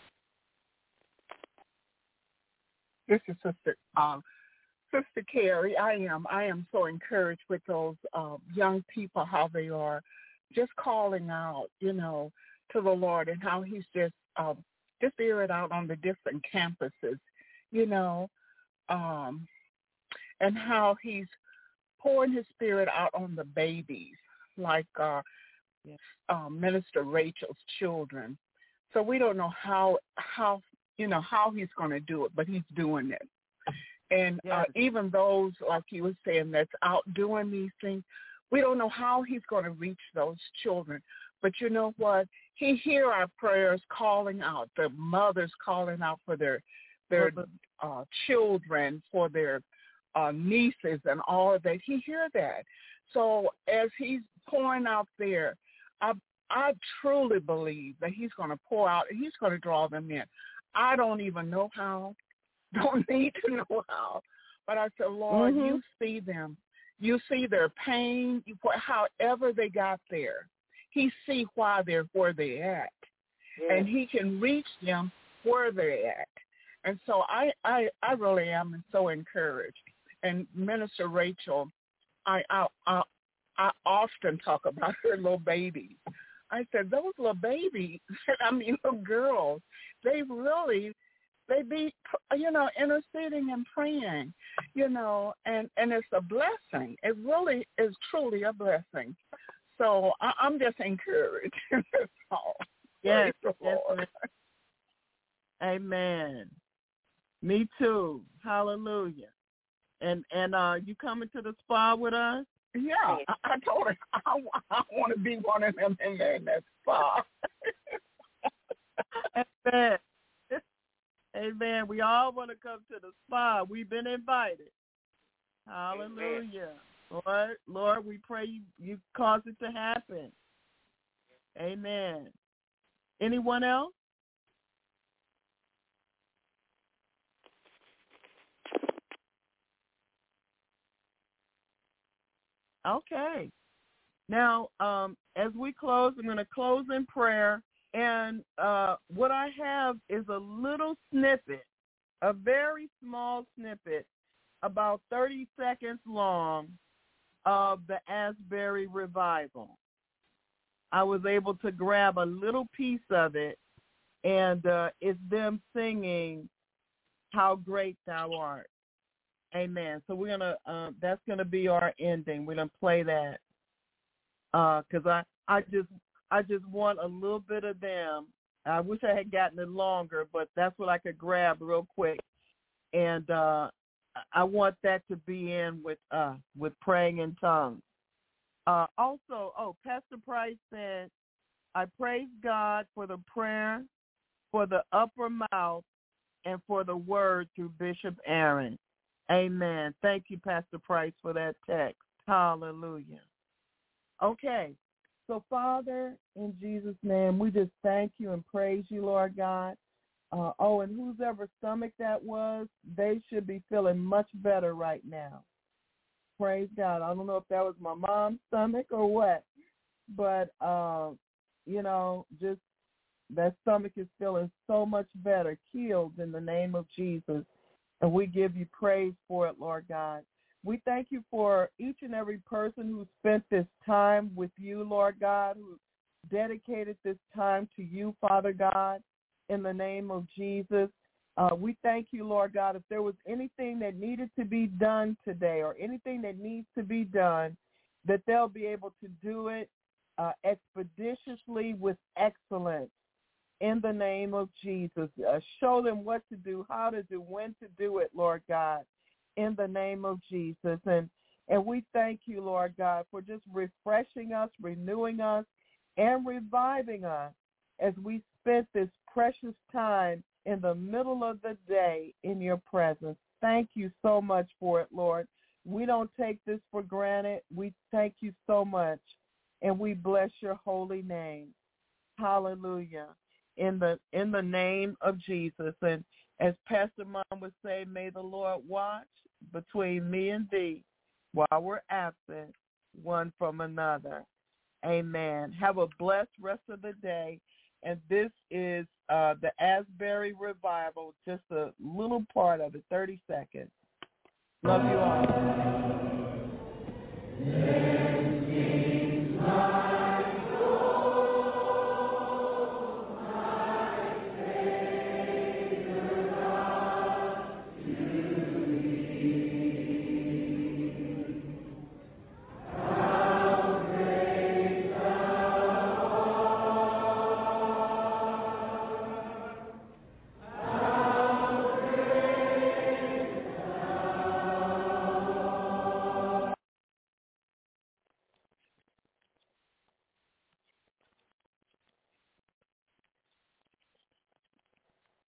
This is Sister um, Sister Carrie. I am I am so encouraged with those uh, young people, how they are just calling out, you know, to the Lord, and how he's just um, just air it out on the different campuses, you know, um, and how he's pouring his spirit out on the babies, like uh, yes. um, Minister Rachel's children. So we don't know how how you know how he's going to do it, but he's doing it. And yes. uh, even those, like you were saying, that's out doing these things, we don't know how he's going to reach those children. But you know what? He hear our prayers calling out, the mothers calling out for their their uh, children, for their uh, nieces and all of that. He hear that. So as he's pouring out there, I I truly believe that he's going to pour out, he's going to draw them in. I don't even know how, don't need to know how. But I said, Lord, mm-hmm. you see them. You see their pain, you, however they got there. He see why they're where they're at. Yeah. And he can reach them where they're at. And so I, I, I really am so encouraged. And Minister Rachel, I, I, I, I often talk about her little babies. I said, those little babies, I mean, little girls, they really, they be, you know, interceding and praying, you know, and, and it's a blessing. It really is truly a blessing. So I, I'm just encouraged. That's all. Yes, yes, amen. Me too. Hallelujah. And and uh, you coming to the spa with us? Yeah, I, I told her I, I want to be one of them in there in that spa. Amen. Amen. We all want to come to the spa. We've been invited. Hallelujah. Amen. Lord, Lord, we pray you, you cause it to happen. Amen. Anyone else? Okay. Now, um, as we close, I'm going to close in prayer. And uh, what I have is a little snippet, a very small snippet, about thirty seconds long, of the Asbury Revival. I was able to grab a little piece of it, and uh, it's them singing, "How Great Thou Art." Amen. So we're gonna. Uh, that's gonna be our ending. We're gonna play that because uh, I, I just, I just want a little bit of them. I wish I had gotten it longer, but that's what I could grab real quick, and uh, I want that to be in with uh, with praying in tongues. Uh, also, oh, Pastor Price said, "I praise God for the prayer, for the upper mouth, and for the word through Bishop Aaron." Amen. Thank you, Pastor Price, for that text. Hallelujah. Okay. So, Father, in Jesus' name, we just thank you and praise you, Lord God. Uh, oh, and whoever stomach that was, they should be feeling much better right now. Praise God. I don't know if that was my mom's stomach or what, but, uh, you know, just that stomach is feeling so much better, healed in the name of Jesus. And we give you praise for it, Lord God. We thank you for each and every person who spent this time with you, Lord God, who dedicated this time to you, Father God, in the name of Jesus. Uh, we thank you, Lord God, if there was anything that needed to be done today or anything that needs to be done, that they'll be able to do it uh, expeditiously with excellence. In the name of Jesus, uh, show them what to do, how to do, when to do it, Lord God, in the name of Jesus. And and we thank you, Lord God, for just refreshing us, renewing us, and reviving us as we spent this precious time in the middle of the day in your presence. Thank you so much for it, Lord. We don't take this for granted. We thank you so much, and we bless your holy name. Hallelujah. In the in the name of Jesus. And as Pastor Mom would say, may the Lord watch between me and thee while we're absent one from another. Amen. Have a blessed rest of the day. And this is uh, the Asbury Revival, just a little part of it, thirty seconds. Love you all.